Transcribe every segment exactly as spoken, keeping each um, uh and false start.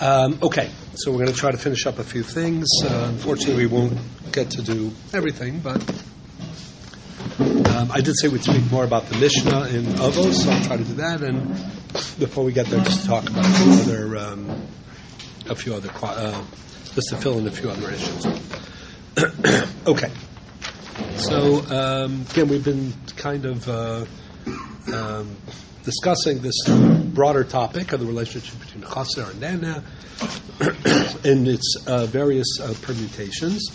Um, okay, so we're going to try to finish up a few things. Uh, unfortunately, we won't get to do everything, but um, I did say we'd speak more about the Mishnah in Avos, so I'll try to do that. And before we get there, just to talk about a few other, um, a few other, uh, just to fill in a few other issues. Okay, so um, again, we've been kind of uh, um, discussing this broader topic of the relationship between chaser and nana and its uh, various uh, permutations,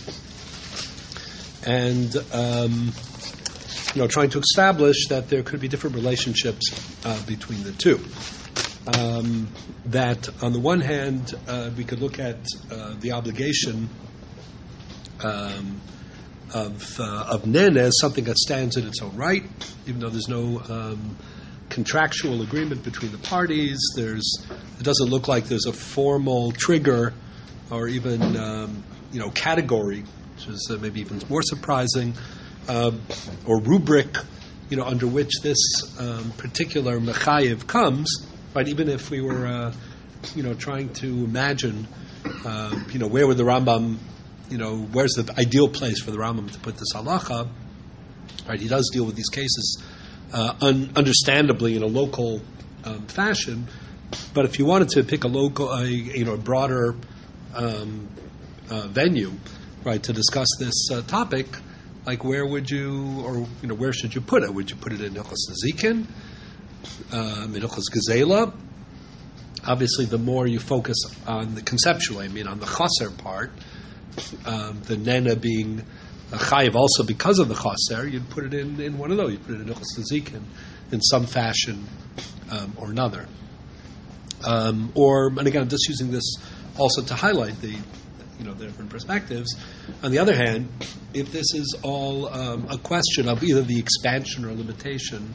and um, you know, trying to establish that there could be different relationships uh, between the two. Um, that on the one hand, uh, we could look at uh, the obligation um, of uh, of nana as something that stands in its own right, even though there's no um, contractual agreement between the parties. There's it doesn't look like there's a formal trigger or even um, you know category, which is uh, maybe even more surprising, uh, or rubric, you know, under which this um, particular mechayev comes. Right, even if we were uh, you know trying to imagine, uh, you know, where would the Rambam, you know, where's the ideal place for the Rambam to put this halacha? Right, he does deal with these cases Uh, un- understandably in a local um, fashion, but if you wanted to pick a local, a you know, a broader um, uh, venue, right, to discuss this uh, topic, like where would you, or you know, where should you put it? Would you put it in Hilchos Nezikin, um, in Hilchos Gezela? Obviously, the more you focus on the conceptually, I mean, on the chaser part, um, the nana being a chayiv also because of the chaser, you'd put it in, in one of those. You'd put it in Hilchos Nezikin in some fashion um, or another. Um, or, and again, I'm just using this also to highlight the, you know, the different perspectives. On the other hand, if this is all um, a question of either the expansion or limitation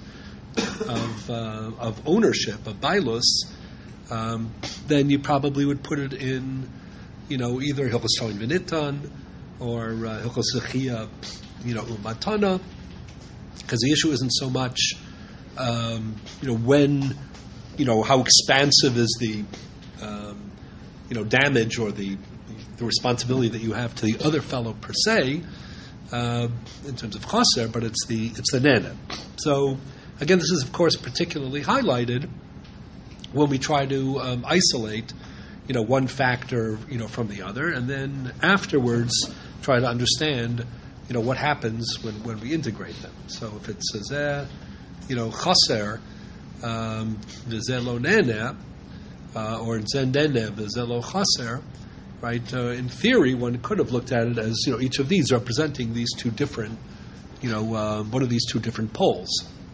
of uh, of ownership, of bailus, um, then you probably would put it in, you know, either Hilchos Talin V'Nitan, or Hilchos Zechia, you know, Umatana, because the issue isn't so much, um, you know, when, you know, how expansive is the, um, you know, damage or the the responsibility that you have to the other fellow per se, uh, in terms of chaser, but it's the it's the nana. So again, this is of course particularly highlighted when we try to um, isolate, you know, one factor, you know, from the other, and then afterwards try to understand, you know, what happens when, when we integrate them. So if it says, eh, you know, chaser, um, v'zelo nene, uh, or zen nene, v'zelo chaser, right? Uh, in theory, one could have looked at it as, you know, each of these representing these two different, you know, uh, one of these two different poles,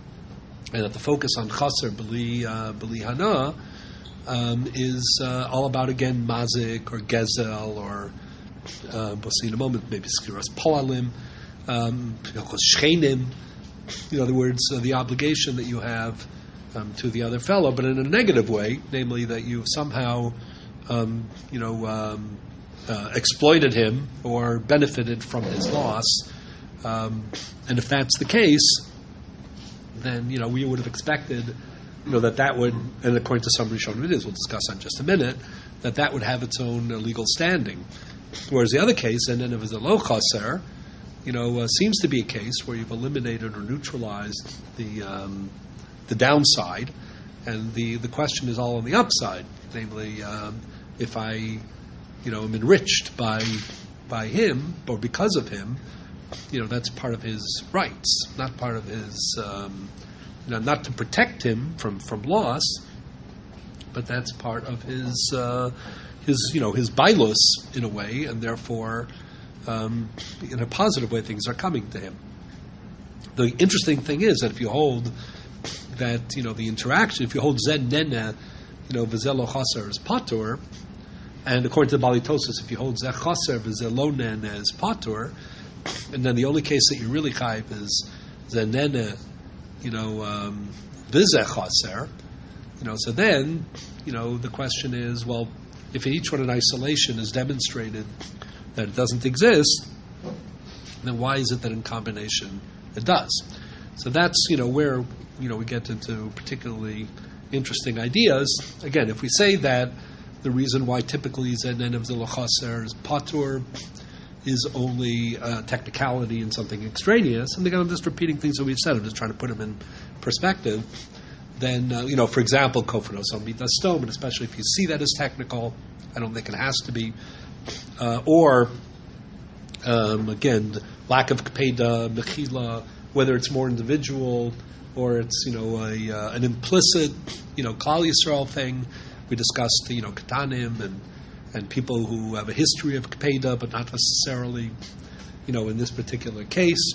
and that the focus on chaser b'li uh, b'li hana Um, is uh, all about, again, mazik or gezel or uh, we'll see in a moment, maybe skiras poalim, um, shchenim. In other words, uh, the obligation that you have um, to the other fellow, but in a negative way, namely that you've somehow, um, you know, um, uh, exploited him or benefited from his loss. Um, and if that's the case, then, you know, we would have expected, you know, that that would, and according to some Rishonim it is, we'll discuss in just a minute, that that would have its own uh, legal standing. Whereas the other case, and then if it's a lo chaser, you know, uh, seems to be a case where you've eliminated or neutralized the um, the downside, and the, the question is all on the upside. Namely, um, if I, you know, am enriched by by him or because of him, you know, that's part of his rights, not part of his. Um, You know, not to protect him from, from loss, but that's part of his uh, his you know his bailus in a way, and therefore, um, in a positive way, things are coming to him. The interesting thing is that if you hold that, you know, the interaction, if you hold zen nene, you know, v'zelo chaser is patur, and according to the Balitosis, if you hold zeh chaser v'zelo nene is patur, and then the only case that you really chayv is zen nene, you know, um, v'zeh chaser, you know, so then, you know, the question is, well, if each one in isolation is demonstrated that it doesn't exist, then why is it that in combination it does? So that's, you know, where, you know, we get into particularly interesting ideas. Again, if we say that the reason why typically Zenenev Zilachaser is patur is only a technicality and something extraneous. And again, I'm just repeating things that we've said. I'm just trying to put them in perspective. Then, uh, you know, for example, kofanos on mitas stone, and especially if you see that as technical, I don't think it has to be. Uh, or, um, again, lack of kpeda, mechila, whether it's more individual or it's, you know, a, uh, an implicit, you know, Klal Yisrael thing. We discussed, you know, katanim and and people who have a history of kpeda, but not necessarily, you know, in this particular case.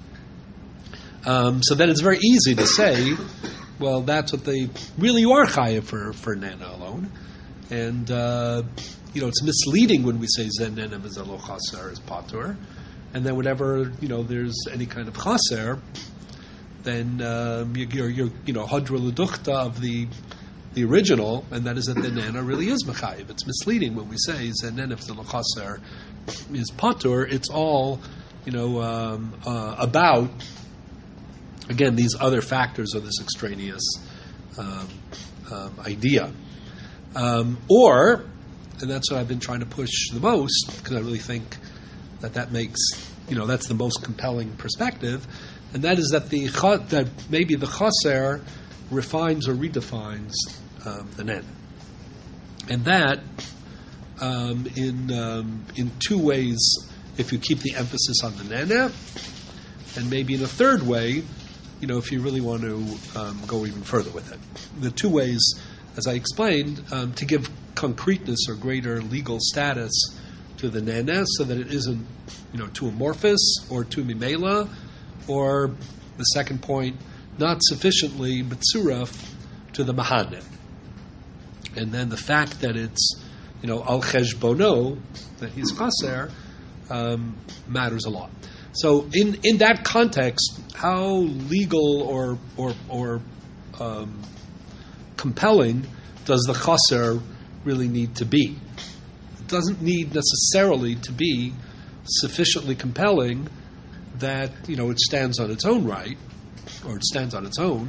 Um, so then it's very easy to say, well, that's what they really are chayav for for nana alone, and uh, you know, it's misleading when we say zen nana v'zelo chaser is patur, and then whenever, you know, there's any kind of chaser, then um, you're, you're you know hadra l'duchta of the the original, and that is that the nana really is mechayiv. It's misleading when we say zenen if the chaser is patur. It's all, you know, um, uh, about, again, these other factors of this extraneous um, um, idea. Um, or, and that's what I've been trying to push the most, because I really think that that makes, you know, that's the most compelling perspective, and that is that the that maybe the chaser refines or redefines um, the nen, and that um, in um, in two ways. If you keep the emphasis on the nana, and maybe in a third way, you know, if you really want to um, go even further with it. The two ways, as I explained, um, to give concreteness or greater legal status to the nana, so that it isn't, you know, too amorphous or too mimela, or the second point, not sufficiently mitzuraf to the mahanim. And then the fact that it's, you know, al cheshbono, that he's chaser, um, matters a lot. So in, in that context, how legal or or or um, compelling does the chaser really need to be? It doesn't need necessarily to be sufficiently compelling that, you know, it stands on its own right, or it stands on its own.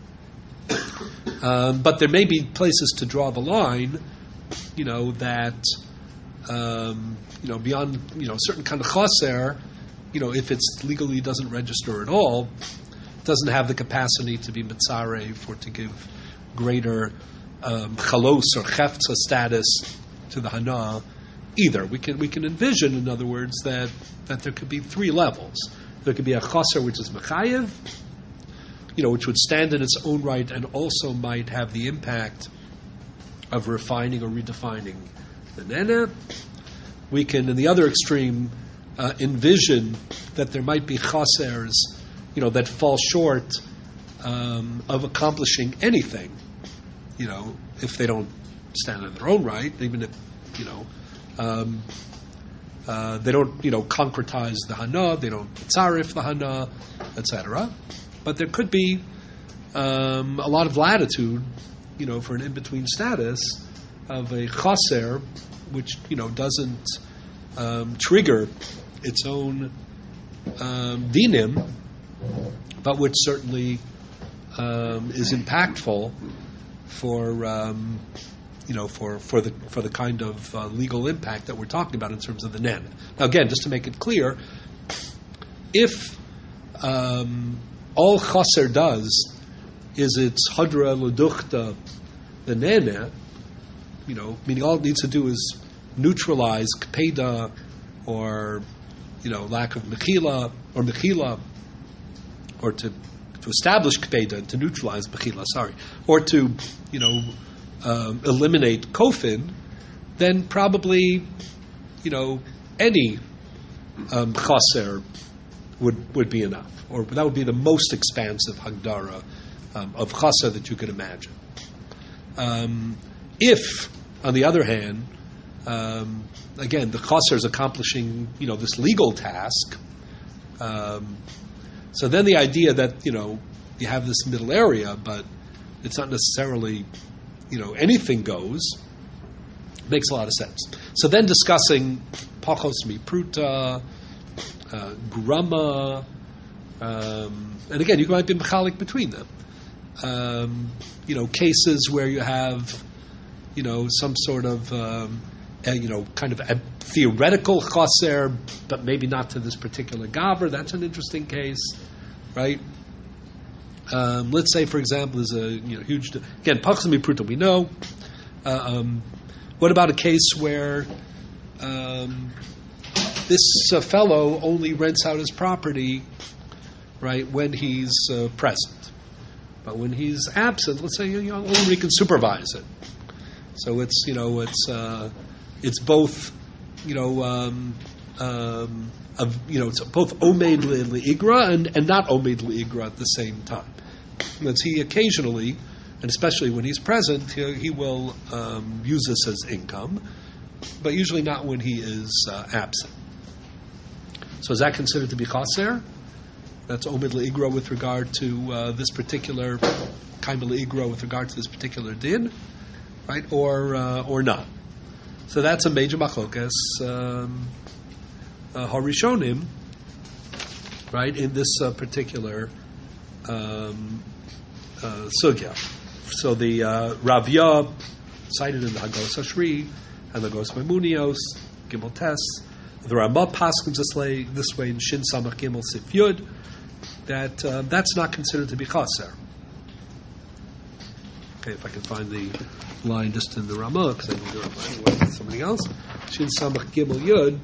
Um, but there may be places to draw the line, you know, that, um, you know, beyond, you know, a certain kind of chaser, you know, if it's legally doesn't register at all, doesn't have the capacity to be mitzarev or to give greater um, chalos or cheftza status to the hana either. We can we can envision, in other words, that, that there could be three levels. There could be a chaser which is mechayev, you know, which would stand in its own right and also might have the impact of refining or redefining the nana. We can, in the other extreme, uh, envision that there might be chasers, you know, that fall short um, of accomplishing anything, you know, if they don't stand in their own right, even if, you know, um, uh, they don't, you know, concretize the hana, they don't tzarif the hana, et cetera. But there could be um, a lot of latitude, you know, for an in-between status of a chaser, which, you know, doesn't um, trigger its own um, dinim, but which certainly um, is impactful for, um, you know, for, for the for the kind of uh, legal impact that we're talking about in terms of the nen. Now, again, just to make it clear, if um, all chaser does is its hadra l'duchta the nene, you know, meaning all it needs to do is neutralize kpeda or, you know, lack of mechila or mechila, or to to establish kpeda, to neutralize mechila, sorry, or to, you know, um, eliminate kofin, then probably, you know, any um, chaser would would be enough, or that would be the most expansive hagdara um, of chaser that you could imagine. Um, if, on the other hand, um, again, the chaser is accomplishing, you know, this legal task, um, so then the idea that, you know, you have this middle area, but it's not necessarily, you know, anything goes, makes a lot of sense. So then discussing pachos mipruta, uh, grama, um, and again, you might be mechalik between them. Um, you know, cases where you have you know, some sort of, um, a, you know, kind of a theoretical chaser, but maybe not to this particular gaver. That's an interesting case, right? Um, let's say, for example, there's a you know huge again pachas mipruta. We know. Uh, um, what about a case where um, this uh, fellow only rents out his property, right, when he's uh, present, but when he's absent, let's say you know only he can supervise it. So it's you know it's uh, it's both you know um, um, of, you know it's both omeid liigra and and not omeid liigra at the same time. Let's he occasionally, and especially when he's present, he, he will um, use this as income, but usually not when he is uh, absent. So is that considered to be chaser? That's omeid liigra with regard to uh, this particular kind of liigra with regard to this particular din, right? Or uh, or not? So that's a major machlokas um, uh, harishonim, right? In this uh, particular um, uh, sugya. So the uh, Ravya cited in the Hagos Hashri and the Hagos Maimunios Gimel Tes. The Ramah paskins this way, this way in Shin Samach Gimel Sif Yud, that uh, that's not considered to be chaser. Okay, if I can find the line just in the Ramah, because I didn't do it anyway with somebody else. Shin Samach Gimel Yud.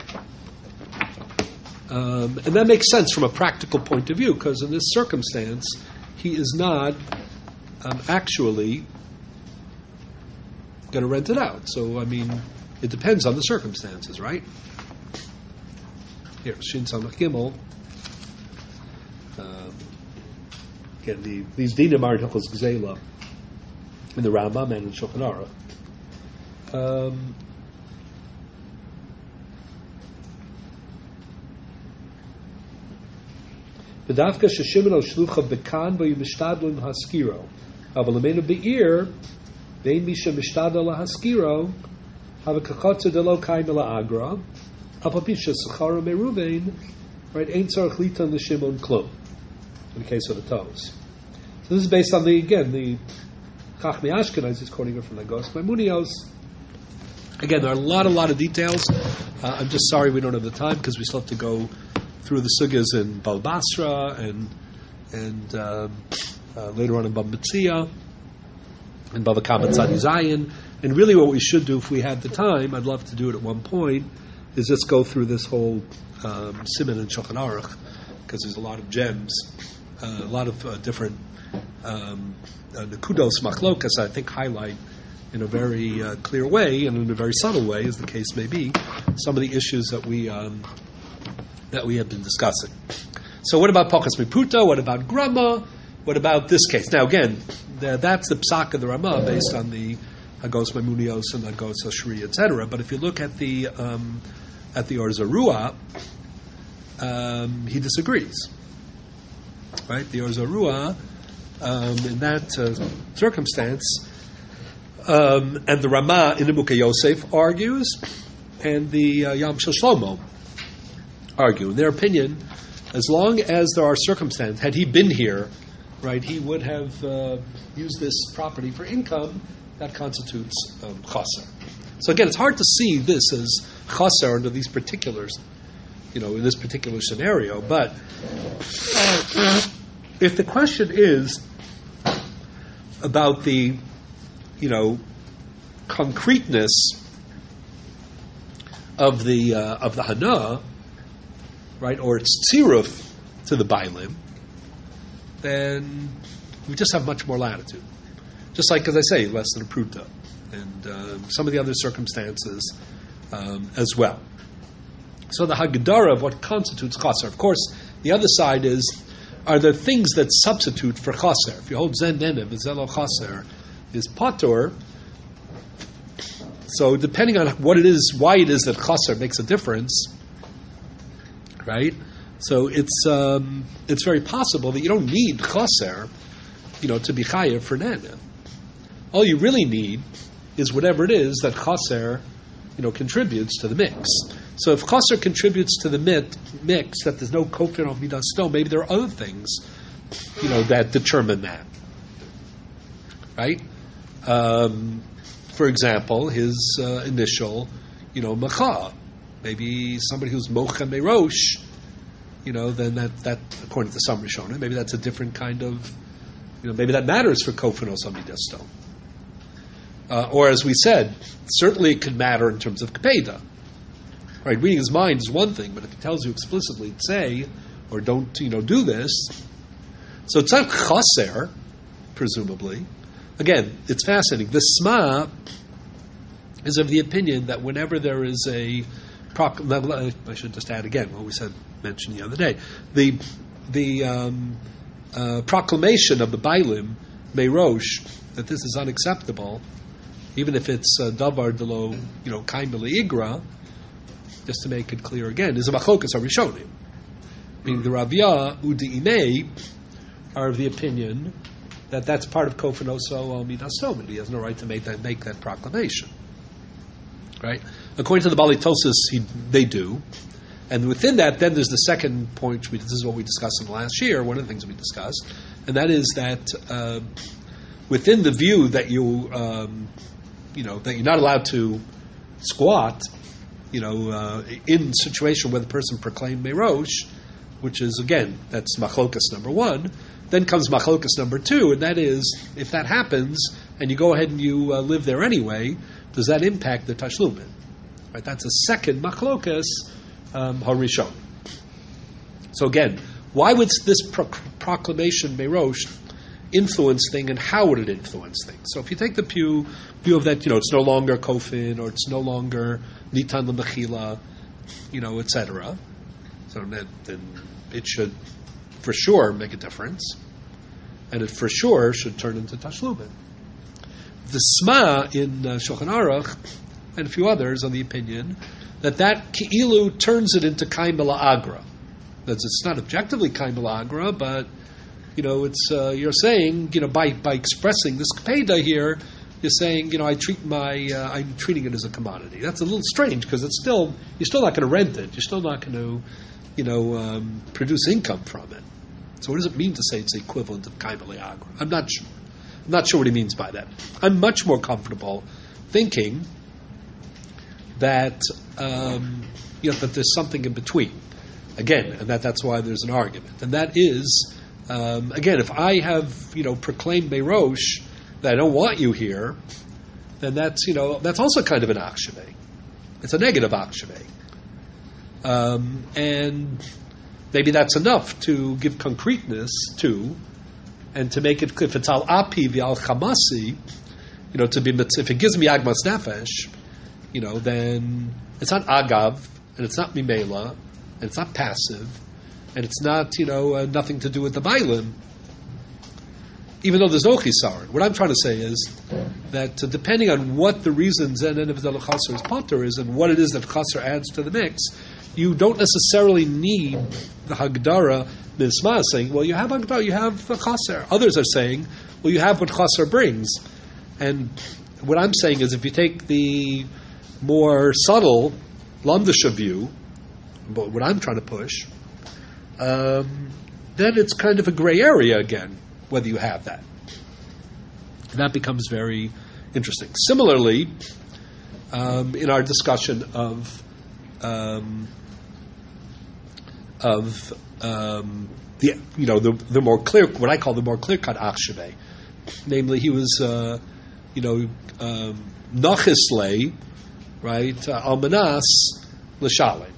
Um, and that makes sense from a practical point of view, because in this circumstance, he is not um, actually going to rent it out. So, I mean, it depends on the circumstances, right? Here, Shin Samach Gimel. Um, again, the, these dinim are in Hilchos Gzela in the Rambam and in Shulchan Aruch. Um, V'davka sheshimon al shlucha bekan v'yu mishtadlin haskiro. Aval amenu be'ir ve'in misha mishtadl haskiro havakachotzer delo kaim ela agra apapisha sechara meruvein right ein tzarich litan l'shimon klum in the case of the toes. So this is based on the again the Chachmei Ashkenaz is quoting it from the Hagos Maimunios. Again, there are a lot, a lot of details. Uh, I'm just sorry we don't have the time because we still have to go through the sugyas in Bal Basra and and um, uh, later on in Bab Metzia and Bava Kama Tzadi Zayin. And really, what we should do if we had the time, I'd love to do it at one point, is just go through this whole um, Siman and Shulchan Aruch because there's a lot of gems, uh, a lot of uh, different. Um, uh, Nekudos Machlokas, I think, highlight in a very uh, clear way and in a very subtle way, as the case may be, some of the issues that we um, that we have been discussing. So, what about Pachas Miputa? What about Grama? What about this case? Now, again, the, that's the psak of the Ramah based on the Hagos Maimunios and Hagos Hashri, et cetera. But if you look at the um, at the Or Zarua, um, he disagrees. Right, the Or Zarua. Um, in that uh, circumstance, um, and the Ramah in the Mukha Yosef argues, and the uh, Yam Shel Shlomo argue. In their opinion, as long as there are circumstances, had he been here, right, he would have uh, used this property for income. That constitutes um, chaser. So again, it's hard to see this as chaser under these particulars, you know, in this particular scenario. But if the question is about the, you know, concreteness of the uh, of the hana, right, or its tziruf to the bailim, then we just have much more latitude. Just like, as I say, less than a pruta, and uh, some of the other circumstances um, as well. So the hagdara of what constitutes chaser. Of course, the other side is, are there things that substitute for chaser? If you hold zen nenev, zelo chaser is patur. So depending on what it is, why it is that chaser makes a difference, right? So it's um, it's very possible that you don't need chaser, you know, to be chayer for nenev. All you really need is whatever it is that chaser, you know, contributes to the mix. So if chaser contributes to the mit, mix, that there's no kofir of midas stone, maybe there are other things, you know, that determine that, right? Um, for example, his uh, initial, you know, macha. Maybe somebody who's mocha merosh, you know, then that, that according to some Rishonim, maybe that's a different kind of, you know, maybe that matters for kofanos amidasto. Uh, or as we said, certainly it could matter in terms of kapeda. Right, reading his mind is one thing, but if he tells you explicitly, say, or don't, you know, do this, so it's not chaser, presumably. Again, it's fascinating. The Sma is of the opinion that whenever there is a, proc- I should just add again what we said, mentioned the other day, the the um, uh, proclamation of the Bailim, Meirosh, that this is unacceptable, even if it's uh, davar delo, you know, kaim igra, just to make it clear again, is a machlokas harishonim. Meaning the Ravya Udi'inei are of the opinion that that's part of kofanoso midasom, and he has no right to make that make that proclamation. Right? According to the Balitosis, he, they do. And within that, then there's the second point, we, this is what we discussed in the last year, one of the things we discussed, and that is that uh, within the view that you, um, you know, that you're not allowed to squat, you know, uh, in a situation where the person proclaimed Meirosh, which is, again, that's machlokas number one, then comes machlokas number two, and that is, if that happens, and you go ahead and you uh, live there anyway, does that impact the tashlumin? Right, that's a second machlokas um, harishon. So again, why would this pro- proclamation Meirosh influence thing, and how would it influence things? So if you take the view, view of that, you know, it's no longer kofin, or it's no longer nitan lemechila, you know, et cetera. So then, then it should, for sure, make a difference, and it for sure should turn into tashlumin. The Sma in uh, Shulchan Aruch and a few others on the opinion that that ki'ilu turns it into kaim agra. That it's not objectively kaim agra, but you know, it's uh, you're saying, you know, by by expressing this kapeda here, you're saying, you know, I treat my uh, I'm treating it as a commodity. That's a little strange because it's still you're still not going to rent it. You're still not going to, you know, um, produce income from it. So what does it mean to say it's the equivalent of kaim agra? I'm not sure. I'm not sure what he means by that. I'm much more comfortable thinking that um, you know that there's something in between. Again, and that that's why there's an argument, and that is. Um, again, if I have, you know, proclaimed Meirosh that I don't want you here, then that's, you know, that's also kind of an akshaveh. It's a negative akshaveh. Um, and maybe that's enough to give concreteness to, and to make it, if it's al api v'al chamasi, you know, to be, if it gives me agmas nefesh, you know, then it's not agav, and it's not mimela, and it's not passive, and it's not, you know, uh, nothing to do with the Bailim, even though there's no chisaron. What I'm trying to say is that uh, depending on what the reasons and then if the chaser is potter is and what it is that chaser adds to the mix, you don't necessarily need the Hagdara Misma saying, well, you have Hagdara, you have the chaser. Others are saying, well, you have what chaser brings. And what I'm saying is if you take the more subtle Lamdasha view, but what I'm trying to push, Um, then it's kind of a gray area again, whether you have that. And that becomes very interesting. Similarly, um, in our discussion of um, of um, the you know the the more clear, what I call the more clear cut akshaveh, namely he was uh, you know um, nachisle, right, uh, almanas l'shalem.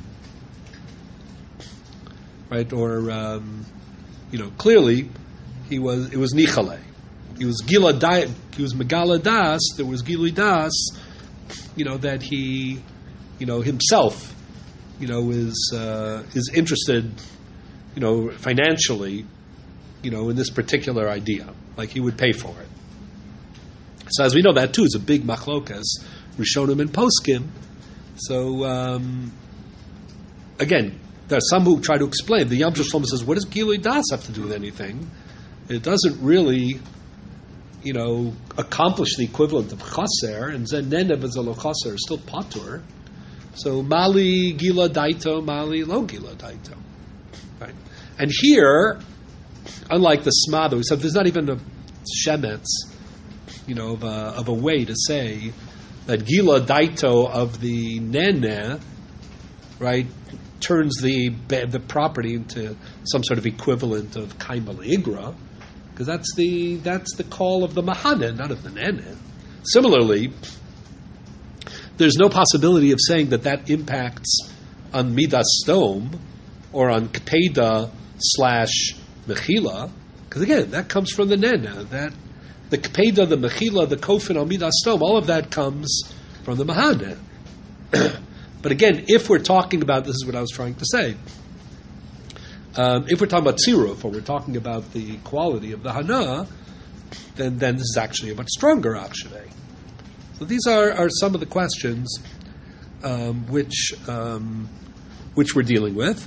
Right, or um, you know, clearly he was. It was nichale. He was gila da, He was megala das. There was gili das. You know that he, you know himself, you know is uh, is interested, you know, financially, you know, in this particular idea. Like he would pay for it. So as we know, that too is a big machlokas, Rishonim and Poskim. So um, again. There are some who try to explain. The Yam Shlomo says, what does Gilui Das have to do with anything? It doesn't really, you know, accomplish the equivalent of Chaser, and Zen Nenev as a lo Chaser is still Patur. So Mali Gila Daito, Mali Lo Gila Daito. Right? And here, unlike the Smada, we said there's not even a Shemetz, you know, of a, of a way to say that Gila Daito of the Nene, right, turns the the property into some sort of equivalent of Kaima Igra, because that's the that's the call of the Mahane, not of the Nene. Similarly, there's no possibility of saying that that impacts on Midas Stone or on Kpeda slash Mechila, because again, that comes from the Nene. That the Kpeda, the Mechila, the Kofin on Midas Stone, all of that comes from the Mahane. But again, if we're talking about, this is what I was trying to say, um, if we're talking about Tziruf, or we're talking about the quality of the Hana, then, then this is actually a much stronger Akshavei. So these are, are some of the questions um, which um, which we're dealing with.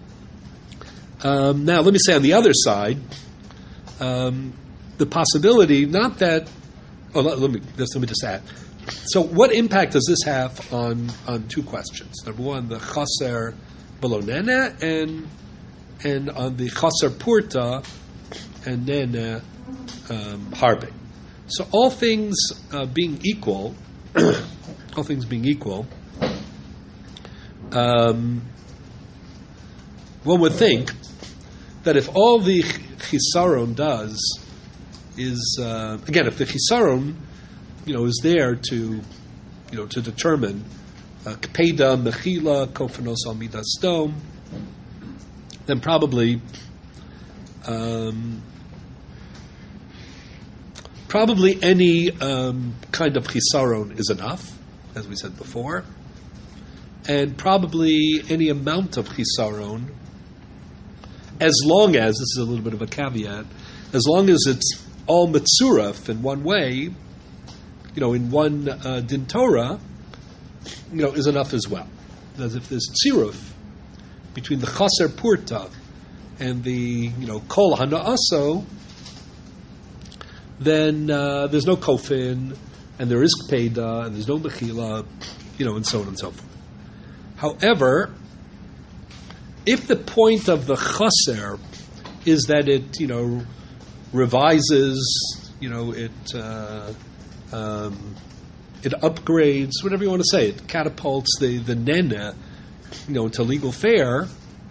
Um, now, let me say on the other side, um, the possibility, not that, oh, let, let me just let me just add. So, what impact does this have on, on two questions? Number one, the chaser below nene, and and on the chaser purta and nene um, harbe. So, all things uh, being equal, all things being equal, um, one would think that if all the chisaron does is uh, again, if the chisaron, you know, is there to, you know, to determine kpeda, mechila, kofanos al midas stone, then probably, um, probably any um, kind of chisaron is enough, as we said before, and probably any amount of chisaron, as long as, this is a little bit of a caveat, as long as it's all mitzuraf in one way, you know, in one uh, din Torah, you know, is enough as well. As if there's tziruf between the chaser purta and the, you know, kol hana'aso, then uh, there's no kofin, and there is kpeda, and there's no mechila, you know, and so on and so forth. However, if the point of the chaser is that it, you know, revises, you know, it uh, um, it upgrades, whatever you want to say, it catapults the the nene, you know, to legal fare,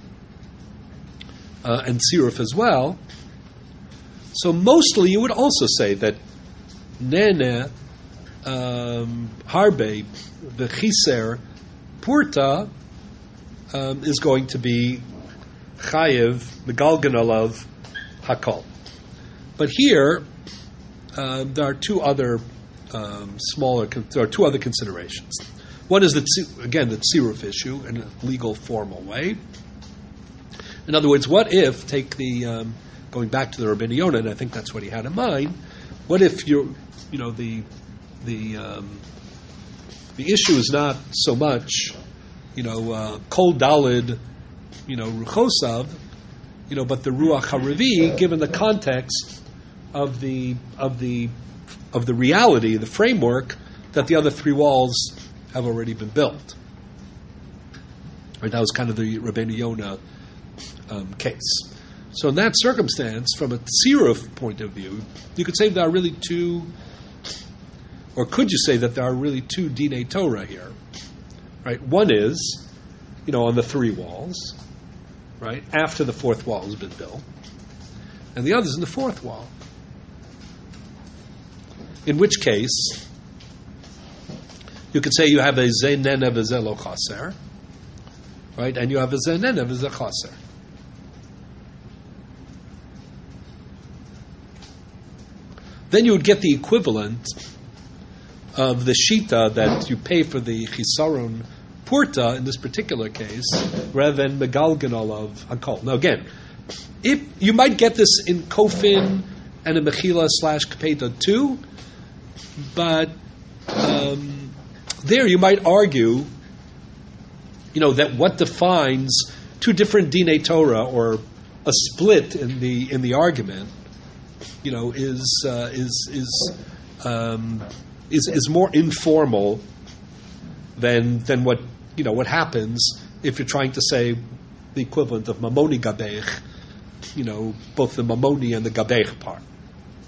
uh, and siruf as well. So mostly, you would also say that nene, um, harbe, the chiser, purta, um, is going to be chayev megalgan alav hakol. But here, um, there are two other um, smaller, there are two other considerations. One is, the again, the tziruf issue in a legal, formal way. In other words, what if, take the, um, going back to the Rabbeinu Yonah, and I think that's what he had in mind, what if you're, you know, the, the, um, the issue is not so much, you know, uh, kol dalid, you know, ruchosav, you know, but the ruach haravi, given the context of the of the of the reality, the framework that the other three walls have already been built. Right, that was kind of the Rabbeinu Yonah um, case. So in that circumstance, from a tziruf point of view, you could say there are really two, or could you say that there are really two dinei Torah here? Right, one is, you know, on the three walls, right, after the fourth wall has been built, and the other is in the fourth wall. In which case, you could say you have a zenene v'zelo chaser, right, and you have a zenene v'ze chaser. Then you would get the equivalent of the shita that you pay for the chisaron purta in this particular case, rather than megalganol of hakol. Now again, if you might get this in kofin and a mechila slash kpeta too, but um, there you might argue, you know, that what defines two different dinei Torah, or a split in the in the argument, you know, is uh, is is, um, is is more informal than than what you know what happens if you're trying to say the equivalent of mamoni gabeich, you know, both the mamoni and the gabeich part.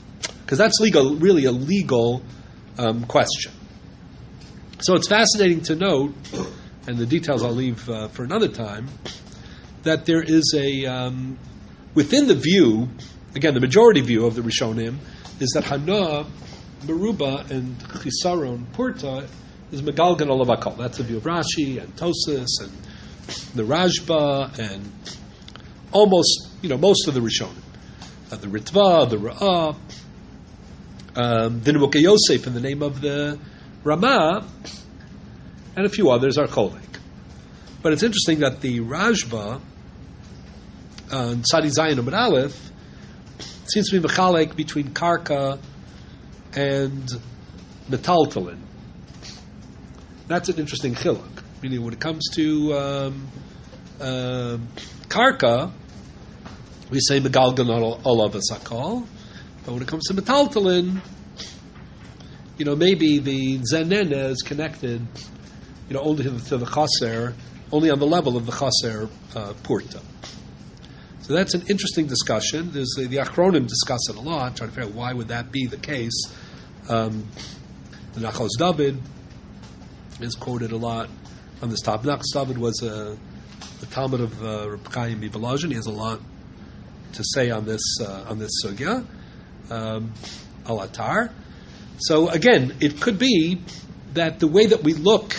because that's legal, really a legal um, question. So it's fascinating to note, and the details I'll leave uh, for another time, that there is a, um, within the view, again, the majority view of the Rishonim, is that Hana, Meruba, and Chisaron, Purta, is Megalgan Olav Hakol. That's the view of Rashi, and Tosas, and the Rashba, and almost, you know, most of the Rishonim. Uh, the Ritva, the Ra'ah, um, the Nimukei Yosef in the name of the Ramah, and a few others are Cholek. But it's interesting that the Rashba, uh, Tzadi Zayin Amud Aleph, seems to be mechalek between Karka and Metaltalin. That's an interesting chiluk. Meaning, when it comes to um, uh, Karka, we say Megalgan Olav Hakol, but when it comes to Metaltalin, you know, maybe the Zenene is connected, you know, only to the, to the Chaser, only on the level of the Chaser uh, Purta. So that's an interesting discussion. There's the, the Achronim discuss it a lot, trying to figure out why would that be the case. Um, the Nachos David is quoted a lot on this topic. Nachos David was a, a Talmud of uh, Reb Chaim Mivolozhin. He has a lot to say on this uh, on this sugya, um, al-atar. So again, it could be that the way that we look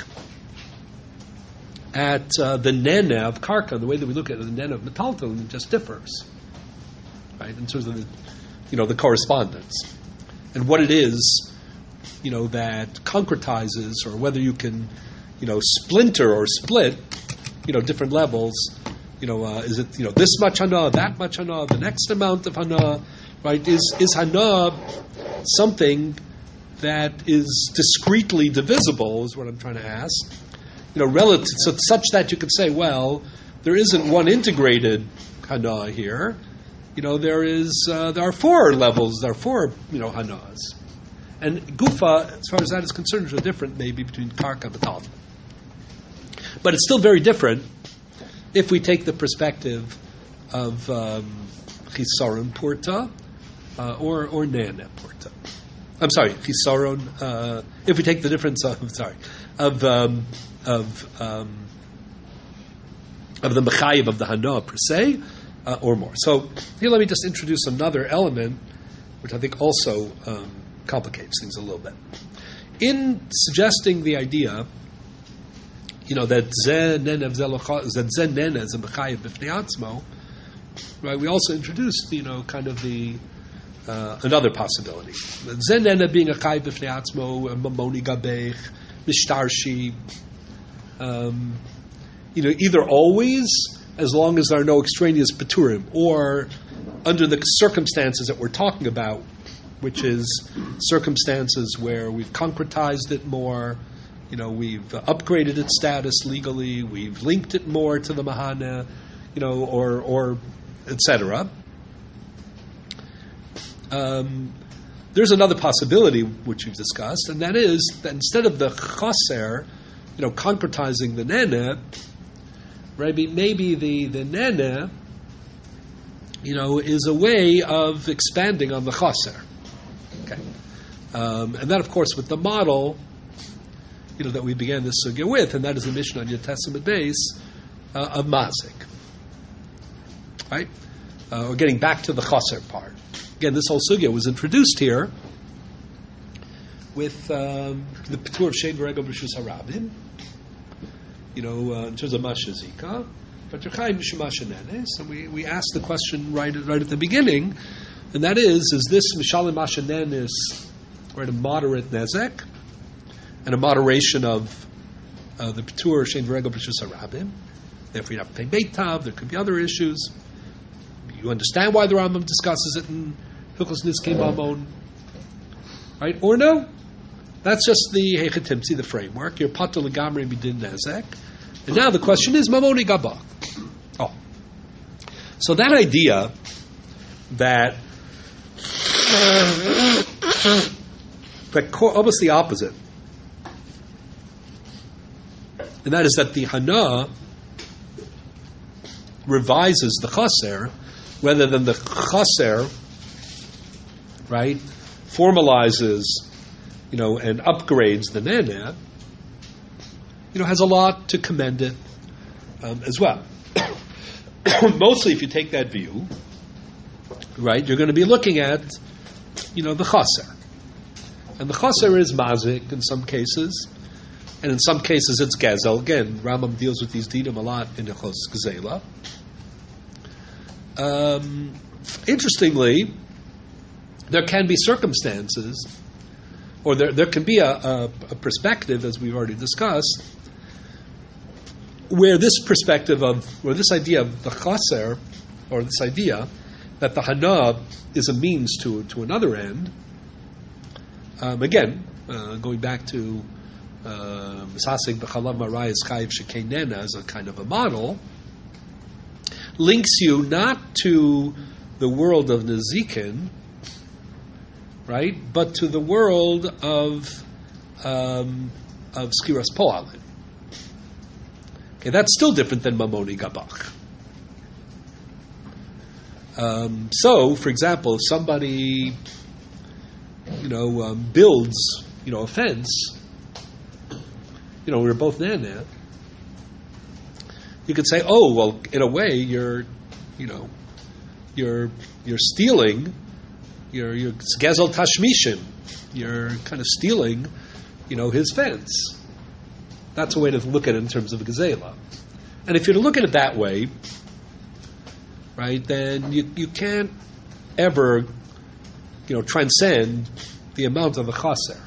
at uh, the nene of Karka, the way that we look at the nene of Metaltalin, just differs, right? In terms of the, you know, the correspondence and what it is, you know, that concretizes, or whether you can, you know, splinter or split, you know, different levels. You know, uh, is it, you know, this much hana, that much hana, the next amount of hana, right? Is is hana something that is discretely divisible? Is what I'm trying to ask. You know, relative, so such that you could say, well, there isn't one integrated hana here. You know, there is, uh, there are four levels, there are four, you know, hanas. And gufa, as far as that is concerned, is different maybe between karka and metal. But it's still very different if we take the perspective of um, chisaron purta uh, or or nene purta. I'm sorry, chisaron. Uh, if we take the difference of, I'm sorry, of um, of um, of the mechayiv of the hana per se, uh, or more. So here, let me just introduce another element, which I think also um, complicates things a little bit. In suggesting the idea, you know, that zen nene that zen nene is a mechayiv b'fnei atzmo, right? We also introduced, you know, kind of the uh, another possibility. Zen nene being a chayiv b'fnei atzmo, mamoni gabech, mishtarshi. Um, you know, either always, as long as there are no extraneous paturim, or under the circumstances that we're talking about, which is circumstances where we've concretized it more, you know, we've uh, upgraded its status legally, we've linked it more to the mahana, you know, or, or et cetera. Um, there's another possibility which we've discussed, and that is that instead of the chaser, you know, concretizing the nene, maybe maybe the the nene, you know, is a way of expanding on the chaser. Okay, um, and that, of course, with the model, you know, that we began this sugya with, and that is the mission on your Testament base uh, of mazik. Right? Uh, we're getting back to the chaser part. Again, this whole sugya was introduced here with um, the Petur of Shein V'Regel B'Rishus HaRabim, you know, uh, in terms of Masha Zika, but Yerchaim Mishamasha Nenes, and we, we asked the question right, right at the beginning, and that is, is this Mishalim Masha Nenes, right, a moderate nezek, and a moderation of uh, the Petur Shein V'Regel B'Rishus HaRabim? Therefore, you have to pay Beit Tav, there could be other issues. You understand why the Rambam discusses it in Hilchos Nizkei Mamon, right? Or no? That's just the Hechetimtzi, the framework. You're Patur L'Gamri Midin Nezek. And now the question is, Mamoni Gaba. Oh. So that idea that, that almost the opposite, and that is that the Hana revises the Chaser, rather than the Chaser, right, formalizes, you know, and upgrades the naneh, you know, has a lot to commend it um, as well. Mostly, if you take that view, right, you're going to be looking at, you know, the chaser. And the chaser is mazik in some cases, and in some cases it's gezel. Again, Rambam deals with these dinim a lot in Hilchos Gezela. Um, interestingly, there can be circumstances, or there there can be a, a, a perspective, as we've already discussed, where this perspective of, or this idea of the chaser, or this idea that the hana is a means to to another end. Um, again, uh, going back to Misasig b'chalav marayis chayiv shekenena as a kind of a model, links you not to the world of Nezikin, right, but to the world of um, of Skiras Po'alim. Okay, that's still different than Mamoni Gabach. Um, so, for example, if somebody, you know, um, builds, you know, a fence, you know, we're both naneh, you could say, oh, well, in a way, you're, you know, you're you're stealing, you're you're gezel tashmishin, you're kind of stealing, you know, his fence. That's a way to look at it in terms of gezela. And if you're to look at it that way, right, then you you can't ever, you know, transcend the amount of a chaser.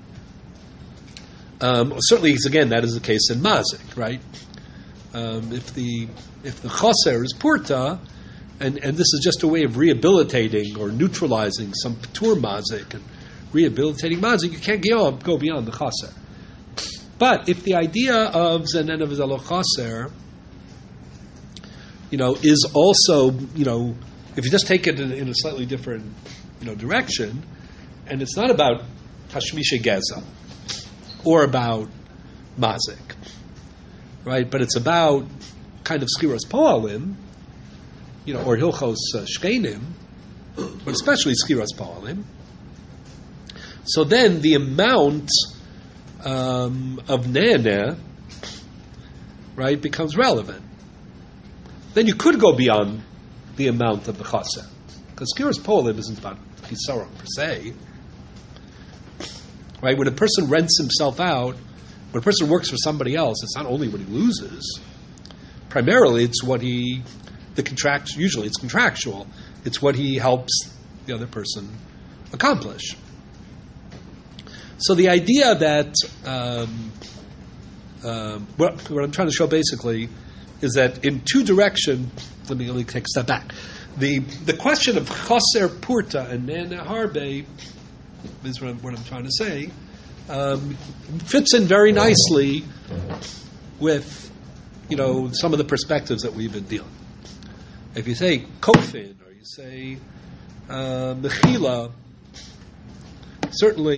Um, certainly, again, that is the case in mazik, right? Um, if the if the chaser is purta, and, and this is just a way of rehabilitating or neutralizing some patur mazik and rehabilitating mazik, you can't go, go beyond the chaser. But if the idea of zanen of zelo chaser, you know, is also, you know, if you just take it in, in a slightly different, you know, direction, and it's not about tashmisha geza or about mazik, right? But it's about kind of skiras po'alim, you know, or hilchos uh, shkenim, but especially skiras po'alim. So then the amount um, of naneh, right, becomes relevant. Then you could go beyond the amount of the chaser, because skiras po'alim isn't about chisaron per se, right? When a person rents himself out, when a person works for somebody else, it's not only what he loses. Primarily, it's what he, the contract. Usually, it's contractual. It's what he helps the other person accomplish. So the idea that um, uh, what, what I'm trying to show basically is that in two directions. Let me let me take a step back. The the question of chaser purta and naneh harbe is what I'm, what I'm trying to say. Um, fits in very nicely with, you know, some of the perspectives that we've been dealing. If you say kofin or you say uh, mechila, certainly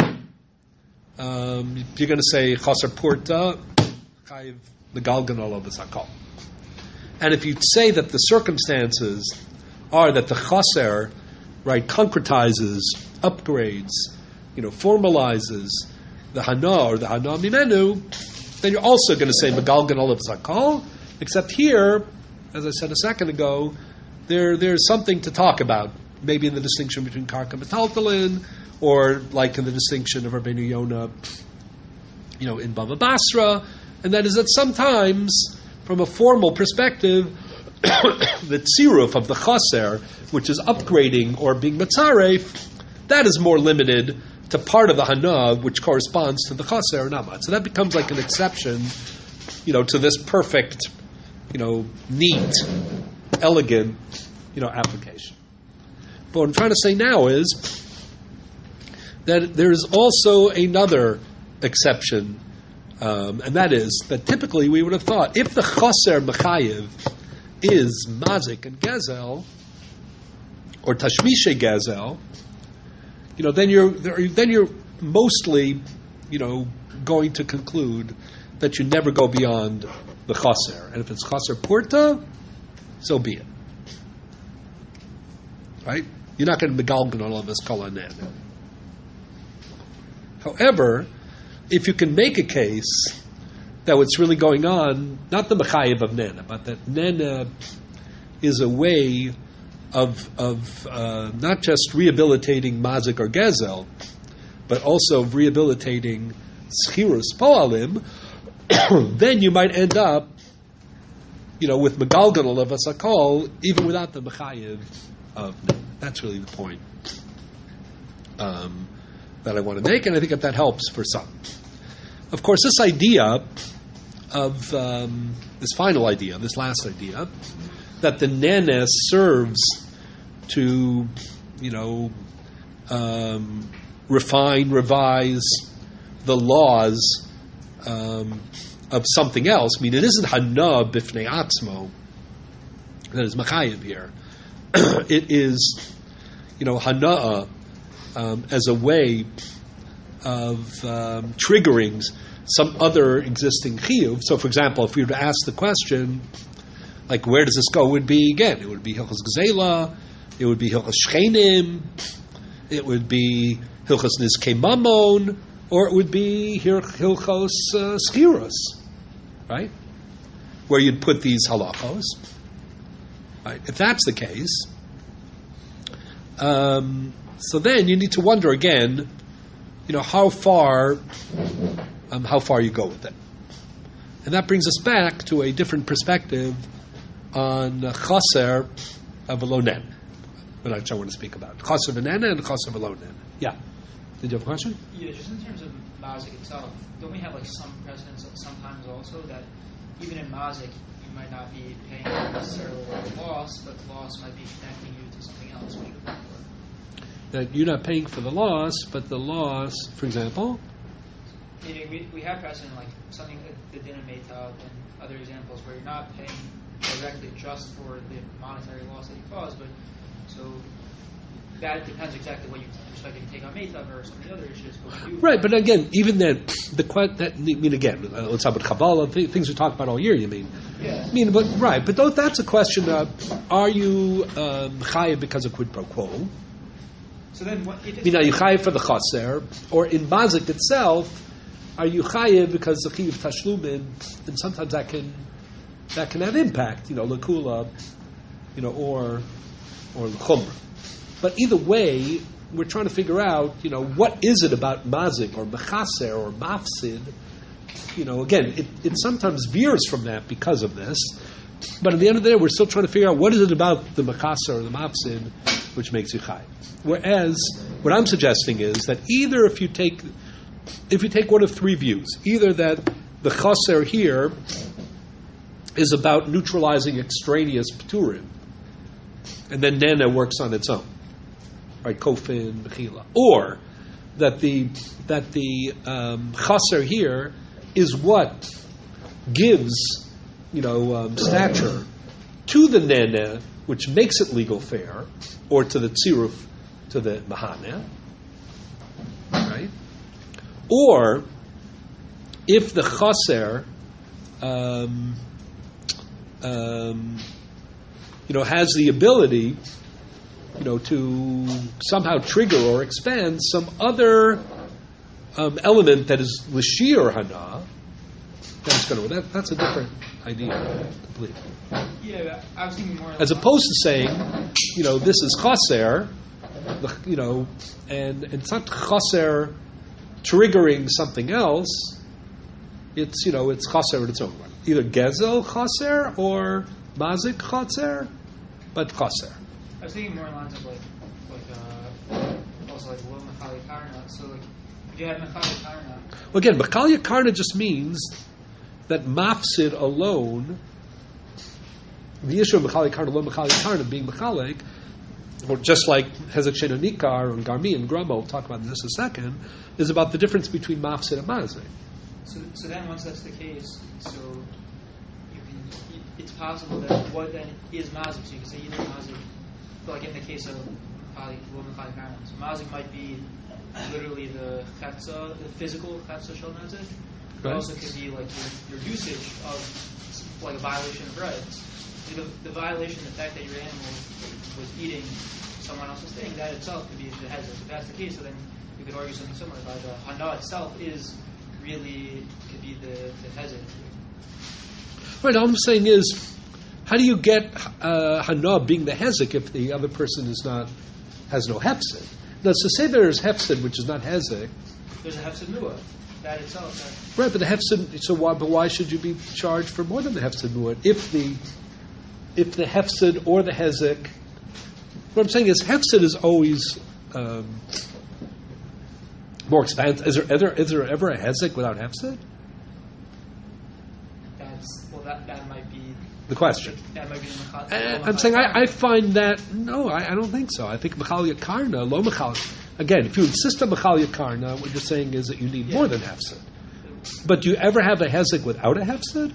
um, you're going to say chaser purta, chayiv megalgan all of sakal. And if you say that the circumstances are that the chaser, right, concretizes, upgrades, you know, formalizes the hana or the hana mimenu, then you're also going to say megalgan olav zakal. Except here, as I said a second ago, there there's something to talk about. Maybe in the distinction between karka and metaltalin, or like in the distinction of Rabbeinu Yonah, you know, in Bava Basra, and that is that sometimes, from a formal perspective, the tziruf of the chaser, which is upgrading or being matzaref, that is more limited to part of the hana, which corresponds to the chaser or namat. So that becomes like an exception, you know, to this perfect, you know, neat, elegant, you know, application. But what I'm trying to say now is that there is also another exception, um, and that is that typically we would have thought if the chaser mechayiv is mazik and gezel, or tashmishe gezel, you know, then you're then you're mostly, you know, going to conclude that you never go beyond the chaser, and if it's chaser purta, so be it. Right? You're not going to megalgan all of this kol haneh. However, if you can make a case that what's really going on, not the mechayev of nena, but that nena is a way of of uh, not just rehabilitating mazik or gezel, but also of rehabilitating schirus poalim, then you might end up, you know, with megalganal of a sakol, even without the mechayev of nena. That's really the point um, that I want to make, and I think that that helps for some. Of course, this idea of um, this final idea, this last idea, that the nene serves to, you know, um, refine, revise the laws um, of something else. I mean, it isn't hana bifnei atzmo that is machayev here. It is, you know, hana um, as a way of um, triggering some other existing chiyuv. So, for example, if we were to ask the question, like, where does this go? It would be, again, it would be Hilchos Gzela, it would be Hilchos Shchenim, it would be Hilchos Nizkei Mamon, or it would be Hilchos uh, Skiros, right? Where you'd put these halachos. Right? If that's the case, um, so then you need to wonder again, you know, how far, um, how far you go with it. And that brings us back to a different perspective on uh, chaser of alonen, which I want to speak about. Chaser v'nena and chaser v'alonen. Yeah. Did you have a question? Yeah, just in terms of mazik itself, don't we have like some precedents sometimes also that even in mazik you might not be paying necessarily the loss, but the loss might be connecting you to something else which you're paying for. That you're not paying for the loss, but the loss, for example? Meaning we, we have precedent like something that the dinner made up and other examples where you're not paying directly just for the monetary loss that you caused, but so that depends exactly what you perspective you take on Meitav or some of the other issues. But we do right, but again, even then, the that I mean again, uh, let's talk about Kabbalah, th- things we talk about all year. You mean? Yeah. I mean, but right, but th- that's a question of: are you um, chayiv because of quid pro quo? So then, what? If I mean, are you chayiv for the chaser, or in mazik itself, are you chayiv because the chiyuv tashlumin, and sometimes that can that can have impact, you know, lakula, you know, or or l'chumra. But either way, we're trying to figure out, you know, what is it about mazik or mechaser or mafsid? You know, again, it, it sometimes veers from that because of this. But at the end of the day, we're still trying to figure out what is it about the mechaser or the mafsid which makes you chay. Whereas, what I'm suggesting is that either if you take if you take one of three views, either that the chaser here is about neutralizing extraneous pturim, and then nena works on its own. Right, kofin, mechila, or that the that the um, chaser here is what gives, you know, um, stature to the nene, which makes it legal fair, or to the tziruf, to the mahana, right? Or if the chaser, um, um, you know, has the ability, you know, to somehow trigger or expand some other um, element that is l'shir hana, that's going to that, that's a different idea completely. Yeah, I was thinking more. As opposed to saying, you know, this is chaser, you know, and, and it's not chaser triggering something else. It's, you know, it's chaser in its own way, either gezel chaser or mazik chaser, but chaser. I was thinking more in lines of like, like uh, also like lo mechali karna. So like, if you have mechali karna. Well, again, mechali karna just means that mafsid alone, the issue of mechali karna, lo mechali karna being mechalik, or just like hezek shena nikar and garmi and grama, we'll talk about in just a second, is about the difference between mafsid and mazik. So, so then once that's the case, so you can, it's possible that what then is mazik. So you can say either mazik. Like in the case of Mechali, so mazik might be literally the chetza, the physical chetza shel nezik, but right. also could be like your, your usage of like a violation of rights. The, the violation, the fact that your animal was eating someone else's thing, that itself could be the hezek. If that's the case, so then we could argue something similar. By the hana itself is really could be the the hezek. Right. All I'm saying is, how do you get uh, hana being the hezek if the other person is not has no hefsid? Now, to say there is hefsid which is not hezek. There's a hefsid mu'at. That itself. That Right, but the hefsid. So why? But why should you be charged for more than the hefsid mu'at if the if the hefsid or the hezek? What I'm saying is hefsid is always um, more expansive. Is there, is, there, is there ever a hezek without hefsid? that's well. That, that might be The question. That might be the mechat. Uh, I'm saying I, I find that no, I, I don't think so. I think mechal yakarna, lo mechal. Again, if you insist on mechal yakarna, what you're saying is that you need Yeah. more than hefsid. But do you ever have a hezek without a hefsid?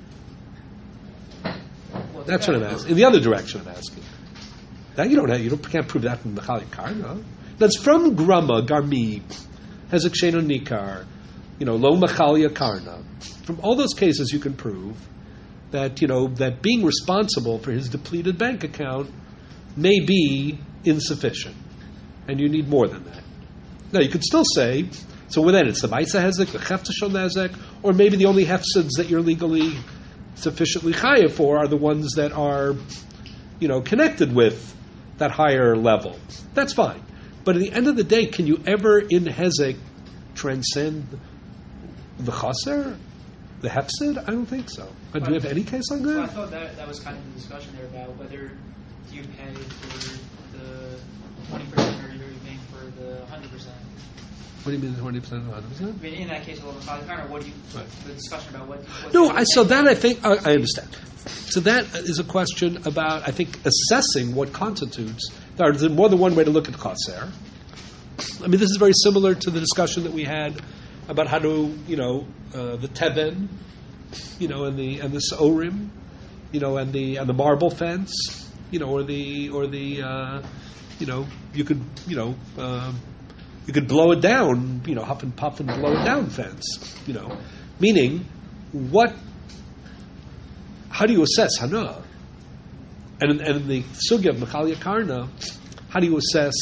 Well, That's what I'm asking. In the other direction, I'm asking. That you don't have, you don't, can't prove that from mechal yakarna. That's from grama garmi, hezek sheno nikar, you know, lo mechal yakarna. From all those cases, you can prove that you know that being responsible for his depleted bank account may be insufficient, and you need more than that. Now you could still say, so well, then it's the ma'isa hezek, the chefta shel nezek, or maybe the only hefsids that you're legally sufficiently chayav for are the ones that are, you know, connected with that higher level. That's fine. But at the end of the day, can you ever in hezek transcend the chaser? The hefsid? I don't think so. Uh, do we have any case like that? Well, I thought that that was kind of the discussion there about whether do you pay for the twenty percent or you're paying for the one hundred percent. What do you mean twenty percent and one hundred percent? I mean, in that case, well, or what do you? Right. The discussion about what? what No, you I, so pay. that I think, I, I understand. So that is a question about, I think, assessing what constitutes. There's more than one way to look at chaser. I mean, this is very similar to the discussion that we had about how to, you know, uh, the teben, you know, and the and the sorim, you know, and the and the marble fence, you know, or the or the, uh, you know, you could, you know, um, you could blow it down, you know, huff and puff and blow it down fence, you know, meaning what? How do you assess hana? And and in the sugya of mechal yakarna, how do you assess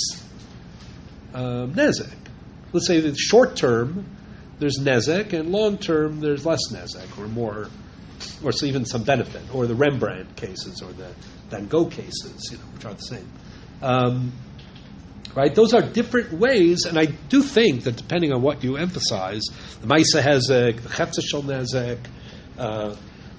um, nezek? Let's say that short term there's nezek, and long term there's less nezek, or more, or so even some benefit, or the Rembrandt cases, or the Van Gogh cases, you know, which are the same. Um, right? Those are different ways, and I do think that depending on what you emphasize, the Maisa Hezek, the Chepsa Shel Nezek, uh,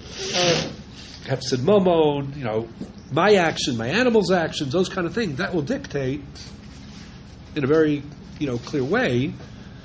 Hefsid Momon, you know, my action, my animal's actions, those kind of things, that will dictate in a very, you know, clear way,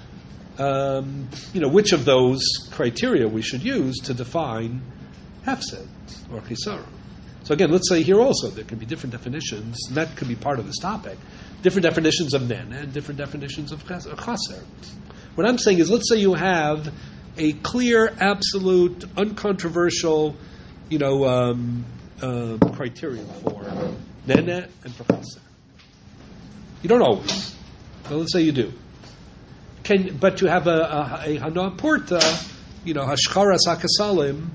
um, you know, which of those criteria we should use to define Hefsid or Chisara. So again, let's say here also there can be different definitions, and that could be part of this topic. Different definitions of nen and different definitions of chaser. What I'm saying is, let's say you have a clear, absolute, uncontroversial, you know, um, uh, criteria for nen and for chaser. You don't always. Well, let's say you do. Can, but you have a, a, a hana porta, you know, hashkaras hakasalim,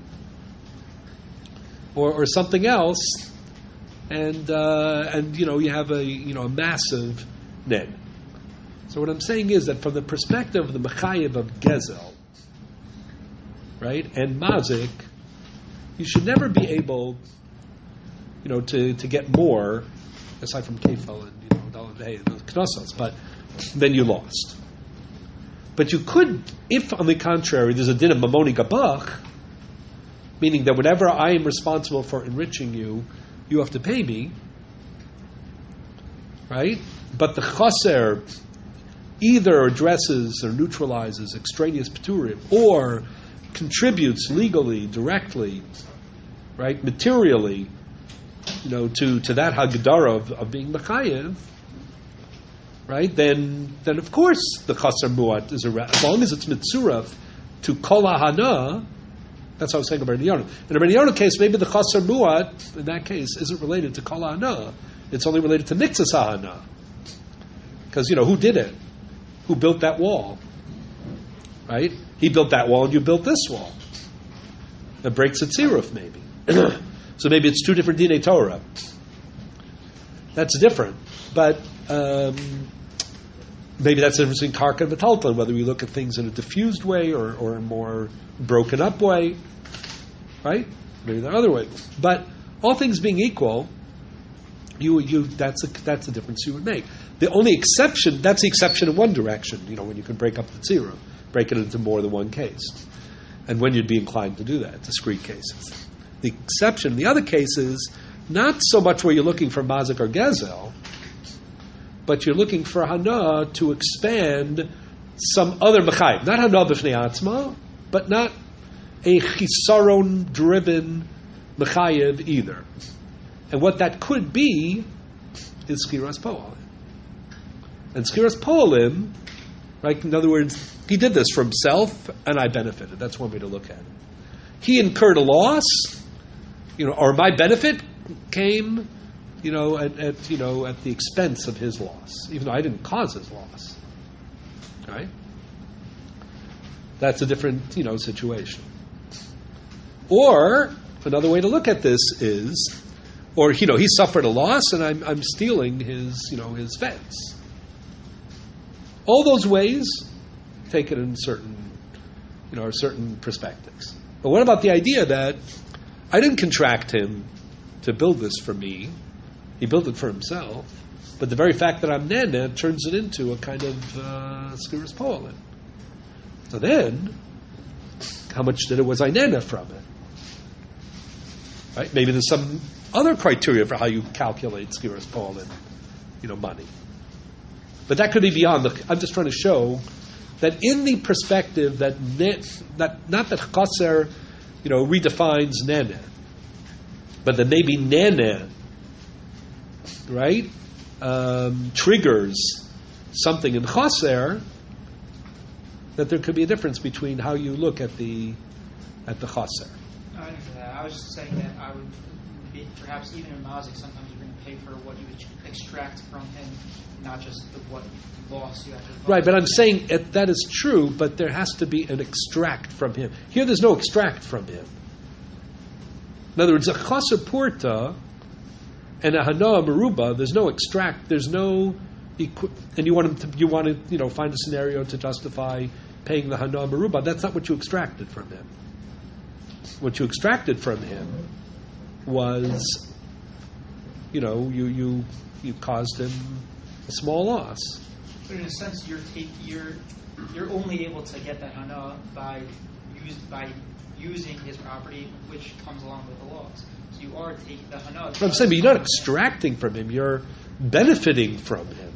or or something else, and uh, and you know you have a you know a massive nen. So what I'm saying is that from the perspective of the mechayev of gezel, right, and mazik, you should never be able, you know, to, to get more, aside from kefal and you know the knossos, but then you lost. But you could, if on the contrary, there's a din of mamoni gabach, meaning that whenever I am responsible for enriching you, you have to pay me, right? But the chaser either addresses or neutralizes extraneous paturim, or contributes legally, directly, right, materially, you know, to, to that hagdara of, of being mechayev, right? Then, then of course the chaser muat is a as long as it's mitzuraf to kol hana. That's what I was saying about Rabbeinu. In a Rabbeinu case, maybe the chaser muat in that case isn't related to kol hana. It's only related to mikzas hana. Because you know who did it, who built that wall, right? He built that wall, and you built this wall. That breaks its ziruf, maybe. So maybe it's two different dinei Torah. That's different, but um, maybe that's the difference between karka and metalton, whether we look at things in a diffused way or, or a more broken up way, right? Maybe there are other ways. But all things being equal, you you that's a that's a difference you would make. The only exception, that's the exception in one direction, you know, when you can break up the tzira, break it into more than one case. And when you'd be inclined to do that, discrete cases. The exception in the other cases, not so much where you're looking for mazik or gezel, but you're looking for hana to expand some other mechayiv. Not hana b'fnei atzma, but not a chisaron-driven mechayiv either. And what that could be is skiras po'alim. And skiras po'alim, right, in other words, he did this for himself, and I benefited. That's one way to look at it. He incurred a loss, you know, or my benefit came, you know, at, at you know at the expense of his loss, even though I didn't cause his loss. Right? That's a different, you know, situation. Or another way to look at this is, or you know, he suffered a loss, and I'm I'm stealing his, you know, his fence. All those ways, taken in certain, you know, certain perspectives. But what about the idea that I didn't contract him to build this for me? He built it for himself. But the very fact that I'm nana turns it into a kind of uh, skiras po'alim. So then, how much did it was I nana from it? Right? Maybe there's some other criteria for how you calculate skiras po'alim, you know, money. But that could be beyond the. I'm just trying to show that in the perspective that ne, that not that chaser, you know, redefines nana, but that maybe nana, right, um, triggers something in chaser. That there could be a difference between how you look at the at the chaser. I understand that. I was just saying that I would be, perhaps even in mazik, sometimes you're going to pay for what you would extract from him, not just the what loss you actually. Right, but I'm saying it, that is true, but there has to be an extract from him. Here, there's no extract from him. In other words, a chaser porta and a hana meruba, there's no extract. There's no, equi- and you want him to, you want to, you know, find a scenario to justify paying the hana meruba. That's not what you extracted from him. What you extracted from him was, you know, you you you caused him a small loss. But in a sense, you're take, you're you're only able to get that hana by use by using his property, which comes along with the loss. So you are taking the hana. But I'm saying, but you're not extracting from him; you're benefiting from him.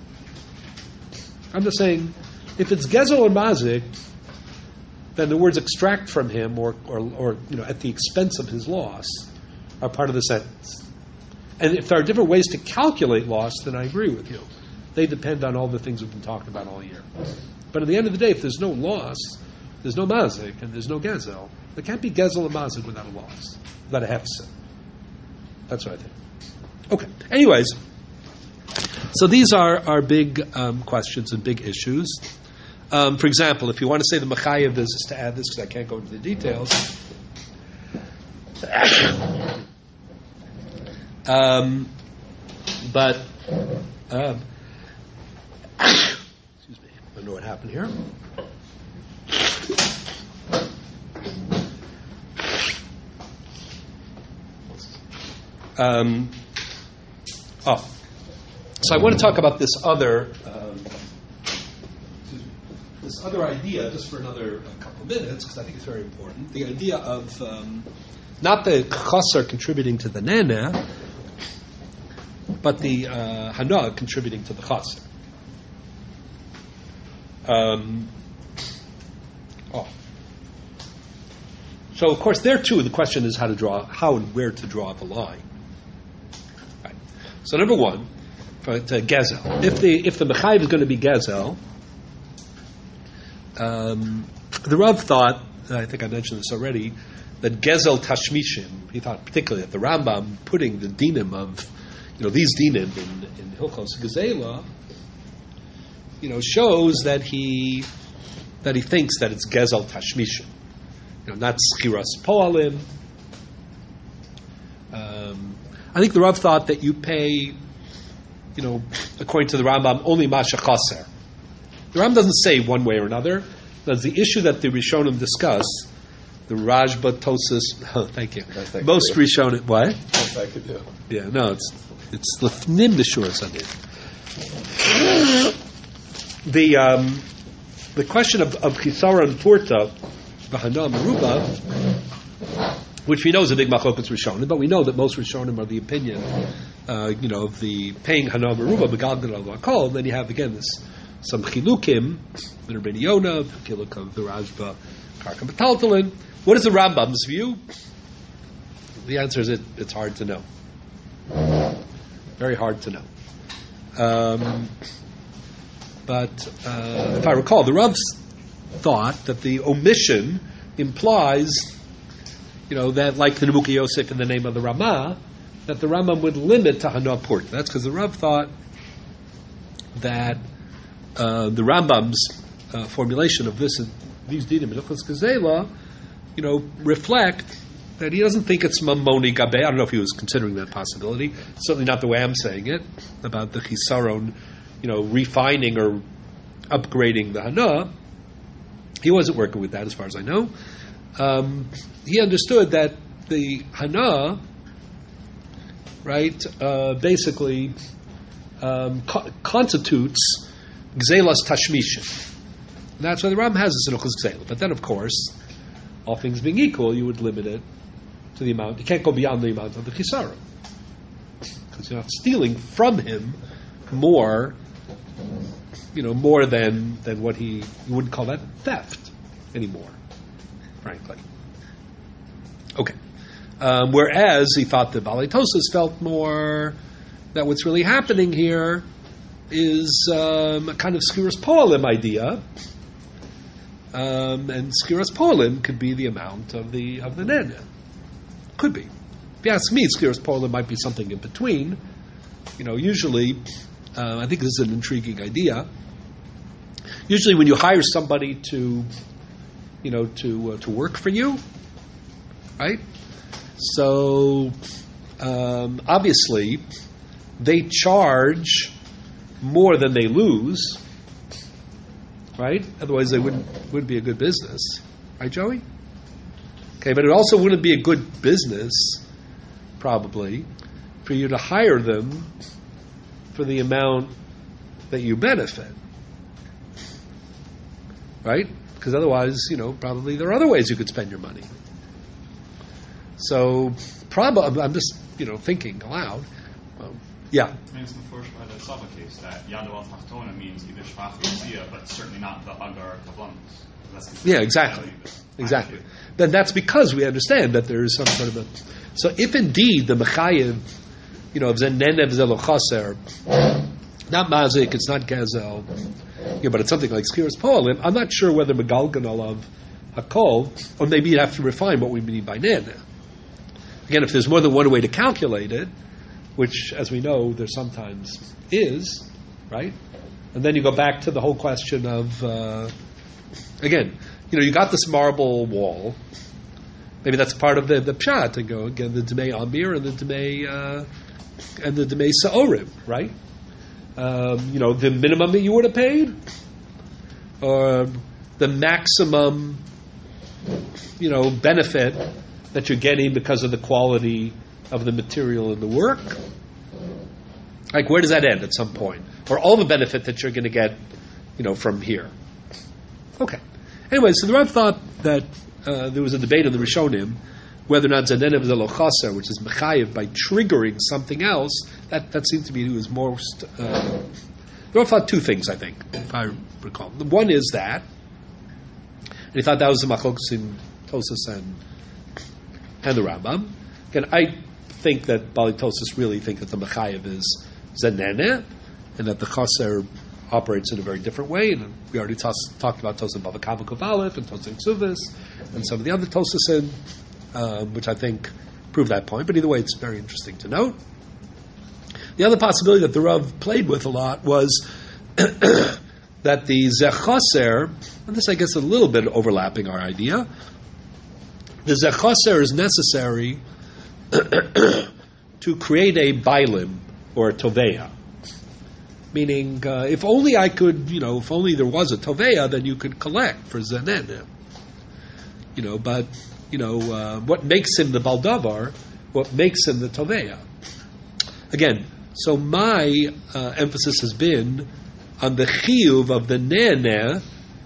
I'm just saying, if it's gezel or mazik, then the words "extract from him" or, or, or you know, at the expense of his loss are part of the sentence. And if there are different ways to calculate loss, then I agree with you. They depend on all the things we've been talking about all year. But at the end of the day, if there's no loss, there's no mazik, and there's no gezel, there can't be gezel and mazik without a loss, without a hefset. That's what I think. Okay. Anyways, so these are our big um, questions and big issues. Um, for example, if you want to say the mechayev, this is to add this because I can't go into the details. um, but um, excuse me, I don't know what happened here. Um, oh, so I want to talk about this other. Um, This other idea, just for another uh, couple of minutes, because I think it's very important. The idea of um, not the chaser contributing to the nana, but the uh, hana contributing to the chaser. Um, oh, so of course there too the question is how to draw, how and where to draw the line. Right. So number one, for to gezel, if the if the mechayiv is going to be gezel. Um, the Rav thought, I think I mentioned this already, that Gezel Tashmishim, he thought particularly that the Rambam putting the dinim of, you know, these dinim in, in Hilchos Gezela, you know, shows that he that he thinks that it's Gezel Tashmishim, you know, not Skiras Poalim. Um, I think the Rav thought that you pay, you know, according to the Rambam, only Masha Chaser. The Ram doesn't say one way or another. That's the issue that the Rishonim discuss. The Rajba, Tosis. Oh, thank you. Thank Most you. Rishonim. What? Yes, I could do. Yeah, no, it's it's Lefnim B'Shur Sadir. The um, the question of of Chisara and Purta, V'Hana Meruba, which we know is a big machlokas Rishonim, but we know that most Rishonim are the opinion, uh, you know, of the paying Hana Meruba Begalgan al Vakol. Then you have again this some chilukim, the Rabbeinu Yonah, the chiluk of the Rajba, Karka B'Taltalin. What is the Rambam's view? The answer is it, it's hard to know. Very hard to know. Um, but uh, if I recall, the Rav's thought that the omission implies, you know, that like the Nebuchadnezzar Yosef in the name of the Ramah, that the Rambam would limit to Hana Purt. That's because the Rav thought that uh, the Rambam's uh, formulation of this, these dinim, Hilchos Gezela, you know, reflect that he doesn't think it's Mamoni Gabe. I don't know if he was considering that possibility. Certainly not the way I'm saying it, about the Chisaron, you know, refining or upgrading the Hana. He wasn't working with that as far as I know. Um, he understood that the Hana, right, uh, basically um, co- constitutes Gzelas Tashmishin. And that's why the Ram has this in Hilchos Gezela. But then, of course, all things being equal, you would limit it to the amount. You can't go beyond the amount of the Chisara, because you're not stealing from him more, you know, more than than what he, you wouldn't call that theft anymore, frankly. Okay. Um, whereas he thought that Balei Tosas felt more that what's really happening here is um, a kind of Skiras Poalim idea. Um, and Skiras Poalim could be the amount of the of the Nene. Could be. If you ask me, Skiras Poalim might be something in between. You know, usually, uh, I think this is an intriguing idea. Usually when you hire somebody to, you know, to uh, to work for you, right? So, um, obviously, they charge more than they lose, right? Otherwise, they wouldn't wouldn't be a good business, right, Joey? Okay, but it also wouldn't be a good business, probably, for you to hire them for the amount that you benefit, right? Because otherwise, you know, probably there are other ways you could spend your money. So, probably, I'm just, you know, thinking aloud. Well, yeah. I mean, it's the first by the Saba case that Yadav Tachtona means either Shvach or Tzia, but certainly not the Agar Kablanus. Yeah, exactly. Exactly. Then that's because we understand that there is some sort of a. So, if indeed the Mechayev, you know, of Zenenev Zelochaser, not Mazik, it's not Gazel, you know, but it's something like Skiras Poalim, I'm not sure whether Megalgan Alav Hakol, or maybe you'd have to refine what we mean by Nene. Again, if there's more than one way to calculate it, which, as we know, there sometimes is, right? And then you go back to the whole question of, uh, again, you know, you got this marble wall. Maybe that's part of the, the pshat, and go again the Demei Amir and the Demei uh, and the Demei Sa'orim, right? Um, you know, the minimum that you would have paid, or the maximum, you know, benefit that you're getting because of the quality of the material and the work. Like, where does that end at some point? Or all the benefit that you're going to get, you know, from here. Okay. Anyway, so the Rav thought that uh, there was a debate in the Rishonim whether or not Zanenev Zelochaser, which is Mechayev, by triggering something else, that, that seemed to be who was most... Uh, the Rav thought two things, I think, if I recall. One is that, and he thought that was the Machlokas in Tosas and, and the Rambam. Again, I think that Balei Tosas really think that the Mechayev is Zanene, and that the Chaser operates in a very different way. And we already tos- talked about Tosin Bava Kama Kovalef and Tosin Ksuvis and some of the other Tosasin, um, which I think prove that point. But either way, it's very interesting to note. The other possibility that the Rav played with a lot was that the Zechaser, and this I guess a little bit overlapping our idea, the Zechaser is necessary to create a Bailim or a Toveya. Meaning, uh, if only I could, you know, if only there was a toveya, then you could collect for zenene. You know, but, you know, uh, what makes him the baldavar, what makes him the toveya? Again, so my uh, emphasis has been on the chiyuv of the nene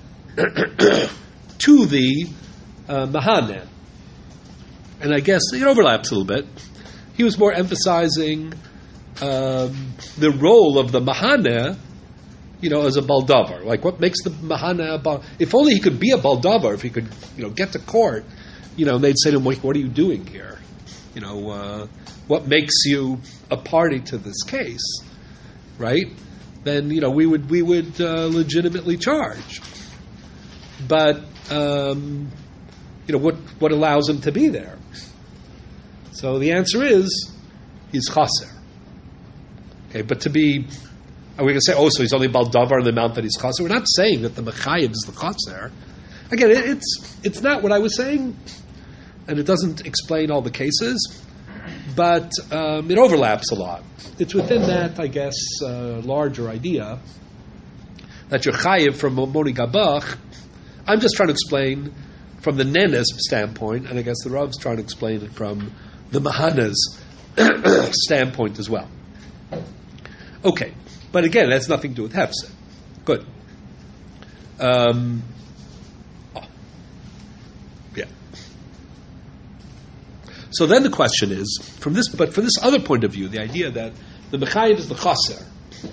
to the uh, mahane. And I guess it overlaps a little bit. He was more emphasizing um, the role of the mahane, you know, as a baldavar. Like, what makes the mahane a bal- if only he could be a baldavar, if he could, you know, get to court, you know, and they'd say to him, "What are you doing here? You know, uh, what makes you a party to this case?" Right? Then, you know, we would we would uh, legitimately charge. But um, you know, what what allows him to be there? So the answer is he's chaser. Okay, but to be, are we going to say, oh, so he's only baldavar in the amount that he's chaser? We're not saying that the mechayev is the chaser. Again, it, it's it's not what I was saying, and it doesn't explain all the cases, but um, it overlaps a lot. It's within that, I guess, uh, larger idea that you're chayev from Moni Gabach. I'm just trying to explain from the Nenes standpoint, and I guess the Rav's trying to explain it from the Mahane's standpoint as well. Okay, but again, that's nothing to do with Hefsed. Good. Um, oh. Yeah. So then the question is, from this, but from this other point of view, the idea that the Mechayev is the Chaser,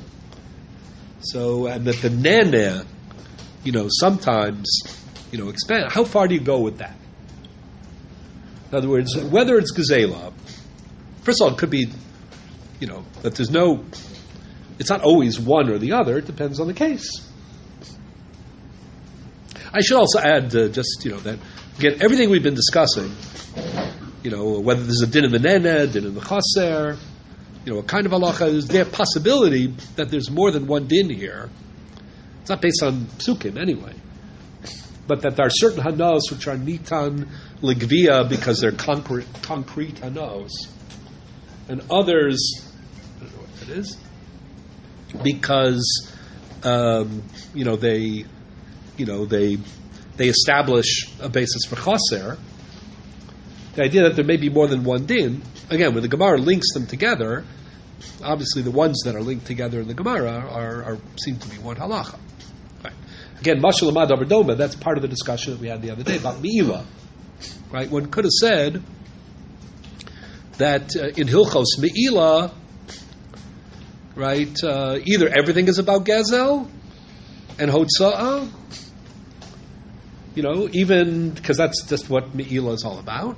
so and that the Nene, you know, sometimes, you know, expand. How far do you go with that? In other words, whether it's Gezela, first of all, it could be, you know, that there's no, it's not always one or the other. It depends on the case. I should also add, uh, just, you know, that, again, everything we've been discussing, you know, whether there's a din in the nene, din in the chaser, you know, what kind of halacha, is there a possibility that there's more than one din here? It's not based on psukim anyway. But that there are certain hanos which are nitan ligvia because they're concrete, concrete hanos, and others, I don't know what that is, because um, you know they, you know they, they establish a basis for chaser. The idea that there may be more than one din, again, when the Gemara links them together, obviously the ones that are linked together in the Gemara are, are seem to be one halacha. Again, Mashal Amad Aberdoma, that's part of the discussion that we had the other day about Me'ilah. Right? One could have said that uh, in Hilchos Me'ilah, right, uh, either everything is about Gezel and Hotza'ah, you know, even, because that's just what Me'ilah is all about.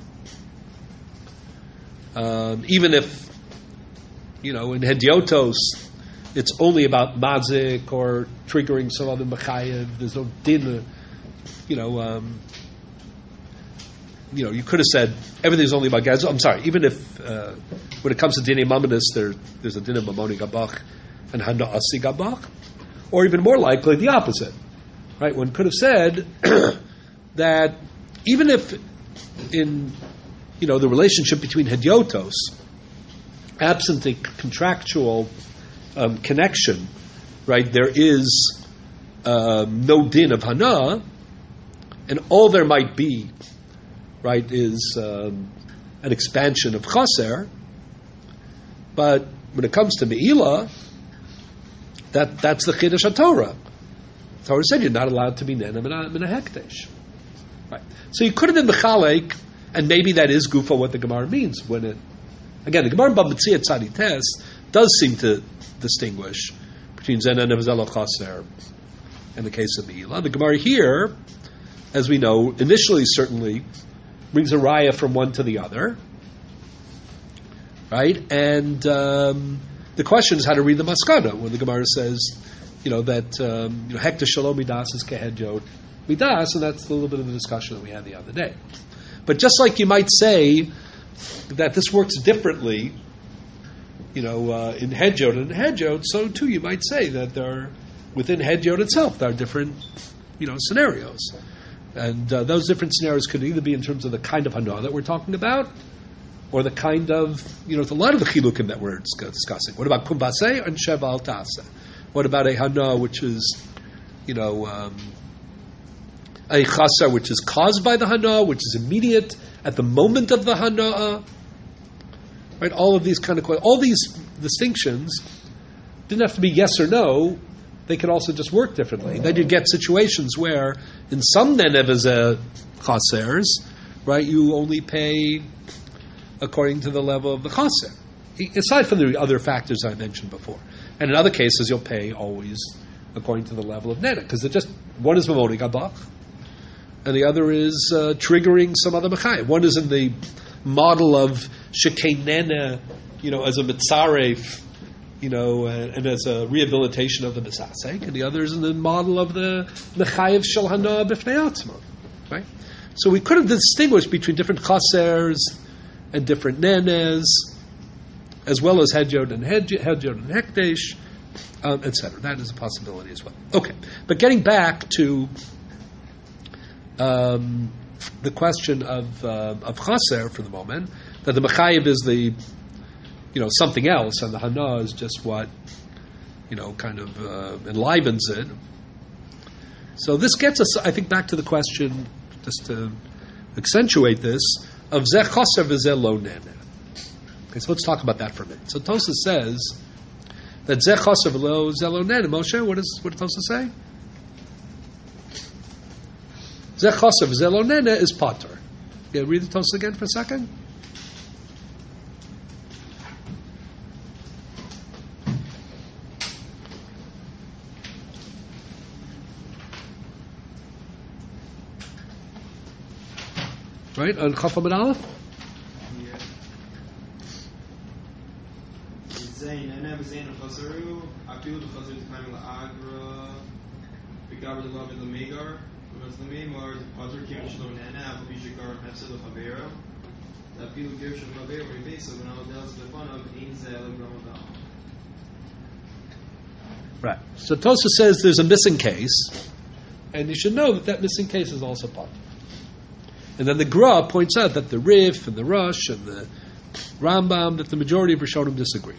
Um, even if, you know, in Hediotos, it's only about mazik or triggering some other mechayev. There's no din, you know. Um, you know, you could have said everything's only about gazel. I'm sorry. Even if uh, when it comes to dinei mamonis, there there's a din of mamoni gabach and hana'asi gabach, or even more likely the opposite. Right? One could have said that even if in you know the relationship between hediotos, absent a contractual Um, connection, right? There is um, no din of hana, and all there might be, right, is um, an expansion of chaser. But when it comes to me'ilah, that that's the chiddush haTorah. The Torah said you're not allowed to be nena min a hekdesh, right? So you could have been mechalek, and maybe that is gufa what the Gemara means when it. Again, the Gemara Bava Metzia Tzadites does seem to distinguish between Zen and Nevzel Chaser in the case of Me'ilah. The Gemara here, as we know, initially certainly brings a raya from one to the other, right? And um, the question is how to read the Maskana when the Gemara says, you know, that um, you know, Hekta Shalom Midas is Kehedjot Midas, and that's a little bit of the discussion that we had the other day. But just like you might say that this works differently, you know, uh, in Hedjot and Hedjot, so too you might say that there are, within Hedjot itself, there are different, you know, scenarios. And uh, those different scenarios could either be in terms of the kind of Hana that we're talking about, or the kind of, you know, a lot of the Chilukim that we're discussing. What about Kumbase and Sheva al Tase? What about a hana, which is, you know, um, a chaser, which is caused by the hana, which is immediate at the moment of the hana? Right? All of these kind of all these distinctions didn't have to be yes or no. They could also just work differently. Then you get situations where, in some nenev chasers, right, you only pay according to the level of the chaser, aside from the other factors I mentioned before. And in other cases, you'll pay always according to the level of nene, because just one is mamoni gabach, and the other is uh, triggering some other mechayim. One is in the model of shekei nene, you know, as a mitzaref, you know, and, and as a rehabilitation of the misasek, and the other is in the model of the mechayev shel hana b'fnei atzma, right? So we could have distinguished between different chasers and different nenes, as well as hedyot and hedyot and hekdesh, um, et cetera. That is a possibility as well. Okay, but getting back to um, the question of uh, of chaser for the moment, that the mechayev is the, you know, something else, and the hana is just what, you know, kind of uh, enlivens it. So this gets us, I think, back to the question, just to accentuate this, of zeh chaser v'zeh lo nene. Okay, so let's talk about that for a minute. So Tosafos says that zeh chaser v'zeh lo nene. Moshe, what, is, what does Tosafos say? Zeh chaser v'zeh lo nene is pater. Yeah, read the Tosafos again for a second. Right, on Chaf Amud Aleph? Yeah. Zayn, and never Zayn of Chasaru, Akil the Chasar is kind of Agra, Begaber the love in the Megar, whereas the Memar, the Pater came to Shalom Nana, Apple Bishikar, Hefsa the Chavera, the Apil Gersh of Chavera, Rebesa, when I was down to the fun of Ein Zel and Ramadan. Right. So Tosafos says there's a missing case, and you should know that that missing case is also Pater. And then the Gra points out that the Rif and the Rosh and the Rambam, that the majority of Rishonim disagree.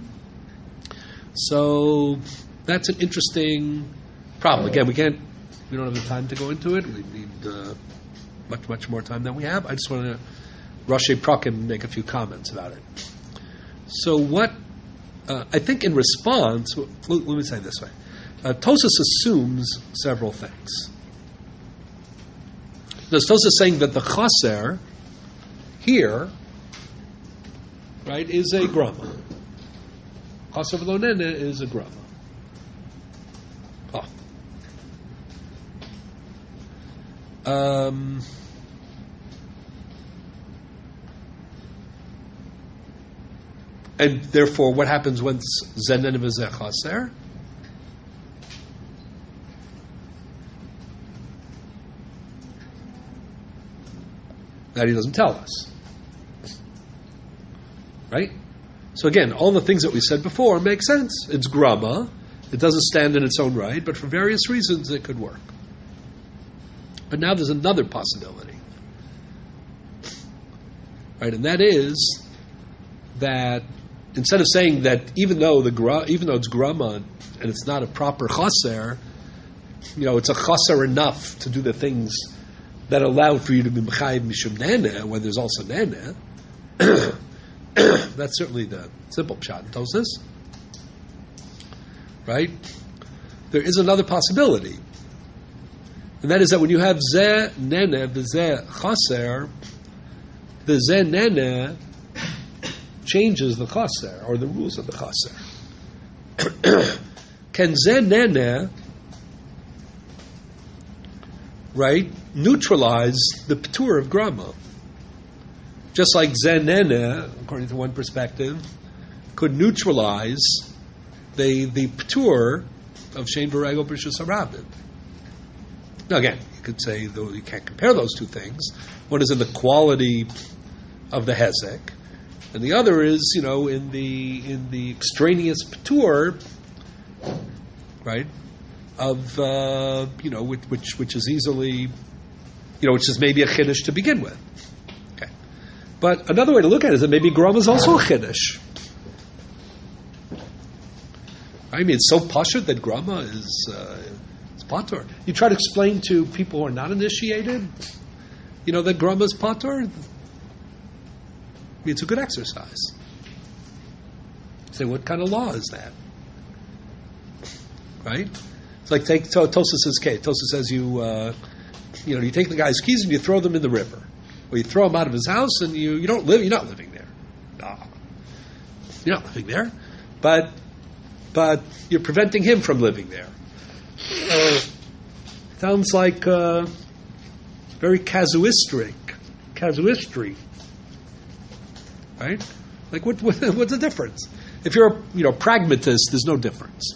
So that's an interesting problem. Again, we can't, we don't have the time to go into it. We need uh, much, much more time than we have. I just want to, Rashi Prakim, make a few comments about it. So what, uh, I think in response, let, let me say it this way. Uh, Tosafos assumes several things. The Tosafos is saying that the chaser here, right, is a grama. Chaser v'lo nene is a grama. Oh. Um, and therefore, what happens when zen nene v'zeh chaser? That he doesn't tell us. Right? So again, all the things that we said before make sense. It's grama. It doesn't stand in its own right, but for various reasons it could work. But now there's another possibility. Right? And that is that instead of saying that even though the gra, even though it's grama and it's not a proper chaser, you know, it's a chaser enough to do the things that allow for you to be mechayiv mishum nene, when there's also nene. That's certainly the simple pshat in Tosafos, right? There is another possibility, and that is that when you have zeh nene v'zeh chaser, the zeh nene changes the chaser, or the rules of the chaser. Can zeh nene, right, neutralize the p'tur of grama? Just like zeh nene, according to one perspective, could neutralize the the p'tur of shein v'regel b'rishus harabim. Now again, you could say, though you can't compare those two things. One is in the quality of the hezek, and the other is, you know, in the in the extraneous p'tur, right, of uh, you know, which, which which is easily, you know, which is maybe a chiddush to begin with. Okay, but another way to look at it is that maybe grama is also a chiddush. Right? I mean, it's so pashut that grama is uh, it's patur. You try to explain to people who are not initiated, you know, that grama is patur. I mean, it's a good exercise. Say, what kind of law is that? Right? It's like take to, Tosas' case. Tosas says you, uh, you know, you take the guy's keys and you throw them in the river, or you throw him out of his house and you, you don't live. You're not living there. No, you're not living there, but but you're preventing him from living there. Uh, sounds like uh, very casuistic, casuistry, right? Like what, what what's the difference? If you're a you know pragmatist, there's no difference.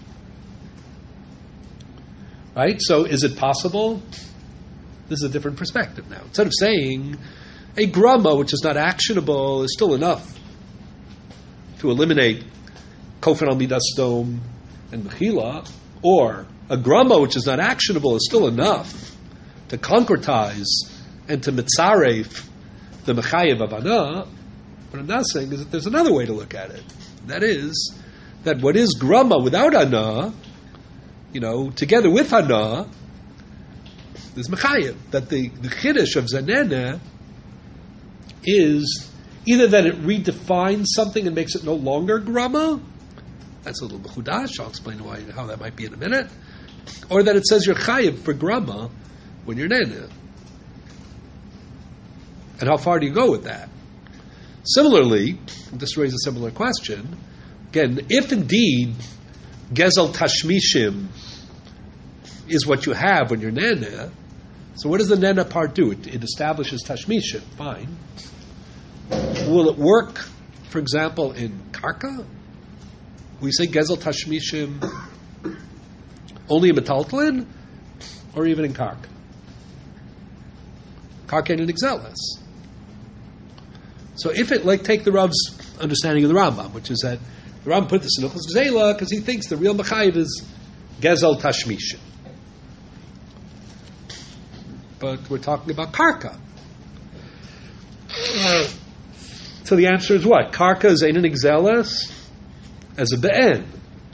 Right? So is it possible? This is a different perspective now. Instead of saying a grama, which is not actionable, is still enough to eliminate kofan al midas dom and mechila, or a grama, which is not actionable, is still enough to concretize and to mitzaref the mechayev of ana. What I'm not saying is that there's another way to look at it. That is, that what is grama without ana, you know, together with hana, is mechayev. That the, the chiddush of zanena is either that it redefines something and makes it no longer grama. That's a little mechudash. I'll explain why how that might be in a minute. Or that it says you're chayev for grama when you're nena. And how far do you go with that? Similarly, this raises a similar question. Again, if indeed Gezel Tashmishim is what you have when you're Nena, so what does the Nena part do? It, it establishes Tashmishim, fine. Will it work, for example, in Karka? We say Gezel Tashmishim only in Metaltlin, or even in Karka? Karka and in Exelis. So if it, like, take the Rav's understanding of the Rambam, which is that the Rambam put this in Hilchos Gzeila because he thinks the real Mechayev is Gezel Tashmishim. But we're talking about Karka. So the answer is what? Karka is Ein Exelis as a Be'en.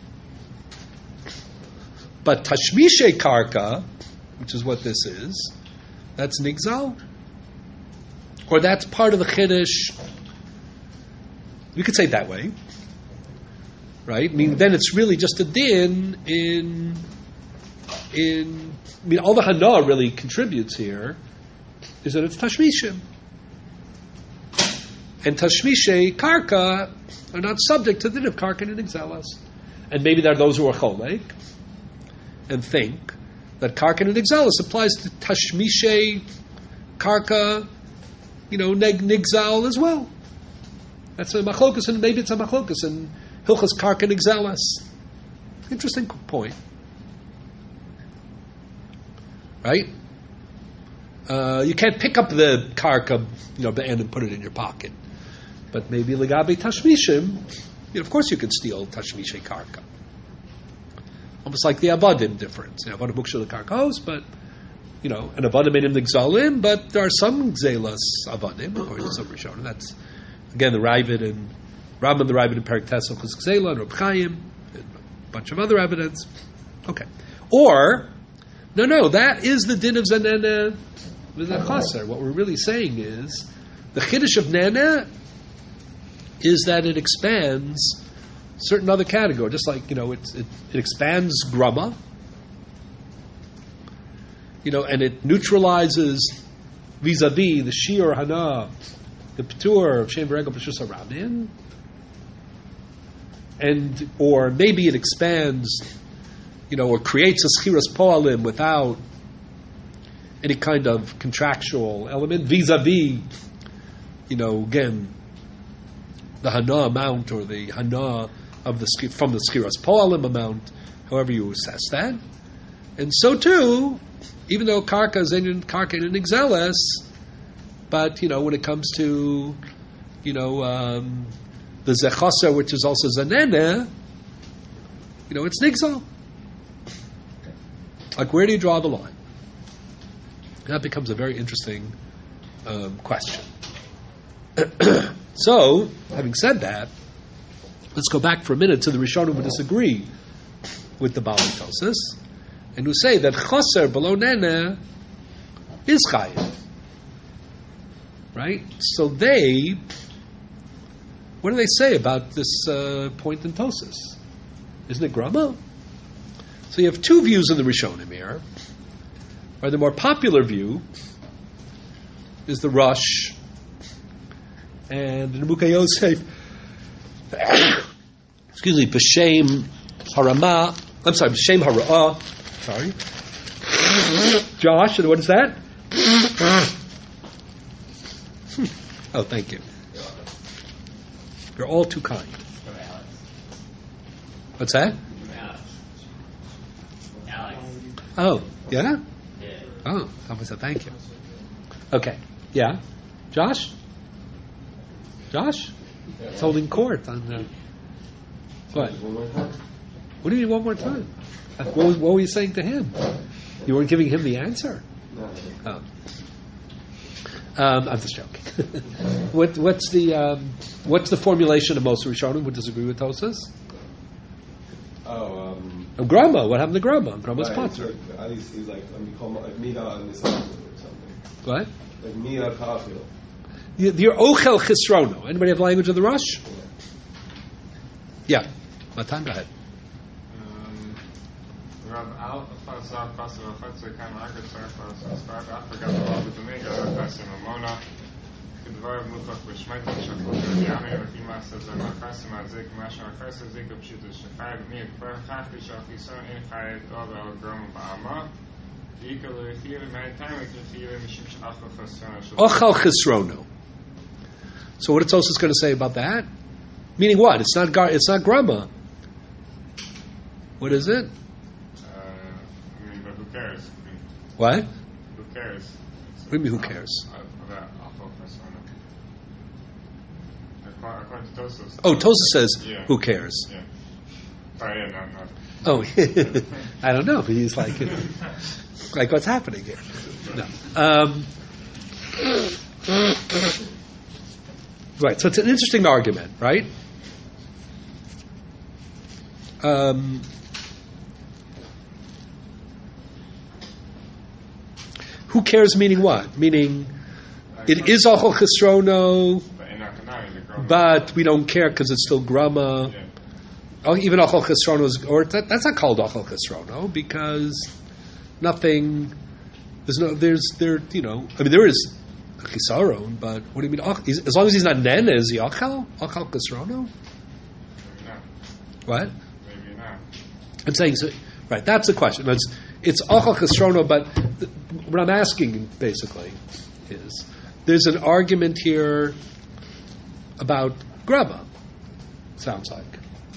But Tashmishe Karka, which is what this is, that's Nigzal. Or that's part of the Chiddush. We could say it that way. Right? I mean, then it's really just a din in, in, I mean, all the Hana really contributes here is that it's Tashmishim. And Tashmishe Karka are not subject to the din of Karka and Exelas. And maybe there are those who are Cholek and think that Karka and Exelas applies to Tashmishe Karka, you know, neg, nigzal as well. That's a machlokus, and maybe it's a machlokus in Hilchos Karka and Exelis. Interesting point, right? Uh, you can't pick up the Karka, you know, and put it in your pocket, but maybe legabe tashmishim, you know, of course you could steal tashmishay Karka. Almost like the avadim difference. You know, avadim mukshel karkos, but you know, an avadim made him the gzalim, but there are some gzelas avadim, according to some Rishonim. That's, again, the Ravid and Rambam, the Ravid and Perek Tesel, because gzela and Reb Chaim, and a bunch of other evidence. Okay. Or, no, no, that is the din of Zanena v'Zachaser. What we're really saying is, the Chiddush of Nana is that it expands certain other category, just like, you know, it, it, it expands grama, you know, and it neutralizes vis-a-vis the Shir Hana, the P'tur of Shem V'Regel P'shus HaRabin, and, or maybe it expands, you know, or creates a Schiras Po'alim without any kind of contractual element, vis-a-vis, you know, again, the Hana amount or the Hana of the from the Schiras Po'alim amount, however you assess that. And so too, even though Karka is in Karka in Exelis, but you know, when it comes to, you know, um, the Zechaser, which is also Zanene, you know, it's Nigzal. Like, where do you draw the line? That becomes a very interesting um, question. So, having said that, let's go back for a minute to the Rishonim who disagree with the Balitosis, and who say that Choser below Nene is Chayiv. Right? So they, what do they say about this uh, point in Tosis? Isn't it Grama? So you have two views in the Rishonim here. Or the more popular view is the Rush and the Nebuchadnezzar Yosef. Excuse me, B'Shem Harama. I'm sorry, B'Shem Hara'ah. Sorry. Josh, and what is that? Oh, thank you. You're all too kind. What's that? Oh, yeah? Oh, someone said thank you. Okay, yeah. Josh? Josh? It's holding court on the... What? What do you mean one more time? What, was, what were you saying to him? You weren't giving him the answer? Oh. Um, I'm just joking. what, what's the um, what's the formulation of most Rishonim who disagree with Tosas? Oh, um... Oh, Grama. What happened to Grama? Grama's right, sponsor. Like, at least he's like, let me call my, like, Miha and Nisafil or something. What? Like Miha Kafil. You're Ochel Chisrono. Anybody have language of the Rush? Yeah. Matan, go ahead. Rav Al Fazar Pasal Fatsa Kan Agat Sarfas Start Africa Rav Domingo Kasim Mona Kidvar Mukhak Bishmaitan Shakul Yami Rafima says that Makasim Azik Mashar Kasa Zik of Shita Shafag Mir Kvar Khafti Shafisa in Khayat Ov Al Grom Bama Yikal Rifir many time we can feel Mishim Shafal Fasana Ochel Chisrono. So what is Tosas going to say about that? Meaning what? It's not gar- it's not Grama. What is it? I mean, but who cares? I mean, What? who cares? What do you mean, who cares? According to Tosfos. Oh, Tosas says, Yeah. who cares? Yeah. Oh, yeah, no, no. Oh, I don't know. He's like, like what's happening here? No. Um, right. So it's an interesting argument, right? Um, who cares? Meaning what? Meaning it is Achol Chesrono, But in Akanai, the Groma. but we don't care because it's still Grama. Yeah. Oh, even Achol Chesrono is, or that, that's not called Achol Chesrono because nothing. There's no. There's there. You know. I mean, there is Chisaron, but what do you mean? ach- he's- As long as he's not Nene, is he Achol? Achol Chesrono? Maybe not. What? Maybe not. I'm saying, so, right, that's the question. It's, it's Achal Chesrono, but th- what I'm asking, basically, is there's an argument here about Graba, sounds like.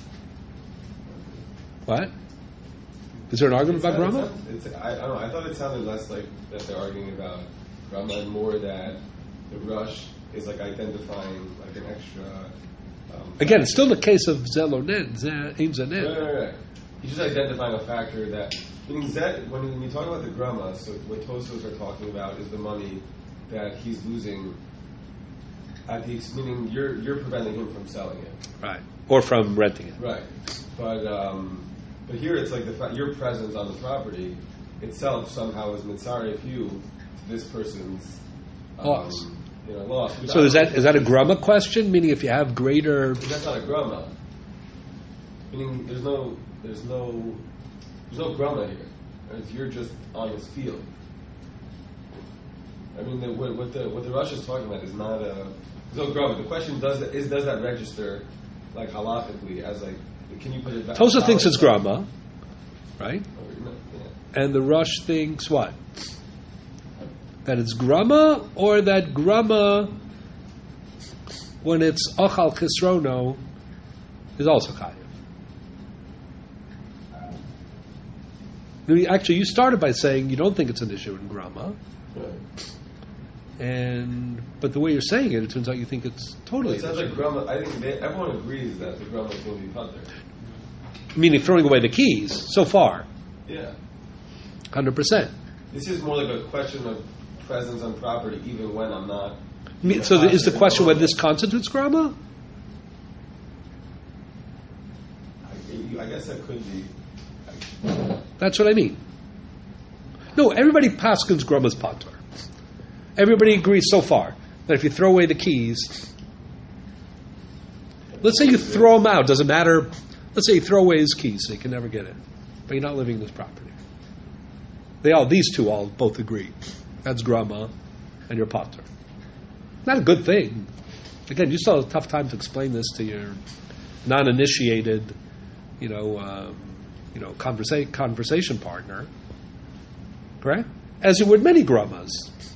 What? Is there an argument about It's- Grama? it's- it's- I, I don't know. I thought it sounded less like that they're arguing about Grama and more that the rush is like identifying like an extra. Um, Again, it's still the case of Zelonen, Aim Right, Zanen. right, right. He's just identifying a factor that meaning Zed, when, when you talk about the Grama, so what Tosos are talking about is the money that he's losing at the ex- meaning you're you're preventing him from selling it. Right. Or from renting it. Right. But um, but here it's like the fa- your presence on the property itself somehow is mitzaref you to this person's um, Loss. You know, loss. Which So I is don't that is that a Grama question? Meaning if you have greater... But that's not a grama. Meaning, there's no, there's no, there's no grama here. Right? You're just on this field. I mean, the, what, what the what the Rush is talking about is not a. There's no grama. The question does that, is does that register, like halachically, as like, can you put it back? Tosa thinks it's Grama, right? Or, no, yeah. And the Rush thinks what? That it's Grama, or that Grama, when it's Achal Chisrono, is also Chayiv. I mean, actually, you started by saying you don't think it's an issue in Grama, Right. and but the way you're saying it, it turns out you think it's totally It an sounds issue. like grama. I think they, everyone agrees that the grama is going to be putter. Meaning throwing away the keys so far, Yeah. one hundred percent. This is more like a question of presence on property, even when I'm not. I mean, so the, is the question whether this constitutes Grama? I, I guess that could be. That's what I mean. No, everybody paskins grama's patur. Everybody agrees so far that if you throw away the keys, let's say you throw them out, doesn't matter. Let's say you throw away his keys so he can never get in, but you're not living in his property. They all, these two all both agree. That's grama and your patur. Not a good thing. Again, you still have a tough time to explain this to your non-initiated, you know, um, you know, conversa- conversation partner, correct? As you would many gramas,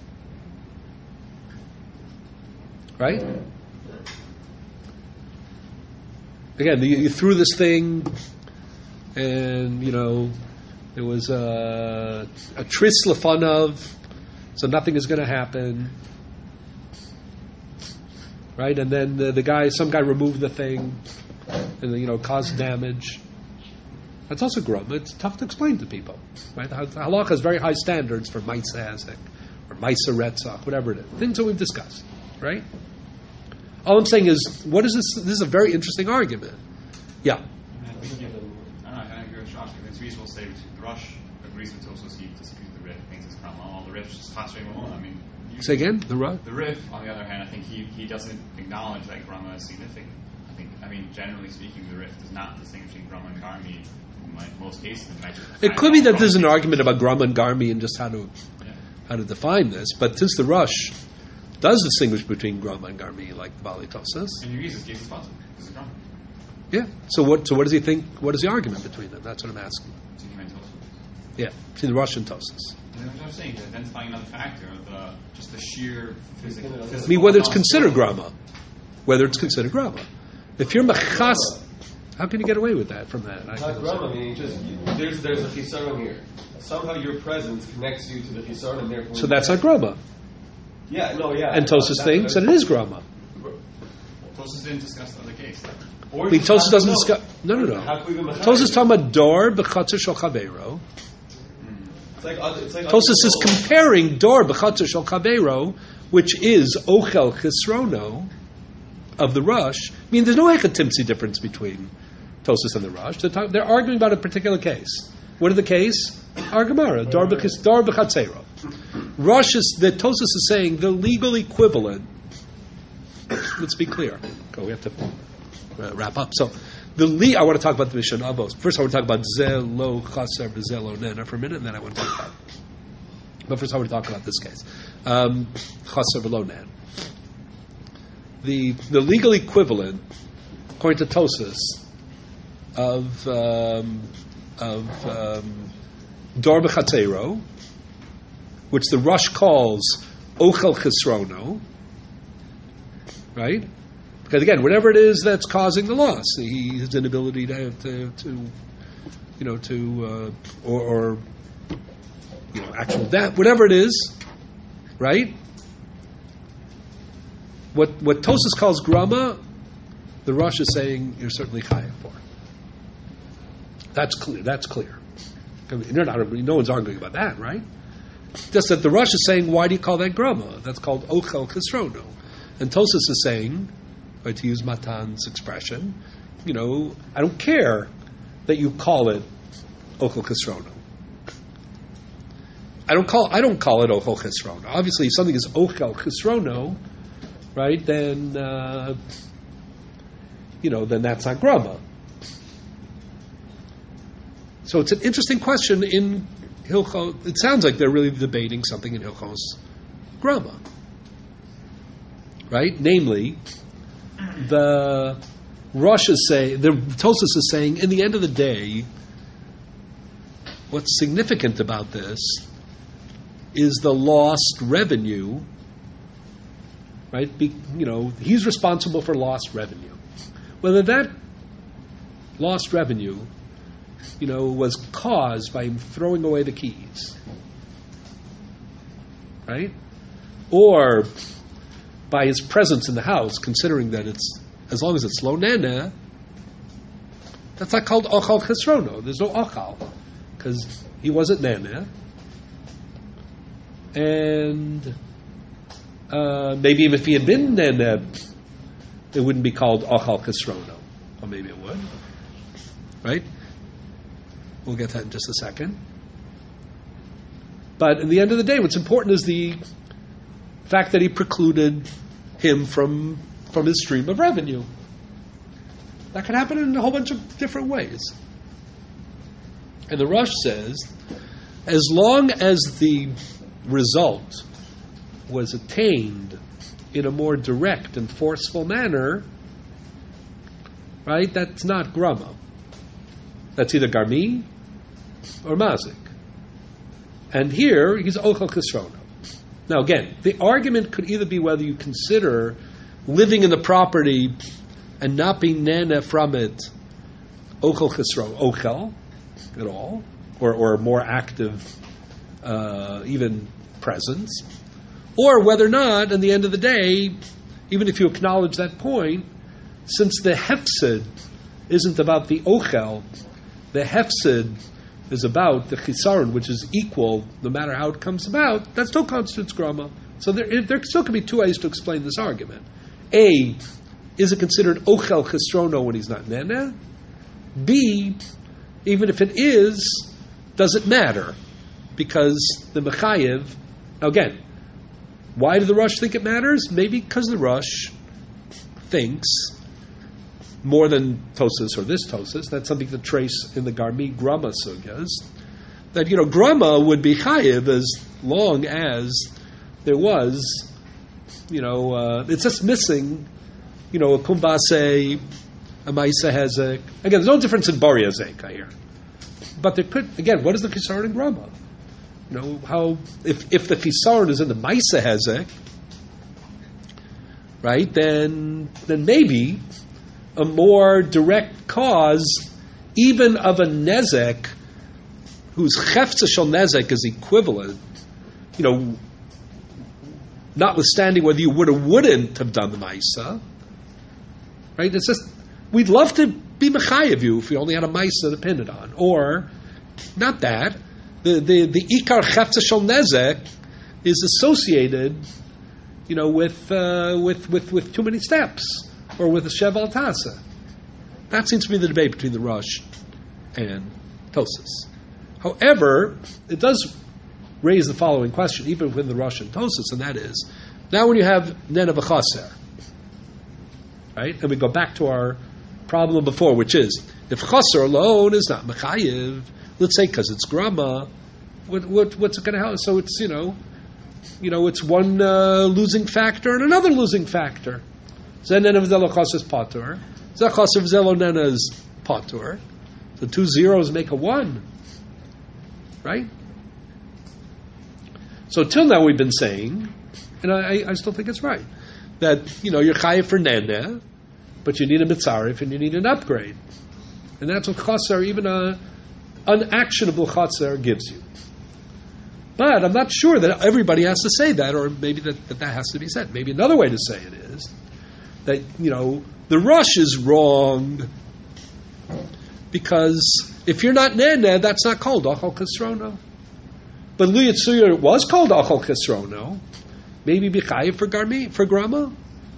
right? Again, you, you threw this thing, and you know there was a, a tris lefanov, so nothing is going to happen, right? And then the, the guy, some guy removed the thing, and you know caused damage. That's also grama. It's tough to explain to people, right? The halacha has very high standards for ma'aseh hazek or ma'aseh retzach, whatever it is. Things that we've discussed, right? All I'm saying is, what is this? This is a very interesting argument. Yeah. I think you, I don't know, I agree with Josh. I think it's reasonable to say the Rosh agrees with Tosos, he disagrees with the Rif, thinks it's Krama. All the Rif just pass Ramon. I mean, Say again, the Rif? The Rif, on the other hand, I think he, he doesn't acknowledge that Grama is significant. I think, I mean, generally speaking, the Rif does not distinguish between Grama and Garmi in like most cases. It could be that there's an argument about Grama and Garmi and just how to yeah. how to define this, but since the Rosh does distinguish between Grama and Garmi, like the Bali Tosas. And you use this case as possible. This is Grama. Yeah. So what? So what does he think? What is the argument between them? That's what I'm asking. Yeah, between the Rosh and Tosas. And what I'm saying is identifying another factor of the just the sheer physical. physical I mean, whether it's considered Grama, whether it's considered Grama. If you're mechas, how can you get away with that from that? It's not Grama. I mean, just you, there's there's a chisaron here. Somehow your presence connects you to the chisaron, and therefore. So that's not Grama. Yeah, no, yeah. And Tosas thinks that it is Grama. Tosus didn't discuss the other case. Or I mean, Tosus doesn't discuss. No, no, no. Tosus talking about dor b'chatzar shel chaveiro. It's like other, it's like Tosus is comparing dor b'chatzar shel chaveiro, which is ochel chisrono of the Rosh. I mean, there's no echatimsi difference between Tosus and the Rosh. They're, talk, they're arguing about a particular case. What is the case? Our Gemara, dor b'chatzero. Rosh is, the Tosus is saying the legal equivalent. Let's be clear. Go, we have to uh, wrap up. So, the le- I want to talk about the Mishnah Avos. First, I want to talk about zelo chaser v'zelo nena for a minute, and then I want to talk about. But first, I want to talk about this case, um, chaser v'lo nen. The the legal equivalent, according to Tosus, of um, of um, dor b'chatzero, which the Rosh calls ochel chisrono, right? Because again, whatever it is that's causing the loss, he, his inability to, to, to you know, to uh, or, or you know, actual death, whatever it is, right? What what Tosus calls grama, the Rosh is saying you're certainly chayav for. That's clear. That's clear. I mean, you're not, no one's arguing about that, right? Just that the Rosh is saying, why do you call that grama? That's called ochel chisrono. And Tosus is saying, right, to use Matan's expression, you know, I don't care that you call it ochel chisrono. I don't call I don't call it ochel chisrono. Obviously, if something is ochel chisrono, right, then uh, you know, then that's not grama. So it's an interesting question in Hilchos. It sounds like they're really debating something in Hilchos grama, right? Namely, the Rosh is saying, the Tosus is saying, in the end of the day, what's significant about this is the lost revenue, right? Be, you know, he's responsible for lost revenue. Whether that lost revenue, you know, was caused by him throwing away the keys, right? Or by his presence in the house, considering that it's, as long as it's lo nana, that's not called ochal chisrono. There's no ochal, because he wasn't nana. And uh, maybe even if he had been nana, it wouldn't be called ochal chisrono. Or maybe it would, right? We'll get that in just a second. But in the end of the day, what's important is the fact that he precluded him from from his stream of revenue. That can happen in a whole bunch of different ways. And the Rosh says, as long as the result was attained in a more direct and forceful manner, right, that's not grama. That's either garmi or mazik. And here, he's ochel chesrono. Now again, the argument could either be whether you consider living in the property and not being nana from it ochel chesrono, ochel, at all, or, or more active, uh, even presence, or whether or not, at the end of the day, even if you acknowledge that point, since the hefsid isn't about the ochel, the hefsid is about the chisaron, which is equal no matter how it comes about, that still constitutes grama. So there, there still can be two ways to explain this argument. A, is it considered ochel chisrono when he's not nana? B, even if it is, does it matter? Because the mechayev, again, why do the Rosh think it matters? Maybe because the Rosh thinks, more than Tosas or this Tosas, that's something to trace in the Garmi Grama Sugyas, that, you know, Grama would be chayiv as long as there was, you know, uh, it's just missing, you know, a kumbase, a maisa hezek. Again, there's no difference in bari hezek here. But there could, again, what is the chisaron in grama? You know, how, if, if the chisaron is in the maisa hezek, right, then, then maybe a more direct cause, even of a nezek, whose chefza shel nezek is equivalent, you know, notwithstanding whether you would or wouldn't have done the maisa, right? It's just, we'd love to be mechayev you if we only had a maisa to pin it on, or not that. The the the ikar chefza shel nezek is associated, you know, with uh, with with with too many steps, or with a sheval tasa. That seems to be the debate between the Rosh and Tosas. However, it does raise the following question, even within the Rosh and Tosas, and that is, now when you have nen of a chaser, right, and we go back to our problem before, which is, if chaser alone is not mechayiv, let's say because it's grama, what, what, what's it going to help? So it's, you know, you know, it's one uh, losing factor and another losing factor. Zen nen of zelo chaser is patur. Zen chaser of zelo nen is patur. The two zeros make a one, right? So till now we've been saying, and I, I still think it's right, that, you know, you're chayiv for nene, but you need a mitzarif and you need an upgrade. And that's what chaser, even a unactionable chaser, gives you. But I'm not sure that everybody has to say that, or maybe that, that that has to be said. Maybe another way to say it is that, you know, the Rosh is wrong because if you're not nene, that's not called achal kesrono. But Lu Yitzuyah was called achal kesrono. Maybe be chayiv for garmi, for grama,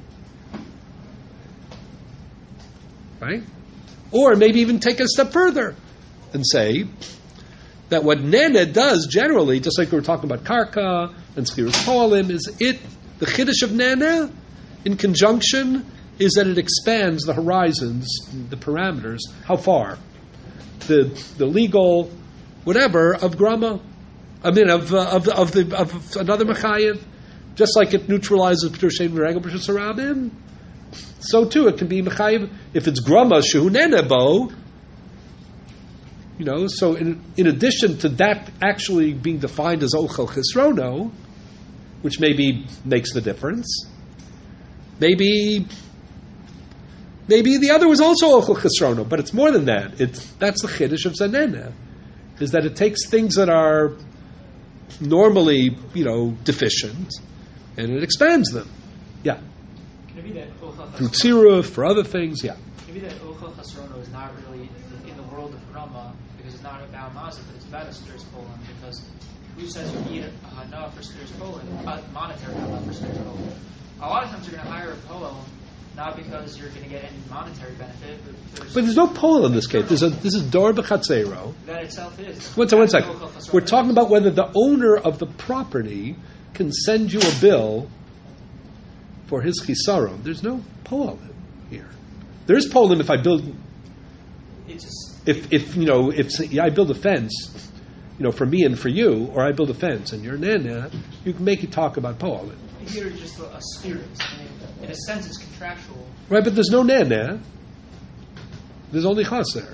right? Or maybe even take it a step further and say that what nene does generally, just like we were talking about karka and schiras poalim, is it, the chiddush of nene in conjunction is that it expands the horizons, the parameters, how far? The the legal whatever of grama, I mean of uh, of of the of another mechayev, just like it neutralizes P'tur Shein V'Regel B'Shus Harabim, so too it can be mechayev if it's grama shehu nene bo. You know, so in, in addition to that actually being defined as ochel chisrono, which maybe makes the difference, maybe maybe the other was also ochel chisrono, but it's more than that. It's that's the chiddush of zanena, is that it takes things that are normally, you know, deficient, and it expands them. Yeah. Maybe that ochel Through tziruf, for other things, yeah. Maybe that ochel chasrono is not really in the world of Rama, because it's not about mazik, but it's about a stirs colon. Because who says you need a hana for stirs colon, a monetary hana for stirs colon? A lot of times you're going to hire a poel not because you're going to get any monetary benefit, but there's, But there's no poll in this case. There's a, this is Dor B'Chatzero. that itself is. One second, one second. That's what We're talking about whether the owner of the property can send you a bill for his chisaron. There's no poem here. There is poem if I build, It's just, if if you know, if yeah, I build a fence, you know, for me and for you, or I build a fence and you're nana, you can make it talk about poem. here is just a, a spirit. I mean, in a sense, it's contractual. Right, but there's no nana. There's only chaser.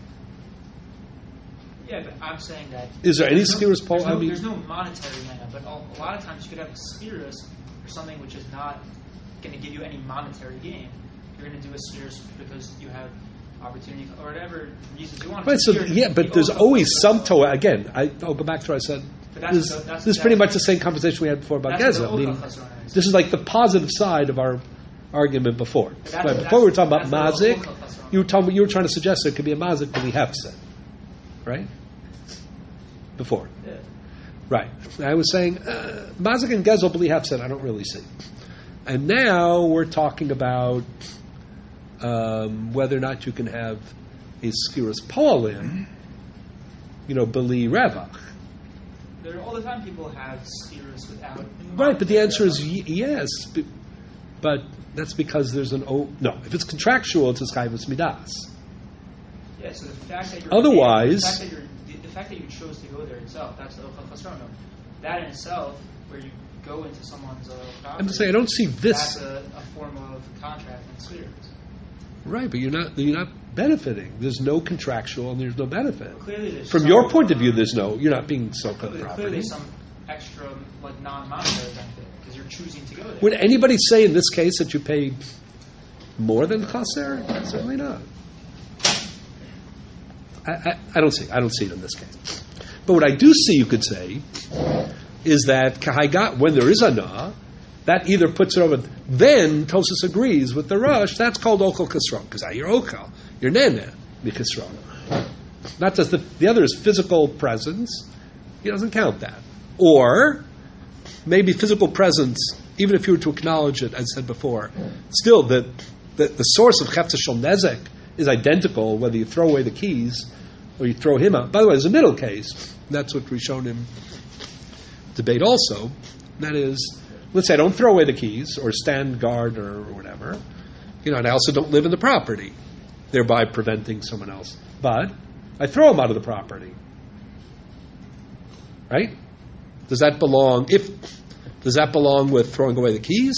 Yeah, but I'm saying that. Is there any there's no- skirus poll? There's no, I mean- there's no monetary mana, but all, a lot of times you could have a skirus for something which is not going to give you any monetary gain. You're going to do a skirus because you have opportunity or whatever reasons you want. Right, so Here, yeah, but the there's Ocho always Chesron- some Torah. Again, I, I'll go back to what I said. But that's This, the- that's this is pretty exactly- much the same conversation we had before about That's Gezel. what I the mean, Ocho Chesron is. this is like the positive side of our argument before. that's- Right, that's- before we were talking about that's the mazik, Ocho Chesron. you were talking, you were trying to suggest there could be a mazik to be hefset, right? Before, Yeah. right? I was saying uh, mazik and Gezel beli hefset. I don't really see. And now we're talking about um, whether or not you can have a skiras poalim, you know, beli revach. There all the time people have skirus without. Right, but the answer is y- yes, b- but that's because there's an o. No, if it's contractual, it's a chayvus midas. Yeah, so the fact that you're Otherwise- the fact that, you're, the, the fact that you chose to go there itself, that's the Ochel Chasrono. That in itself, where you go into someone's uh, property, I'm just saying I don't see this. that's a, a form of contract and skirus. Right, but you're not you're not benefiting. There's no contractual and there's no benefit. Clearly, there's From some, your point of view, there's no. You're not being so cut clearly, clearly property. there's some extra like non-monetary benefit because you're choosing to go there. Would anybody say in this case that you pay more than chaser? Certainly not. I, I, I don't see. I don't see it in this case. But what I do see, you could say, is that kahaigat when there is a na, that either puts it over. Then Tosis agrees with the rush. That's called okal kasron because you're okal, you're nene mikasron. Not just the the other is physical presence. He doesn't count that. Or maybe physical presence, even if you were to acknowledge it, as I said before, still the the, the source of chefza shel nezek is identical whether you throw away the keys or you throw him out. By the way, there's a middle case. That's what we shown him debate also. That is, let's say I don't throw away the keys or stand guard or whatever. You know, and I also don't live in the property, thereby preventing someone else. But I throw him out of the property. Right? Does that belong if does that belong with throwing away the keys?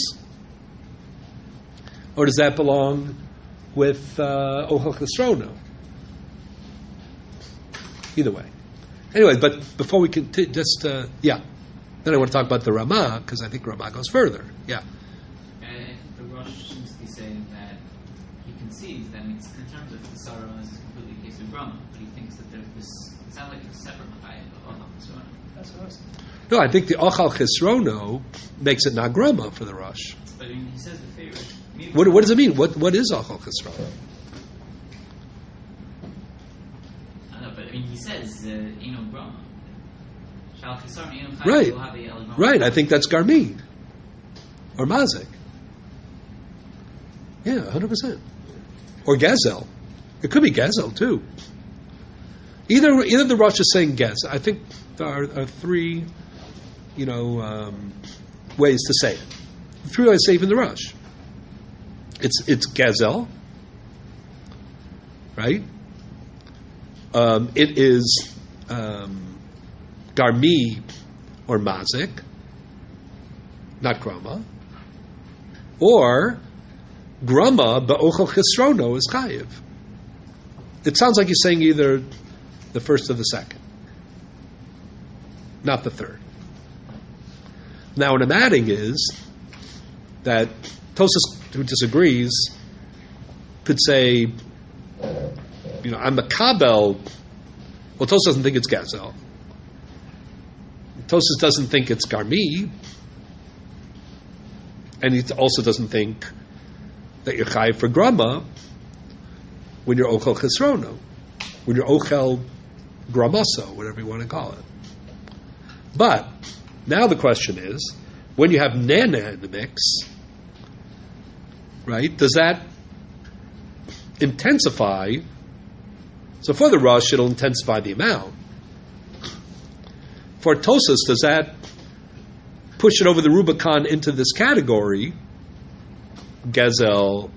Or does that belong with uh, Ohel Chesrono? Either way. Anyway, but before we can t- just uh, yeah, then I want to talk about the Ramah because I think Ramah goes further. Yeah. And the Rosh seems to be saying that he concedes that in terms of the sorrow, this is completely a case of Brahma, but he thinks that there's this. It sounds like a separate Machayim of Ochel Chesrono. That's what I was saying. No, I think the Ochal Chesrono makes it not Grama for the Rosh. But I mean, he says the favorite. Maybe What, what does it mean? What what is Ochal Chesrono? I don't know, but I mean, he says uh, Eno Brahma. Shal Chesar Eno Chayim Right. will have the El Brahma. Right, I think that's Garmi or Mazik. Yeah, one hundred percent. Or Gezel. It could be Gezel, too. Either either the Rosh is saying Gez. I think there are, are three, you know, um, ways to say it. Three ways to say it in the Rosh. It's it's Gezel, right? Um, it is um, Garmi or Mazik, not Grama. Or Grama ba'ochel Chesrono is Chayiv. It sounds like you're saying either the first or the second, not the third. Now, what I'm adding is that Tosas, who disagrees, could say, you know, I'm a Kabel. Well, Tosas doesn't think it's Gazel. Tosas doesn't think it's Garmi. And he also doesn't think that you're Chayiv for Grama when you're Ochel Chesrono, when you're Ochel Gramaso, whatever you want to call it. But now the question is, when you have Nana in the mix, right? Does that intensify? So for the Rosh, it'll intensify the amount. For Tosas, does that push it over the Rubicon into this category? Gezel,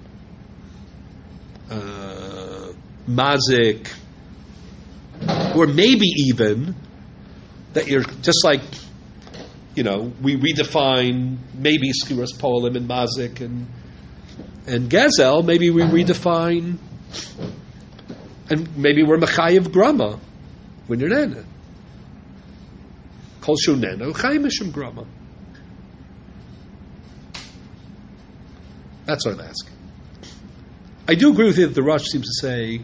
uh, Mazik, or maybe even that you're just like, you know, we redefine maybe Skiras Poelim and Mazik and and Gezel, maybe we redefine, and maybe we're Mechayev Grama when you're Nana. Kol Shu Nana, Chayim Mishum Grama. That's what I'm asking. I do agree with you that the Rosh seems to say,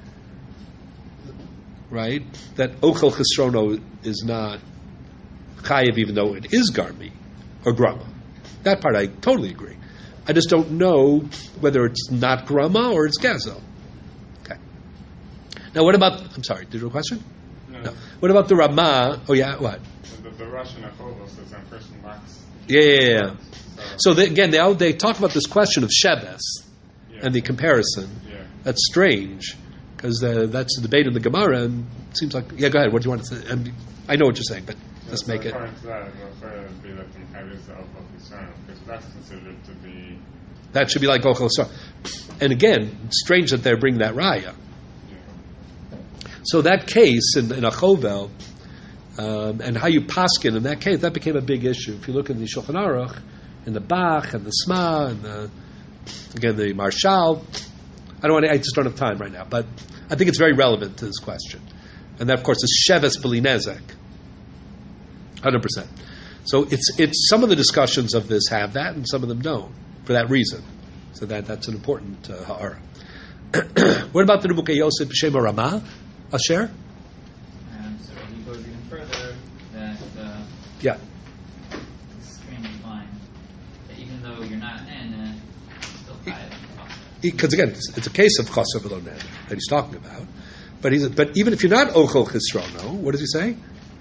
right, that Ochel Chesrono is not Chayev, even though it is Garmi or Grama. That part I totally agree. I just don't know whether it's not Grama or it's Gazel. Okay. Now, what about? I'm sorry. Did you have a question? No. No. What about the Ramah? Oh yeah. What? The, the Russian Acholos says that person lacks. Yeah, yeah, yeah. yeah. So, So they, again, they all- they talk about this question of Shebes yeah. and the comparison. Yeah. That's strange because uh, that's a debate in the Gemara, and it seems like yeah. Go ahead. What do you want to say? And I know what you're saying, but let's so make it. according to that, it will further be that the Mechayev is the Ochel Chesrono, because that's considered to be. That should be like Ochel Sar. And again, it's strange that they're bringing that raya. Yeah. So that case in, in Achovel, um, and how you paskin in that case, that became a big issue. If you look in the Shulchan Aruch, in the Bach, and the Sma, and the, again, the Marshal, I don't want to, I just don't have time right now, but I think it's very relevant to this question. And that, of course, is Sheves B'li Nezek. one hundred percent. So it's, it's, some of the discussions of this have that, and some of them don't, for that reason. So that, that's an important uh, ha'ara. What about the Nubukei Yosef B'Shem Ramah? Asher? Um, so he goes even further that uh, Yeah. it's strange line that even though you're not in, uh, still five. Because again, it's, it's a case of chaser below net that he's talking about. But he's but even if you're not ochel chisrono, what does he say?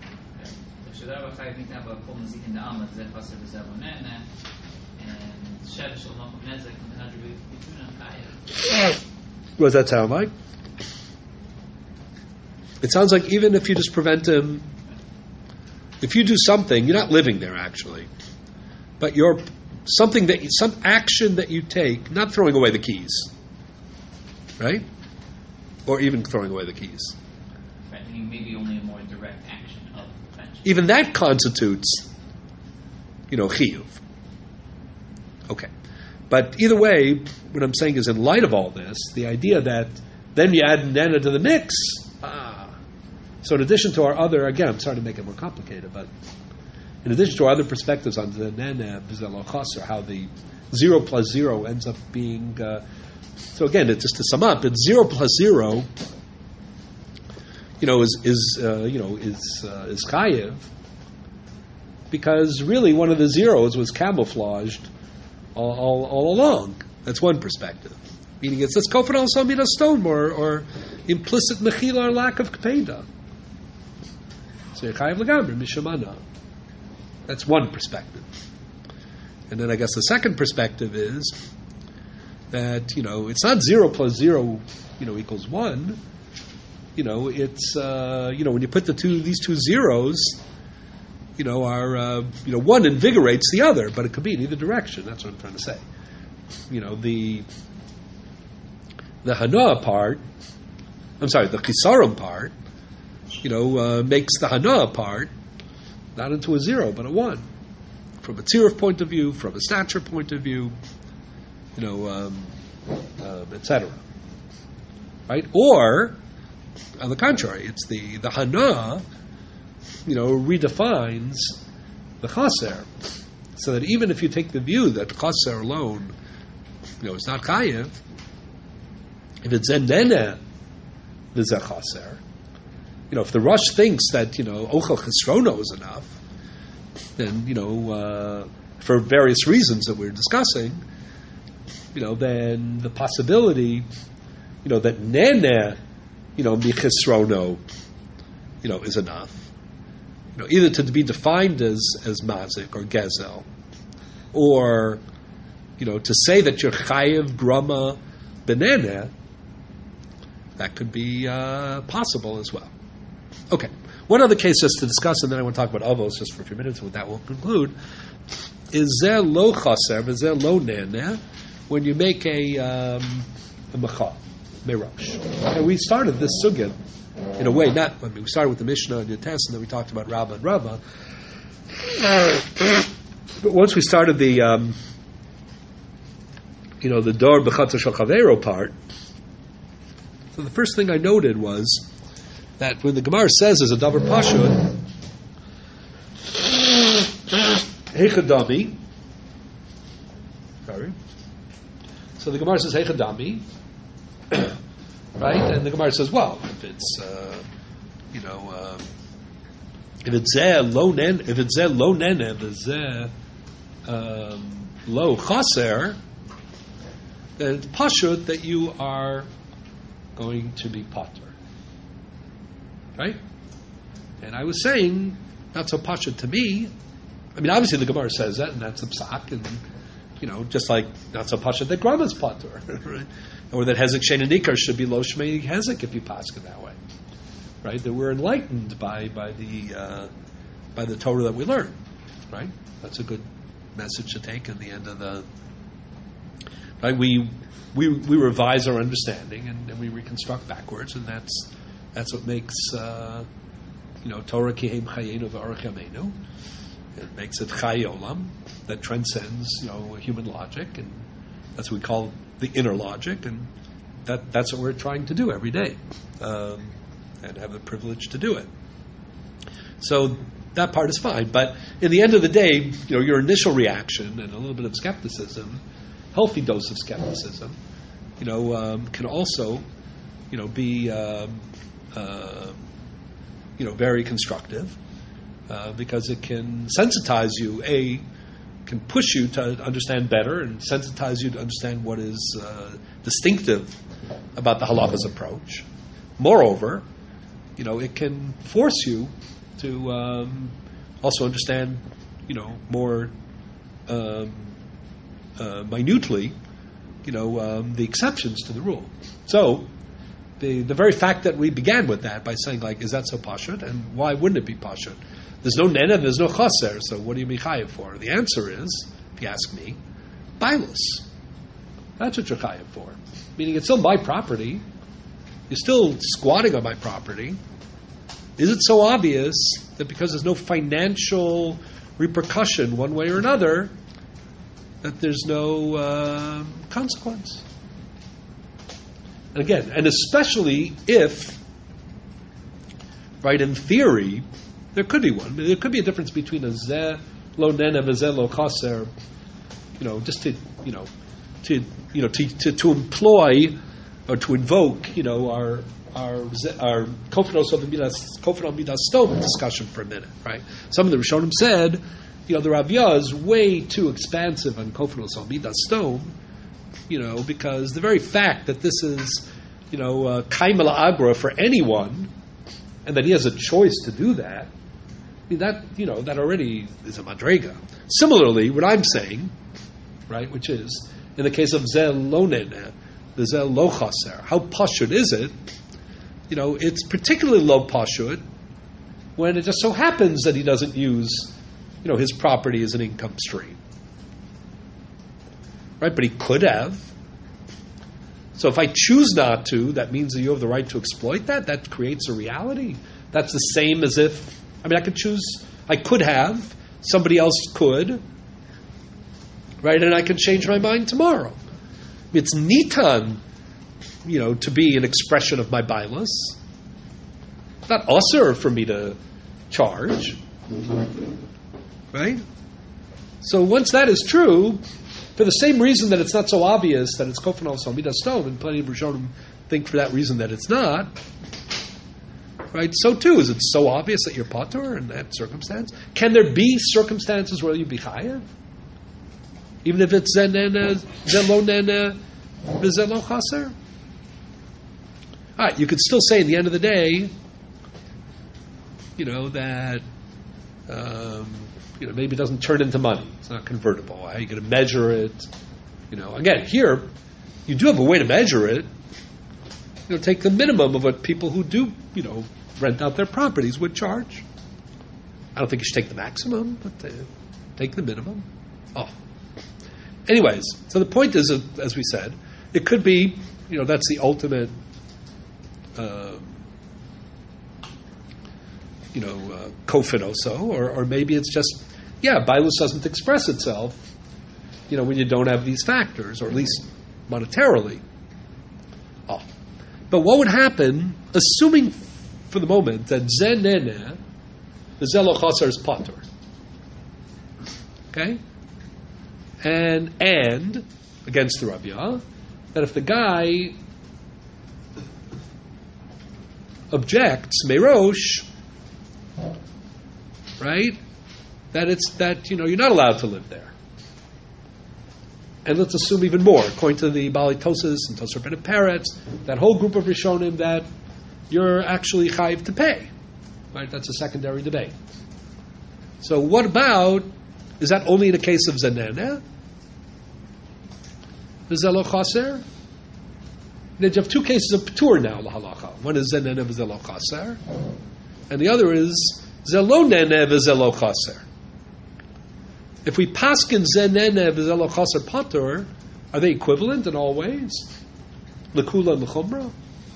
What does that sound like? It sounds like even if you just prevent him, if you do something, you're not living there actually, but you're something that some action that you take, not throwing away the keys, right? Or even throwing away the keys. Right, thinking maybe only a more direct action of prevention. Even that constitutes, you know, chiyuv. Okay. But either way, what I'm saying is in light of all this, the idea that then you add nana to the mix, ah. So in addition to our other, again, I'm sorry to make it more complicated, but in addition to our other perspectives on the nana, b'zel chaser, how the zero plus zero ends up being, uh, so again, it's just to sum up, it's zero plus zero, you know, is, is uh, you know, is, uh, is chayiv, because really one of the zeros was camouflaged all, all, all along. That's one perspective. Meaning it's this kofar al samina stone or, or implicit mechila or lack of kapeda. So you're chayiv l'gamri mishamana. That's one perspective. And then I guess the second perspective is that, you know, it's not zero plus zero, you know, equals one. You know, it's, uh, you know, when you put the two, these two zeros, you know, are, uh, you know, one invigorates the other, but it could be in either direction. That's what I'm trying to say. You know, the the hana part, I'm sorry, the chisaron part, you know, uh, makes the hana part not into a zero, but a one. From a tziruf point of view, from a stature point of view, you know, um, uh, et cetera. Right? Or, on the contrary, it's the, the hana, you know, redefines the chaser. So that even if you take the view that the chaser alone, you know, is not chayiv, if it's zenene, the chaser, you know, if the Rosh thinks that, you know, ochel chesrono is enough, then, you know, uh, for various reasons that we're discussing, you know, then the possibility, you know, that nene, you know, michesrono, you know, is enough. You know, either to be defined as, as mazik or gezel, or, you know, to say that you're chayiv grama benene, that could be uh, possible as well. Okay, one other case just to discuss, and then I want to talk about avos just for a few minutes, and with that we'll conclude, is zeh lo chaser, v'zeh lo nene, when you make a, um, a mecha, merash. And we started this sugya, in a way, not, I mean, we started with the Mishnah and the test, and then we talked about Rabbah and Rabbah. But once we started the, um, you know, the Dor B'Chatzar Shel Chavero part, so the first thing I noted was that when the Gemara says there's a Davar Pashut, Heichadami, sorry. So the Gemara says Heichadami, right? And the Gemara says, well, if it's, uh, you know, uh, if it's zeh lo nen, if it's zeh lo nene, if it's zeh um, lo chaser, then it's pashut that you are going to be pater, right? And I was saying, not so pashut to me. I mean, obviously the Gemara says that, and that's a psak, and you know, just like not so pashut that grandma's pater, right? Or that hezek shein and ikar should be lo shmei hezek if you pass it that way, right? That we're enlightened by by the uh, by the Torah that we learn, right? That's a good message to take in the end of the. Right? We we we revise our understanding and, and we reconstruct backwards, and that's that's what makes uh, you know Torah kihem chayenu v'arach yameinu. It makes it chay olam that transcends you know human logic, and that's what we call the inner logic, and that that's what we're trying to do every day, um, and have the privilege to do it. So that part is fine, but in the end of the day, you know, your initial reaction and a little bit of skepticism, healthy dose of skepticism, you know, um, can also, you know, be, um, uh, you know, very constructive uh, because it can sensitize you. A can push you to understand better and sensitize you to understand what is uh, distinctive about the halakha's approach. Moreover, you know, it can force you to um, also understand, you know, more um, uh, minutely, you know, um, the exceptions to the rule. So, the the very fact that we began with that by saying, like, is that so pashut, and why wouldn't it be pashut? There's no nena, there's no chaser, so what do you mechayev for? The answer is, if you ask me, bailus. That's what you're chayev for. Meaning it's still my property. You're still squatting on my property. Is it so obvious that because there's no financial repercussion one way or another, that there's no uh, consequence? And again, and especially if, right, in theory, there could be one. There could be a difference between a zeh lo nene and a zeh lo chaser. You know, just to you know, to you know, to to, to employ or to invoke, you know, our our our kofanos of the midas kofanos midas stone discussion for a minute, right? Some of the Rishonim said, you know, the Raviyah is way too expansive on kofanos of midas stone, you know, because the very fact that this is, you know, uh, kaimel agra for anyone, and that he has a choice to do that. I mean, that, you know, that already is a madrega. Similarly, what I'm saying, right, which is, in the case of zel lo nene, the zel lo chaser, how pashut is it? You know, it's particularly low pashut when it just so happens that he doesn't use, you know, his property as an income stream. Right, but he could have. So if I choose not to, that means that you have the right to exploit that? That creates a reality? That's the same as if, I mean, I could choose, I could have, somebody else could, right, and I can change my mind tomorrow. It's nitan, you know, to be an expression of my bailus. It's not usur for me to charge, right? So once that is true, for the same reason that it's not so obvious that it's kofanos al midas stone, and plenty of Rishonim think for that reason that it's not, right? So too, is it so obvious that you're patur in that circumstance? Can there be circumstances where you be chayav? Even if it's zenena, zelo nena, v'zelo chaser? All right, you could still say at the end of the day, you know, that um, you know, maybe it doesn't turn into money. It's not convertible. How are you going to measure it? You know, again, here, you do have a way to measure it. You know, take the minimum of what people who do, you know, rent out their properties would charge. I don't think you should take the maximum, but uh, take the minimum. Oh. Anyways, so the point is, uh, as we said, it could be, you know, that's the ultimate, uh, you know, uh, kofinoso, or, or maybe it's just, yeah, Bailus doesn't express itself, you know, when you don't have these factors, or at least monetarily. Oh. But what would happen, assuming for the moment that zenene, the zelo chaser is potter, okay, and and against the Rabbiah, that if the guy objects merosh, right, that it's that you know you're not allowed to live there. And let's assume even more, according to the Bali Tosas and Tosar Ben Peretz, that whole group of Rishonim, that you're actually chayiv to pay. Right? That's a secondary debate. So what about, is that only in the case of Zenene? The Zelo Chaser? You have two cases of Ptur now, la halacha. One is Zenene v'Zelo Chaser, and the other is Zelo Nene v'Zelo Chaser. If we paskin zenene v'zelo chaser patur, are they equivalent in all ways? Lekula and lechumra.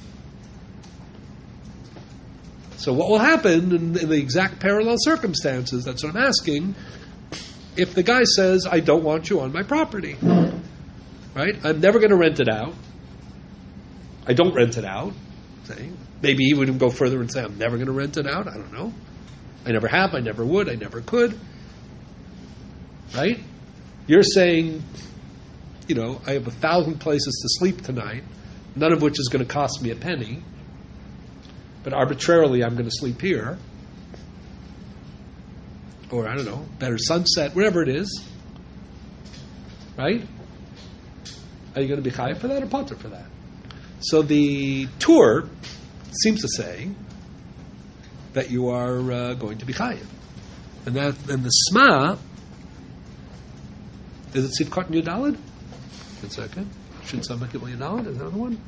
So what will happen in, in the exact parallel circumstances? That's what I'm asking. If the guy says, "I don't want you on my property," right? I'm never going to rent it out. I don't rent it out. Say, maybe he would even go further and say, "I'm never going to rent it out." I don't know. I never have. I never would. I never could. Right? You're saying, you know, I have a thousand places to sleep tonight, none of which is going to cost me a penny, but arbitrarily I'm going to sleep here. Or, I don't know, better sunset, whatever it is. Right? Are you going to be chayiv for that or potter for that? So the Tur seems to say that you are uh, going to be chayiv. And that, and the Sma, is it Sivkot and Yudalid? One second. Should someone give me Yudalid? Is that the one?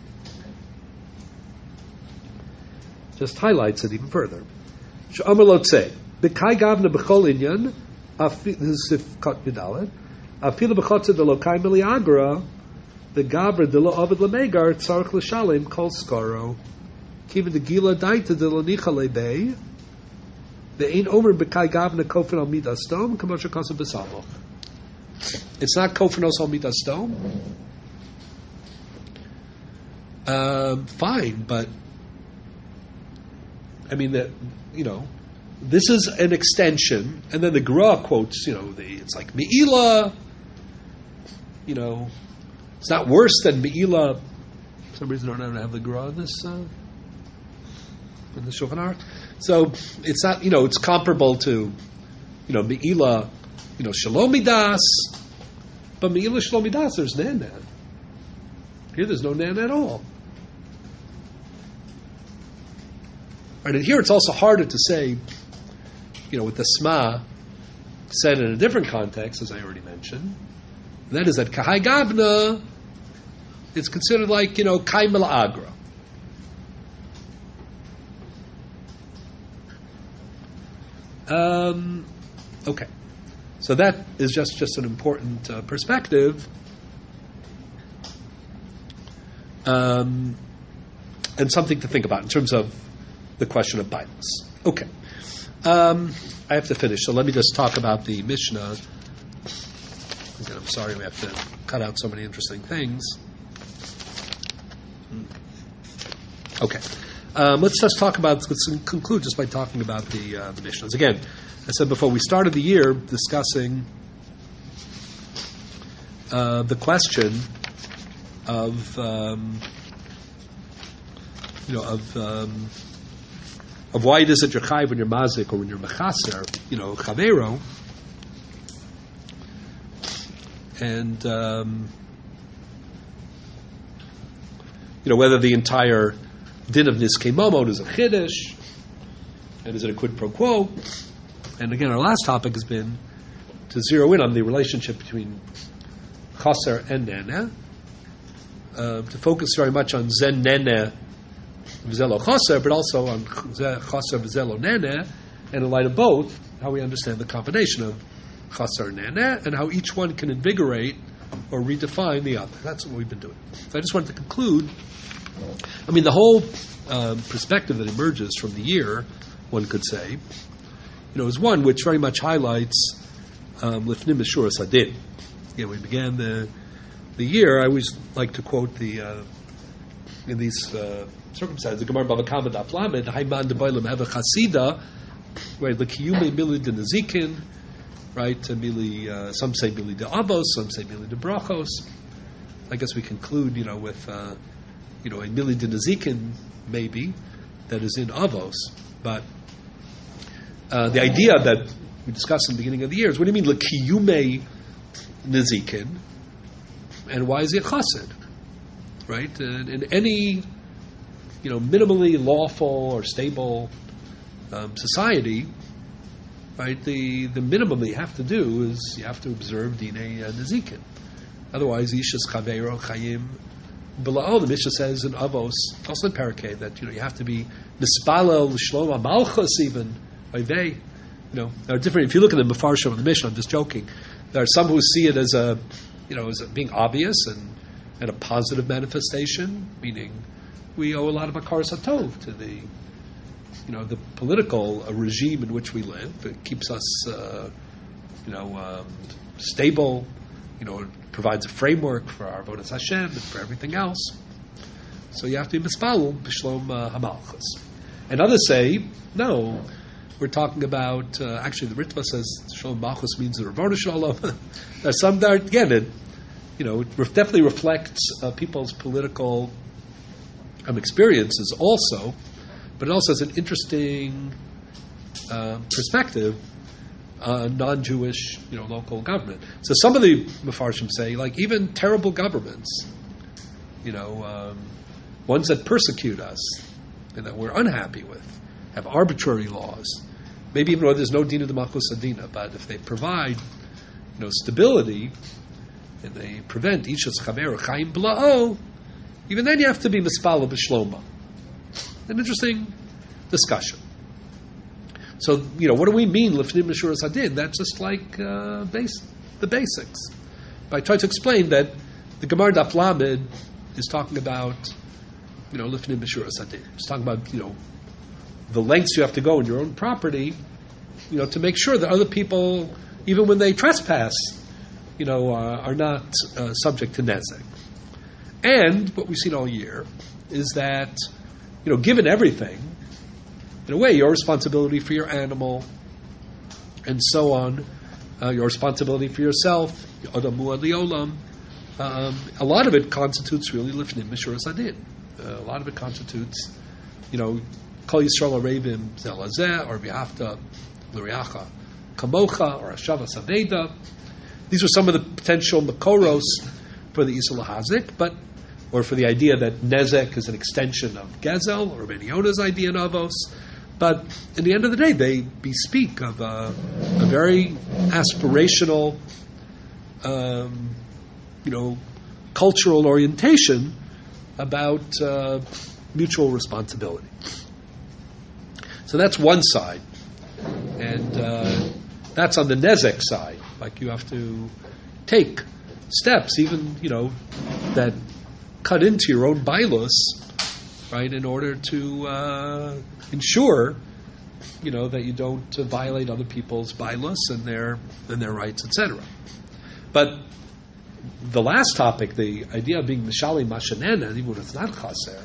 Just highlights it even further. Sh'amar lo tzei. B'kai gavna b'chol inyan. This is Sivkot Yudalid. Afilu b'chotze de lo kai mili agra. The gavra de lo ovid lemegar tzarech l'shalim kol skoro. Kiva de gila daita de lo nicha lebei. The ein omer b'kai gavna kofin al midas dom. Kamosha kasa b'samoch. It's not kofanos al midas dom. Um, fine, but I mean that you know this is an extension, and then the Gra quotes you know the it's like meila. You know, it's not worse than meila. For some reason, I don't have the Gra in this uh, in the Shulchan Aruch. So it's not you know it's comparable to you know meila. You know, Shalomidas, but Me'ilah Shalomidas, there's Nan Nan. Here, there's no Nan at all. Right, and here it's also harder to say, you know, with the Sma said in a different context, as I already mentioned. And that is that Kahai Gavna, it's considered like, you know, Kai Mil Agra. Um, okay. So that is just, just an important uh, perspective. Um, and something to think about in terms of the question of Bailus. Okay. Um, I have to finish, so let me just talk about the Mishnah. Again, I'm sorry we have to cut out so many interesting things. Okay. Um, let's just talk about, let's conclude just by talking about the, uh, the Mishnahs. Again, I said before, we started the year discussing uh, the question of, um, you know, of um, of why it is that you're chayiv when you're mazik or when you're mechaser, you know, chavero, and um, you know whether the entire din of niskei mamon is a chiddush, and is it a quid pro quo? And again, our last topic has been to zero in on the relationship between chaser and nene, uh, to focus very much on zen nene v'zelo chaser, but also on chaser v'zelo nene, and in light of both, how we understand the combination of chaser and nene, and how each one can invigorate or redefine the other. That's what we've been doing. So I just wanted to conclude. I mean, the whole um, perspective that emerges from the year, one could say, you know, is one which very much highlights Lifnim Meshuras Hadin. You know, we began the the year. I always like to quote the uh, in these uh, circumstances the Gemara Bava Kama Daf Lamed Hayman Debaylam Heva Chasida, right? The Kiyume Mili de Nezikin, right? Mili, uh, some say Mili de Avos, some say Mili de Brachos. I guess we conclude, you know, with uh, you know a Mili de Nezikin maybe that is in Avos, but uh, the idea that we discussed in the beginning of the year is what do you mean L'kiyume Nezikin, and why is it chassid? Right? And in any you know minimally lawful or stable um, society, right? The the minimum that you have to do is you have to observe Dinei uh, Nezikin. Otherwise, Ishas Chaveiro Chayim B'la'ol. The Mishnah says in Avos, also in Parakeh, that you know you have to be Nispalel Shlom Malchus even by they. You know, there are different. If you look at the Mefarshim of the Mishnah, I'm just joking. There are some who see it as a, you know, as a being obvious and, and a positive manifestation, meaning we owe a lot of Hakaras HaTov to the, you know, the political uh, regime in which we live. It keeps us, uh, you know, um, stable. You know, it provides a framework for our Avodas Hashem and for everything else. So you have to be mispalul b'shlom uh, hamalchus. And others say no. We're talking about, uh, actually, the Ritva says Shalom Malchus means the Ravona Shalom. There's some that, again, it, you know, it definitely reflects uh, people's political um, experiences also, but it also has an interesting uh, perspective on non-Jewish, you know, local government. So some of the Mefarshim say, like, even terrible governments, you know, um, ones that persecute us and that we're unhappy with, have arbitrary laws. Maybe even though there's no dina de malchus adina, but if they provide, you know, stability and they prevent ishas chaver chaim bla'o, even then you have to be mispala b'shloma. An interesting discussion. So, you know, what do we mean lifnim meshuras hadin? That's just like uh, base, the basics. But I try to explain that the Gemara Daf Lamed is talking about, you know, lifnim meshuras hadin. It's talking about, you know, the lengths you have to go in your own property, you know, to make sure that other people, even when they trespass, you know, uh, are not uh, subject to nezek. And what we've seen all year is that, you know, given everything, in a way, your responsibility for your animal, and so on, uh, your responsibility for yourself, adamu ad liolam, um, a lot of it constitutes really lifnim meshuras hadin. A lot of it constitutes, you know, Kol Yisrael Arevim Zelazeh, or V'Hafta L'Riacha Kamocha, or Hashavas Aveda. These were some of the potential makoros for the Yisrael Hazik, but or for the idea that Nezek is an extension of Gezel, or Rabbeinu Yonah's idea in Avos. But in the end of the day, they bespeak of a, a very aspirational, um, you know, cultural orientation about uh, mutual responsibility. So that's one side, and uh, that's on the nezek side. Like you have to take steps, even you know, that cut into your own bailos, right, in order to uh, ensure, you know, that you don't uh, violate other people's bailos and their and their rights, et cetera. But the last topic, the idea of being mishali mashanena, even when it's not chaser.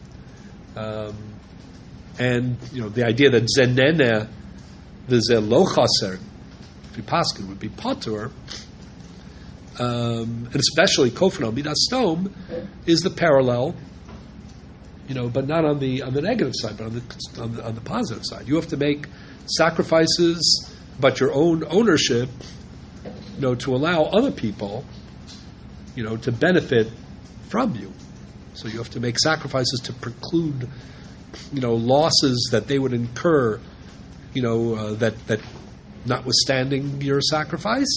Um, And you know the idea that zenene the lo chaser, if you paskin, would be patur, um, and especially kofno midas stom, is the parallel. You know, but not on the on the negative side, but on the on the, on the positive side. You have to make sacrifices about your own ownership, you know, to allow other people, you know, to benefit from you. So you have to make sacrifices to preclude, you know, losses that they would incur, you know, uh, that that notwithstanding your sacrifice,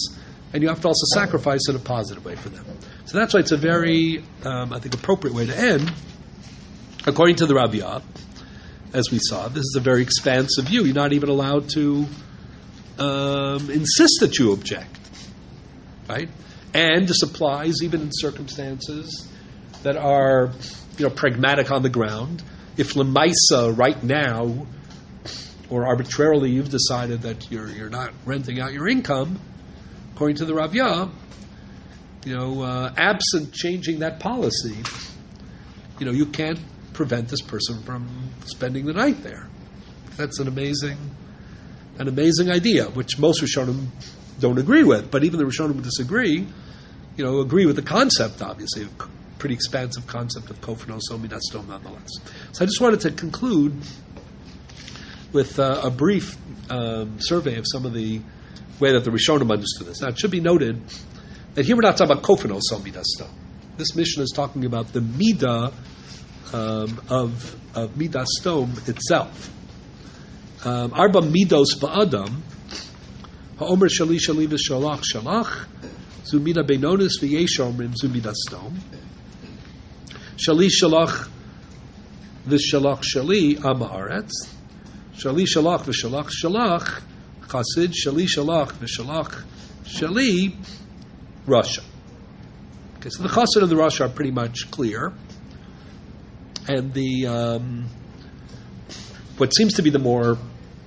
and you have to also sacrifice in a positive way for them. So that's why it's a very, um, I think, appropriate way to end. According to the Rabbiah, as we saw, this is a very expansive view. You're not even allowed to um, insist that you object, right? And this applies even in circumstances that are, you know, pragmatic on the ground. If Lemaisa right now, or arbitrarily, you've decided that you're you're not renting out your income, according to the Rabbiah, you know, uh, absent changing that policy, you know, you can't prevent this person from spending the night there. That's an amazing, an amazing idea, which most Rishonim don't agree with. But even the Rishonim who disagree, you know, agree with the concept, obviously, a pretty expansive concept of kofen oso midas sdom nonetheless. So I just wanted to conclude with uh, a brief um, survey of some of the way that the Rishonim understood this. Now, it should be noted that here we're not talking about kofen oso midas sdom. This Mishnah is talking about the midah um, of, of midas sdom itself. Um, Arba midos ba'adam, ha'omer shali shali v'shalach shalach, zu midah beinonis v'yesh omrim zu midas sdom. Shali shalach v'shalach shali am haaretz. Shali shalach v'shalach shalach chasid. Shali shalach v'shalach shali Russia. Okay, so the chassid and the Russia are pretty much clear, and the um, what seems to be the more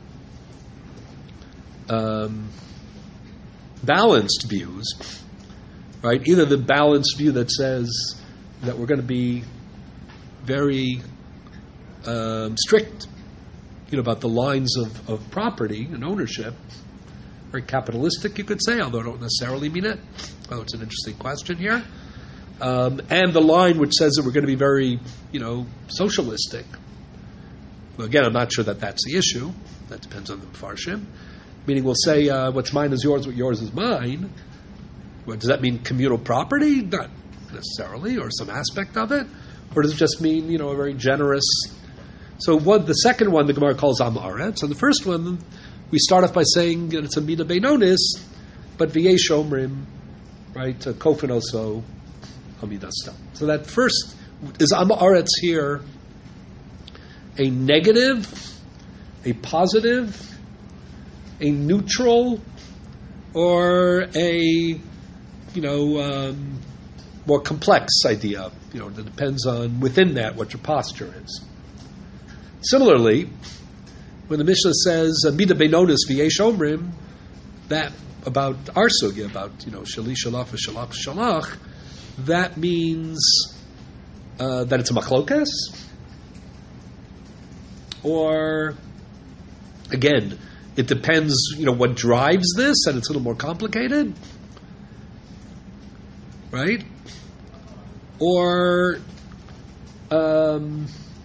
um, balanced views, right? Either the balanced view that says that we're going to be very um, strict, you know, about the lines of, of property and ownership, very capitalistic, you could say, although I don't necessarily mean it. Oh, it's an interesting question here. Um, and the line which says that we're going to be very, you know, socialistic. Well, again, I'm not sure that that's the issue. That depends on the Mefarshim. Meaning we'll say uh, what's mine is yours, what yours is mine. Well, does that mean communal property? Not necessarily, or some aspect of it. Or does it just mean, you know, a very generous... So what the second one the Gemara calls Am Haaretz, and the first one we start off by saying that it's a midah beinonis, but v'yesh omrim, right? Kofen oso amidas sdom. So that first is Am Haaretz here a negative, a positive, a neutral, or a you know um, more complex idea? You know, that depends on within that what your posture is. Similarly, when the Mishnah says midah beinonis v'yesh omrim, that about our sugya, about you know shali shalach v'shalach shalach, that means uh, that it's a machlokes, or again, it depends. You know what drives this, and it's a little more complicated, right? Or um,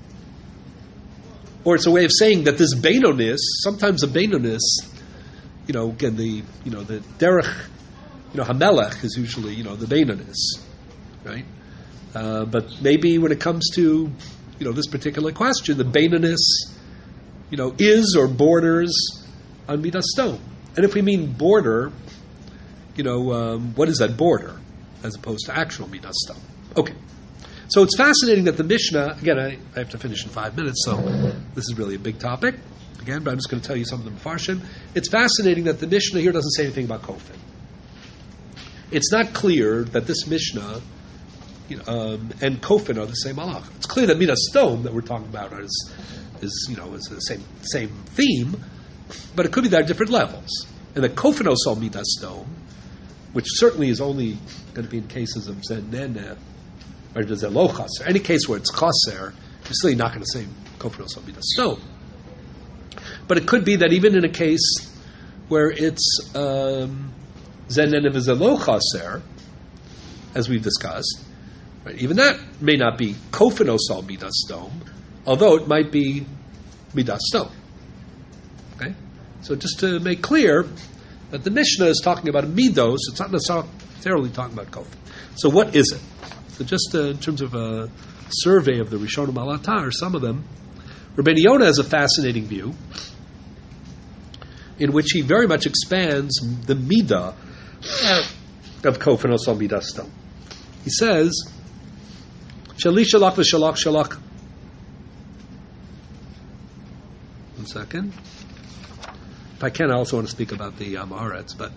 Or it's a way of saying that this beinonis, sometimes a beinonis, you know, again the you know the derech, you know, hamelech is usually you know the beinonis, right? Uh, but maybe when it comes to you know this particular question, the beinonis, you know, is or borders on midas sdom. And if we mean border, you know, um, what is that border as opposed to actual midas sdom? Okay. So it's fascinating that the Mishnah, again, I, I have to finish in five minutes, so this is really a big topic, again, but I'm just going to tell you some of the Mefarshim. It's fascinating that the Mishnah here doesn't say anything about kofen. It's not clear that this Mishnah you know, um, and kofen are the same halach. It's clear that midas sdom that we're talking about is, is you know, is the same same theme, but it could be that at different levels. And the kofen oso midas sdom, which certainly is only going to be in cases of zeneneh, or does it lo chaser? Any case where it's chaser, you're still not going to say kofen oso midas sdom. But it could be that even in a case where it's zeneneh v'zeh lo chaser, as we've discussed, right, even that may not be kofen oso midas sdom, although it might be midas sdom. Okay, so just to make clear that the Mishnah is talking about a midos, it's not necessarily talking about kofen. So what is it? So just uh, in terms of a survey of the Rishonim al Atar, some of them, Rabbeinu Yonah has a fascinating view in which he very much expands the midah of kofen also midas stom. He says, shali shalach v'shalach shalach. One second. If I can, I also want to speak about the um, Haaretz, but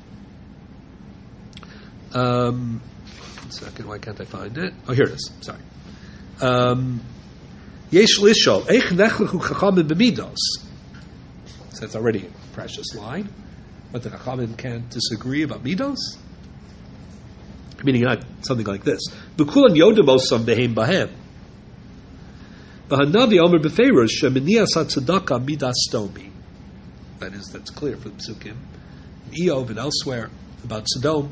um, one second. Why can't I find it? Oh, here it is. Sorry. Um, Yesh lishol eich nechlechu chachamim b'midos. So it's already a precious line, but the chachamim can't disagree about midos. Meaning not something like this. V'kulam yodim osam behem bahem. V'hanavi omer b'feirush sheminias hatzedakah midas stomi. That is, that's clear for the psukim. Eov and elsewhere about Sodom.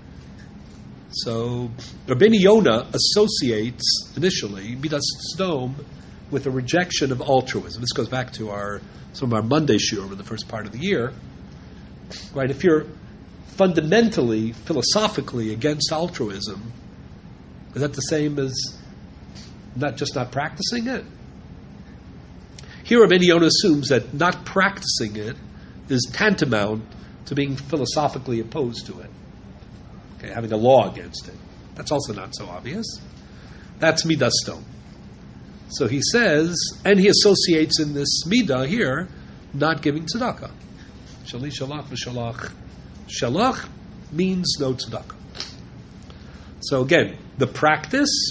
So Rabbeinu Yonah associates initially midas Sodom with a rejection of altruism. This goes back to our some of our Monday shiur in the first part of the year. Right? If you're fundamentally, philosophically against altruism, is that the same as not just not practicing it? Here Rabbeinu Yonah assumes that not practicing it is tantamount to being philosophically opposed to it. Okay, having a law against it. That's also not so obvious. That's midas stom. So he says, and he associates in this midah here, not giving tzedakah. Shali shalach v'shalach. Shalach means no tzedakah. So again, the practice,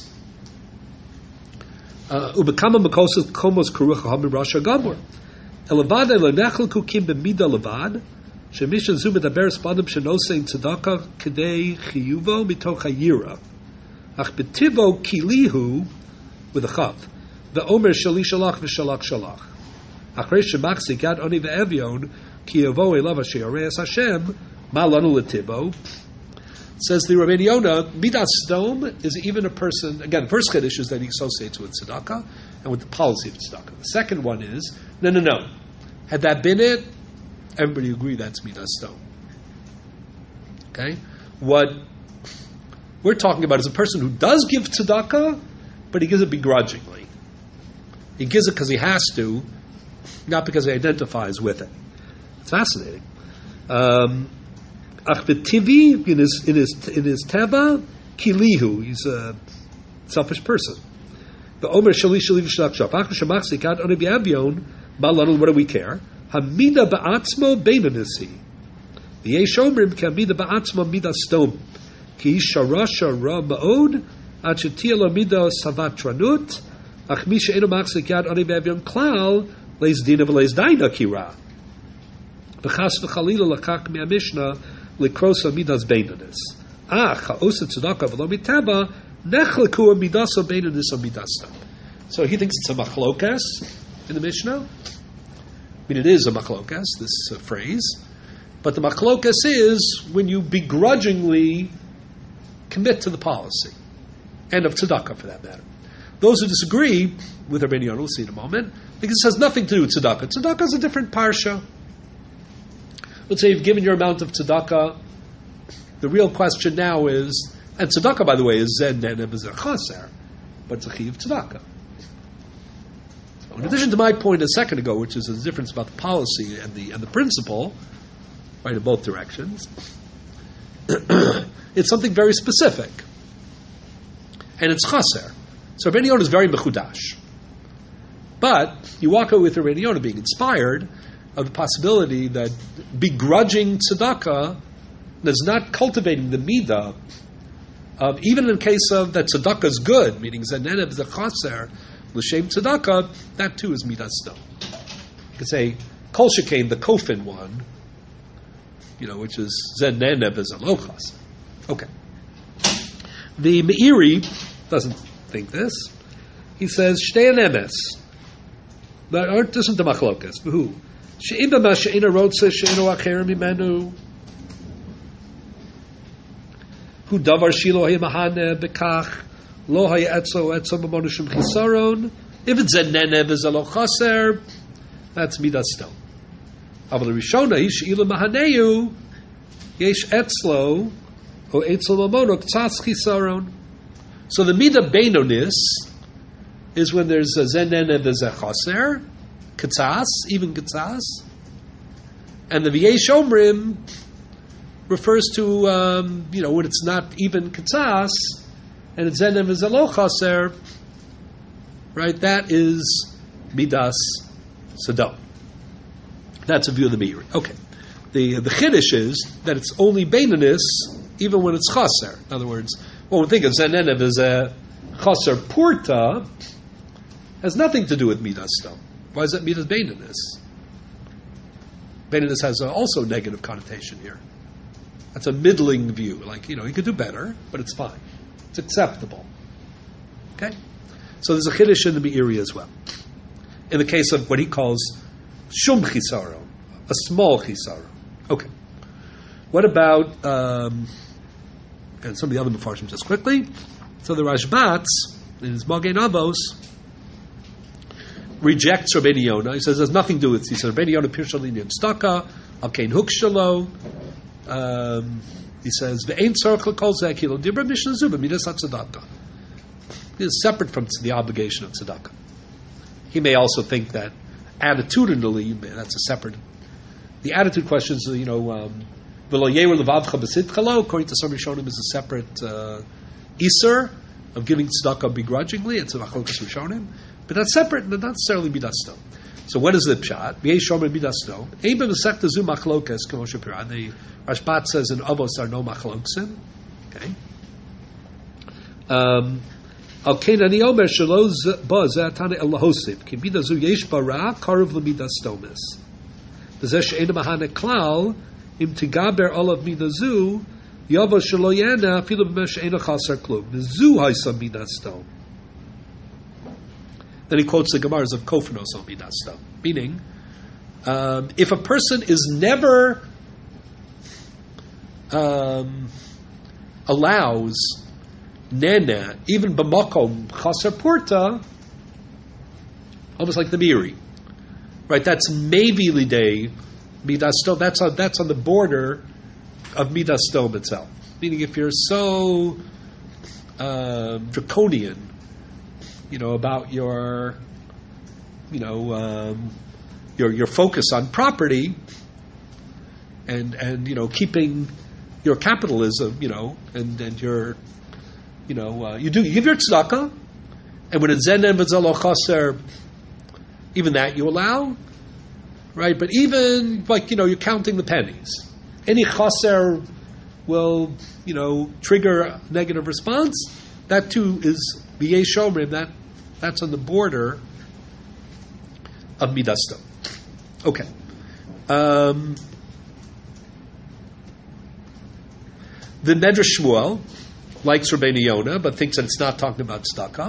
ubekama makosas komos karuch hamim rasha gamur. Elavad elenechel kukim b'midah levad. Shemishan zu medaber spadim shenosein tzedakah kedei chiyuvo mitoch hayira. Ach betivo kilihu with a chav. The omer shali shalach v'shalach shalach. Achrei shemachzik yad oni ve'evyon ki yavo elav asheyareis Hashem ma lanu letibo. Says the Rabbeinu Yonah, midas stom is even a person. Again, first chiddush is that he associates with tzedakah and with the policy of tzedakah. The second one is no, no, no. Had that been it, everybody agree that's midas stom. Okay, what we're talking about is a person who does give tzedakah, but he gives it begrudgingly. He gives it because he has to, not because he identifies with it. It's fascinating. Um, Ach b'tivi, in his in his in his teva kilihu, he's a selfish person. The omer shali shali v'shalach shaf. Ach shemachzik ad oni b'avyon malanu. What do we care? Hamida ba'atzmo beinanisi. The yesh omrim kamida ba'atzmo midas stom. Ki sharasha ra ma'od ad shetia lo midas savatranut. Ach mi she'enu machzik ad oni b'avyon klal leis dina v'leis daina kira. V'chas v'chalila lakak me'amishna likrosa midas beinanis. Ah, cha'osa tzedakah v'lo mitaba nechleku midasa beinanis o midasta. So he thinks it's a machlokas in the Mishnah. I mean, it is a machlokas, this uh, phrase. But the machlokas is when you begrudgingly commit to the policy. And of tzedakah, for that matter. Those who disagree with Rabbeinu Yonah, we'll see in a moment, because it has nothing to do with tzedakah. Tzedakah is a different parsha. Let's say you've given your amount of tzedakah. The real question now is, and tzedakah, by the way, is zen neneb is a chaser, but it's a chiv tzedakah. So in addition to my point a second ago, which is the difference about the policy and the and the principle, right, in both directions, it's something very specific, and it's chaser. So Rabbeinu Yonah is very mechudash, but you walk away with Rabbeinu Yonah being inspired of the possibility that begrudging tzedakah is not cultivating the midah of, even in case of that tzedakah is good, meaning zanenev is a chaser, l'shem tzedakah, that too is midas stom. You could say, kol shekain, the kofin one, you know, which is zanenev is a lo chaser. Okay. The Meiri doesn't think this. He says, shtei anemes. That aren't, isn't the machlokas, but who? She'imba ma she'ina rotze she'ino acher mimenu. Hu davar shilo hay mahane bekach lo hay etzo etzo mamonu shem chisaron. If it's a nenev is a lo chaser, that's midas stom. Aval rishona hi she'ila mahaneu yesh etzlo o etzo mamonu k'tzas chisaron. So the midah beinonis is when there's a zenenev there's a chaser, Katzas, even Katzas, and the V'yesh Omrim refers to, um, you know, when it's not even Katsas, and it's Zenev is Elo Chaser, right? That is Midas Sodom. That's a view of the Meiri. Okay. The the Chiddush is that it's only Beinanis even when it's Chaser. In other words, when we think of Zenev as a Chaser Purta, has nothing to do with Midas Sodom. Why is that Midas Beinanis? Beinanis has a also negative connotation here. That's a middling view. Like, you know, you could do better, but it's fine. It's acceptable. Okay? So there's a Chiddush in the Meiri as well. In the case of what he calls Shum Chisaro, a small Chisaro. Okay. What about, um, and some of the other Mefarshim just quickly. So the Rashbatz, in his Magen Avos, rejects Rabbeinu Yonah. He says there's nothing to do with it. He says Rabbeinu Yonah Pirshalini and Staka, Alkein Hukshalo. Um, he says Ve'ein Tzarech L'Kol Zeh Kilo Dibra Mishnah Zuba Midas HaTzedakah. It is separate from the obligation of tzedakah. He may also think that attitudinally, that's a separate. The attitude questions, you know, um, V'lo Yeir Levavcha B'Sidchalo, according to some Rishonim, is a separate uh, iser of giving tzedakah begrudgingly. It's a Machlokas Rishonim. But that's separate, but not necessarily Midas Sodom. So what is the pshat? V'yesh shomer Midas Sodom. Ein b'mesechta zu machlokas k'mo shepira. The Rashbat says in Avos are no machloksim. Okay. Um, Al kein ani omer shelo ba zeh atane el lahosif ki midas zu yesh bara karuv l'midas stomis. V'zeh she'ena mahane klal im tigaber olav midas zu yavo shelo yana afilu b'meh she'ena chaser klum. Zu haisa Midas Sodom. Then he quotes the Gemaras of Kofanos on Midas Sodom, meaning um, if a person is never um, allows nena, even b'makom chaser purta, almost like the Meiri, right? That's maybe lidei Midas Sodom. That's on that's on the border of Midas Sodom itself. Meaning, if you're so um, draconian, you know, about your, you know, um, your your focus on property, and and you know, keeping your capitalism, you know, and and your, you know, uh, you do you give your tzedakah, and when it's zenem v'zalo chaser, even that you allow, right? But even like, you know, you're counting the pennies. Any chaser will, you know, trigger a negative response. That too is V'yesh Shomrim, that that's on the border of Midas Sodom. Okay. Um, the Medrash Shmuel likes Rabbeinu Yonah, but thinks that it's not talking about tzedakah.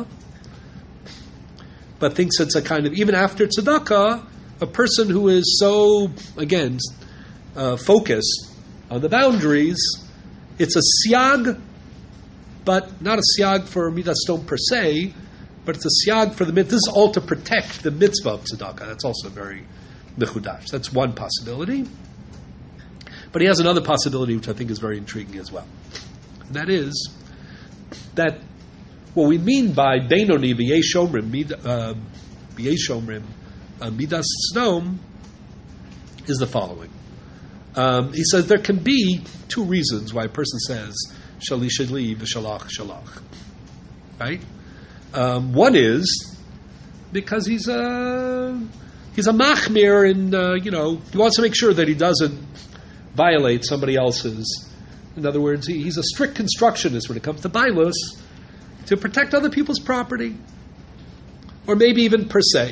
But thinks it's a kind of, even after tzedakah, a person who is so, again, uh, focused on the boundaries, it's a siag, but not a siag for Midas Sodom per se, but it's a siag for the mitzvah. This is all to protect the mitzvah of tzedakah. That's also very mechudash. That's one possibility. But he has another possibility, which I think is very intriguing as well. And that is that what we mean by Beinoni v'yesh shomrim, v'yesh shomrim, Midas Sodom, is the following. Um, he says there can be two reasons why a person says Shali Shali v'Shalach Shalach. Right? Um, one is because he's a he's a machmir, and uh, you know, he wants to make sure that he doesn't violate somebody else's. In other words, he, he's a strict constructionist when it comes to bailus, to protect other people's property, or maybe even per se.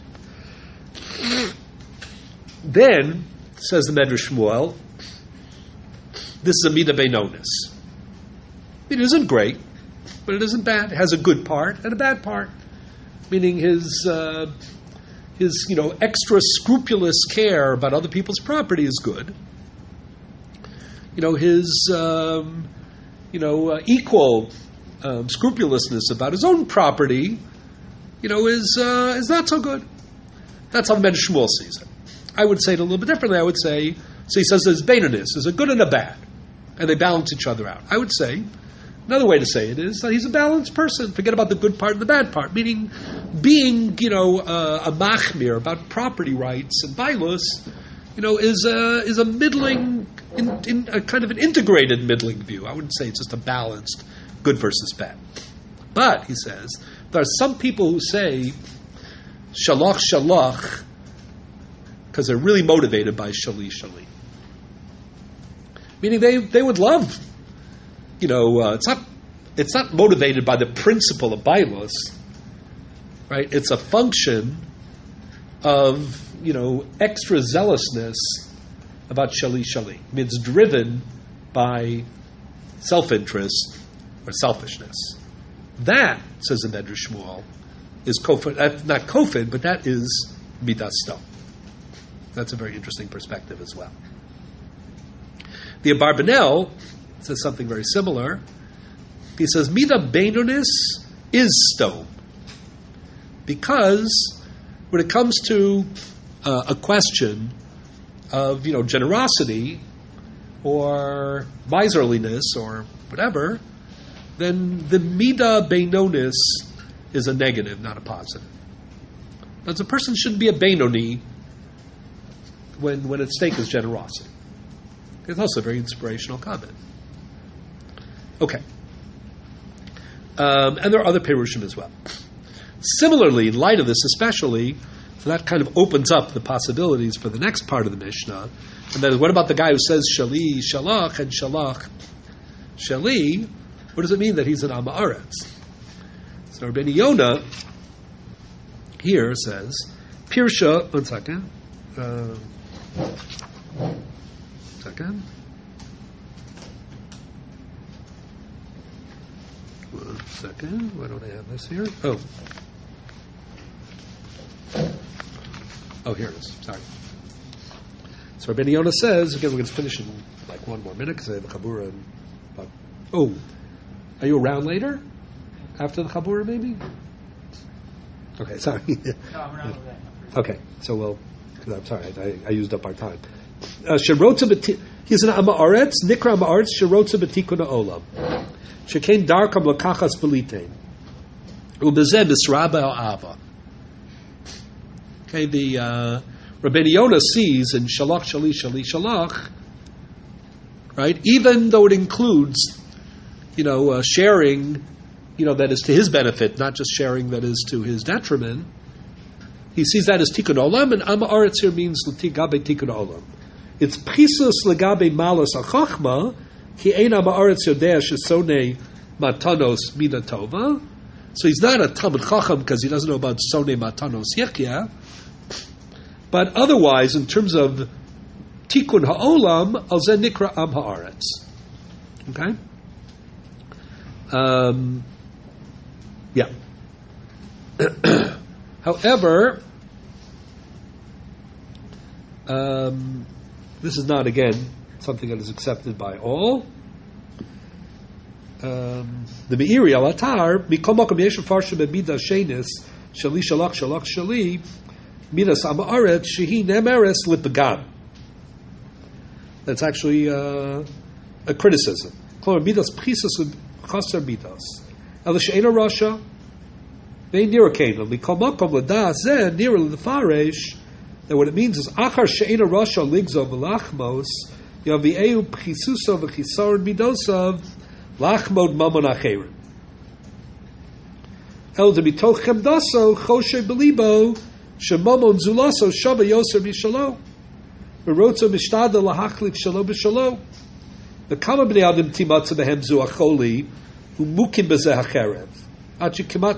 Then, says the Medrash Shmuel, this is a midah beinonis. It isn't great, but it isn't bad. It has a good part and a bad part, meaning his uh, his you know extra scrupulous care about other people's property is good. You know his um, you know uh, equal um, scrupulousness about his own property, you know, is uh, is not so good. That's how Medrash Shmuel sees it. I would say it a little bit differently. I would say, so he says there's beinonis, there's a good and a bad, and they balance each other out. I would say, another way to say it is that he's a balanced person. Forget about the good part and the bad part, meaning being, you know, uh, a machmir about property rights and bailus, you know, is a, is a middling in, in a kind of an integrated middling view. I wouldn't say it's just a balanced good versus bad. But, he says, there are some people who say shalach shalach because they're really motivated by shali shali. Meaning they, they would love, you know, uh, it's not it's not motivated by the principle of bailos, right? It's a function of, you know, extra zealousness about shali shali. I mean, it's driven by self-interest or selfishness. That, says the Medrash Shmuel, is kofin, uh, not kofin, but that is midas stom. That's a very interesting perspective as well. The Abarbanel says something very similar. He says, Midah Beinonis is stone. Because when it comes to uh, a question of, you know, generosity or miserliness or whatever, then the Midah Beinonis is a negative, not a positive. But a person shouldn't be a Beinoni when, when at stake is generosity. It's also a very inspirational comment. Okay. Um, and there are other Perushim as well. Similarly, in light of this especially, so that kind of opens up the possibilities for the next part of the Mishnah. And then what about the guy who says Shali, Shalach, and Shalach? Shali, what does it mean that he's an Am Haaretz? So Rabbeinu Yonah here says, Pirsha, one second. Uh, Second. One second. Why don't I have this here? Oh. Oh, here it is. Sorry. So Rabbeinu Yonah says, again, we're going to finish in like one more minute because I have the Chabura. And, uh, oh, are you around later? After the Chabura, maybe? Okay, sorry. No, I'm around with that. Okay, so we'll, I'm sorry, I, I used up our time. Sherotza beti, he's an Am Haaretz, Nikra Am Haaretz, Sherotza betikun ha'olam. Shekain darkam lakachas belitein. Ubezeh misraba ha'ava. Okay, the uh, Rabbeinu Yonah sees in Shalach, Shali, Shali, Shalach, right, even though it includes, you know, uh, sharing, you know, that is to his benefit, not just sharing that is to his detriment, he sees that as tikkun olam, and Am Haaretz here means l'tigabe tikkun olam. It's prisus legabe malos achachma, ki ein Am Haaretz yodea shesonei matanos mina tova. So he's not a Talmud Chacham because he doesn't know about sonei matanos yechya. But otherwise, in terms of tikkun ha'olam, al zeh nikra Am Haaretz. Okay? Um, yeah. However, um, this is not, again, something that is accepted by all. Um, the Meiri al Atar, Mikol Makom yesh mefarshim b'midah shenis shali shalach shalach shali midas Am Haaretz shehi nemeres lipagam. That's actually uh, a criticism. Kol midas prisus chaser midas. El she'ena rasha. They near Canaan. Mikol makom l'das zeh near l'faresh. That what it means is achar she'ena rasha ligzo v'lachmos yavi'eu pchisuso v'chisaron midosav lachmod mamon acherim. El demitoch chemdaso choshe belibo shemamon zulaso shava yoser b'shalo v'rotzo mishtadel lahachlik shalo b'shalo. The kama b'nei adam timatza behem zu acholi u'mukim b'zeh hacherev. Right? Shelo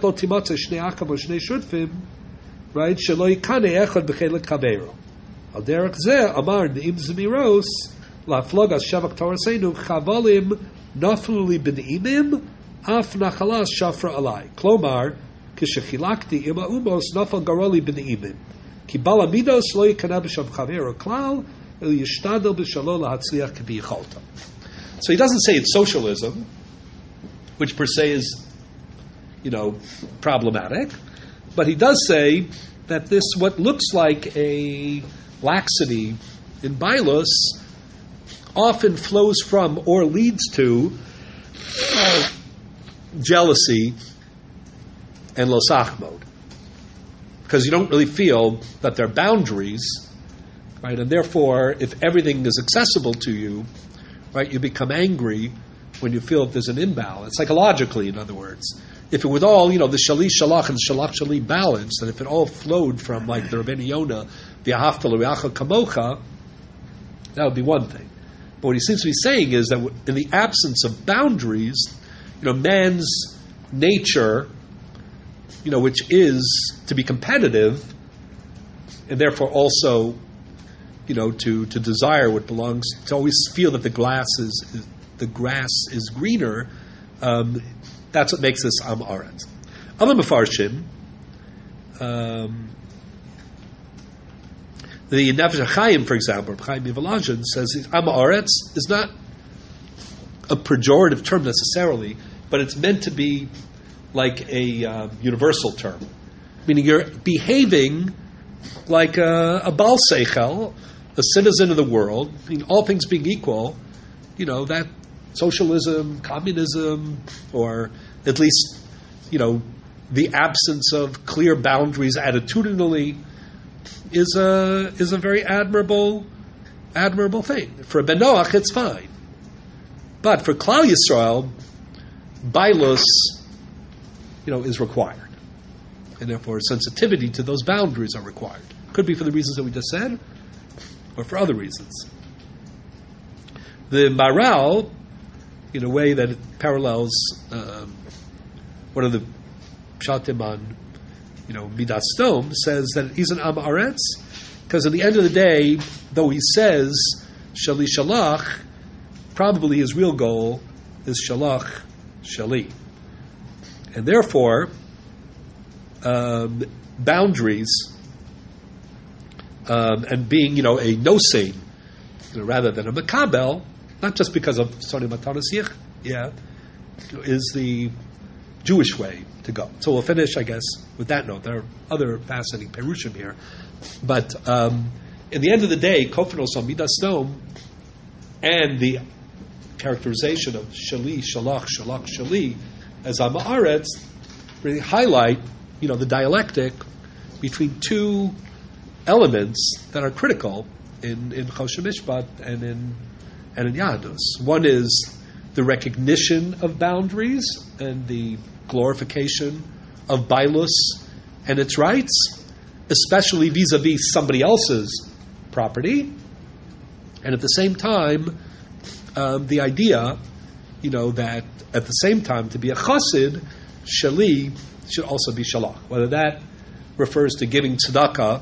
yikane echad b'chelik kaveiro. Al derech zeh amar ne'im zemiros la'flogas shavak toraseinu chavalim naflu li b'ne'imim af nachalas shafra alai. Klomar kishechilakti ima umos nafal garoli b'ne'imim ki bala midos lo yikane b'shav chaveiro klal el yishtadel b'shalo lahatzliach k'bi yicholta. So he doesn't say it's socialism, which per se is, you know, problematic. But he does say that this, what looks like a laxity in Bailos, often flows from or leads to uh, jealousy and losach mode. Because you don't really feel that there are boundaries right? And therefore, if everything is accessible to you, right, you become angry when you feel that there's an imbalance, psychologically, in other words. If it was all, you know, the Shali Shalach and Shalach Shali balanced, and if it all flowed from, like, the Rabbeinu Yonah, the Ahavta L'Reacha Kamocha, that would be one thing. But what he seems to be saying is that in the absence of boundaries, you know, man's nature, you know, which is to be competitive, and therefore also, you know, to, to desire what belongs, to always feel that the glass is, is the grass is greener, um, that's what makes this Am Aretz. Other Mefarshim, um, the Nefesh HaChaim, for example, Chaim Mivolazhin, says Am Aretz is not a pejorative term necessarily, but it's meant to be like a uh, universal term, meaning you're behaving like a, a Baal Seichel, a citizen of the world. I mean, all things being equal, you know, that socialism, communism, or at least, you know, the absence of clear boundaries attitudinally is a is a very admirable admirable thing. For a Ben Noach, it's fine, but for Klal Yisrael, Bailus, you know, is required, and therefore sensitivity to those boundaries are required. Could be for the reasons that we just said, or for other reasons. The Maral, in a way that it parallels um, one of the Pshatim on, you know, Midas Dom, says that he's an Am Aretz, because at the end of the day, though he says Shali Shalach, probably his real goal is Shalach Shali. And therefore, um, boundaries um, and being, you know, a nosein, you know, rather than a makabel, not just because of Soni Matanas Yich, yeah, is the Jewish way to go. So we'll finish, I guess, with that note. There are other fascinating perushim here, but um, in the end of the day, Kofanos on Midas Dom and the characterization of Shali, Shalach, Shalach, Shali as Am Haaretz really highlight, you know, the dialectic between two elements that are critical in in Choshen Mishpat and in and in Yahadus. One is the recognition of boundaries and the glorification of Bailus and its rights, especially vis-a-vis somebody else's property, and at the same time, um, the idea, you know, that at the same time, to be a chassid, shali should also be shalach. Whether that refers to giving tzedakah,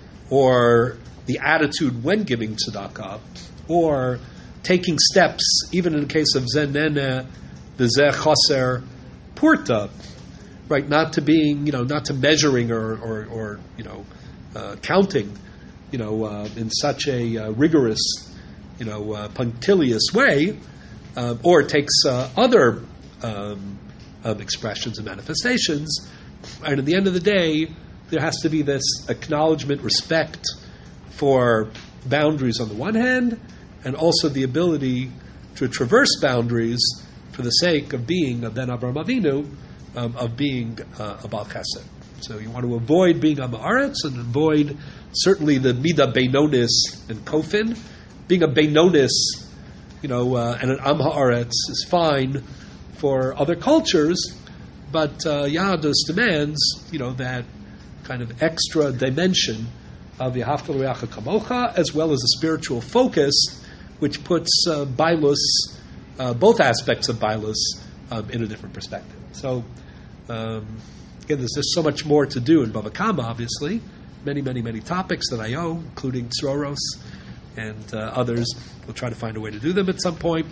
or the attitude when giving tzedakah, or taking steps, even in the case of zenene, the zeh chaser purta, right? Not to being, you know, not to measuring or, or, or you know, uh, counting, you know, uh, in such a uh, rigorous, you know, uh, punctilious way, uh, or it takes uh, other um, um, expressions and manifestations. And at the end of the day, there has to be this acknowledgement, respect for boundaries on the one hand, and also the ability to traverse boundaries for the sake of being a Ben Avraham Avinu, um, of being uh, a Baal Chesed. So you want to avoid being Am Haaretz and avoid certainly the Midah Beinonis and Kofin. Being a Beinonis, you know, uh, and an Am Haaretz is fine for other cultures, but uh, Yahadus demands, you know, that kind of extra dimension of the Ahavta L'Reacha Kamocha, as well as a spiritual focus, which puts uh, Bailus, uh, both aspects of Bailus, um, in a different perspective. So, um, again, there's just so much more to do in Bava Kama, obviously. Many, many, many topics that I owe, including Tzroros and uh, others. We'll try to find a way to do them at some point.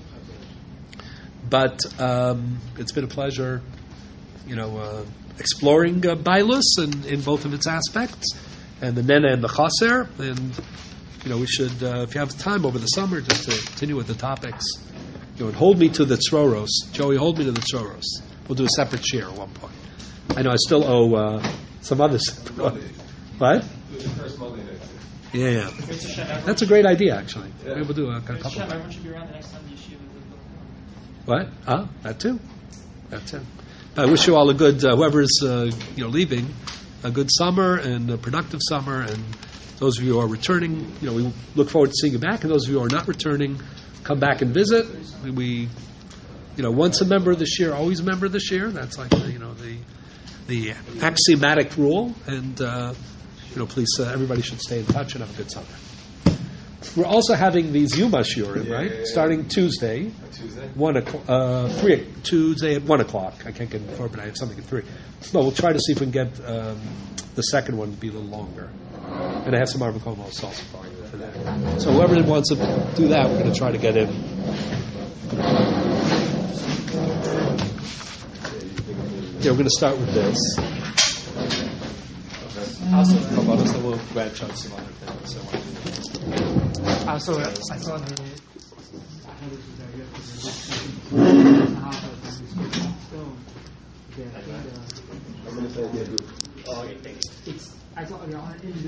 But um, it's been a pleasure, you know, uh, exploring uh, Bailus in, in both of its aspects, and the Nene and the Chaser. And, you know, we should, uh, if you have time over the summer, just to continue with the topics. You know, and hold me to the Tzroros. Joey, hold me to the Tzroros. We'll do a separate share at one point. I know I still owe uh, some others. What? First Monday next Yeah, yeah. That's a great idea, actually. Yeah. Maybe we'll do a, a couple. Hashem, everyone should be around the next time the yeshiva is What? Ah, that too. That too. I wish you all a good, uh, whoever's uh, you know leaving, a good summer and a productive summer, and Those of you who are returning, you know, we look forward to seeing you back. And those of you who are not returning, come back and visit. We, you know, once a member this year, always a member this year. That's like, the, you know, the the axiomatic rule. And, uh, you know, please, uh, everybody should stay in touch and have a good summer. We're also having these Yuma Shiurim, Yeah, right? yeah, yeah. Starting Tuesday. Tuesday? One o'clock, uh, three, Tuesday at one o'clock. I can't get it before, but I have something at three. No, we'll try to see if we can get um, the second one to be a little longer. And I have some Arba Como also for that. So whoever wants to do that, we're going to try to get in. Yeah, we're going to start with this. Also, how about us? Then we'll branch out some other things. So, Also, I saw the. I'm going to say, yeah, It's I saw on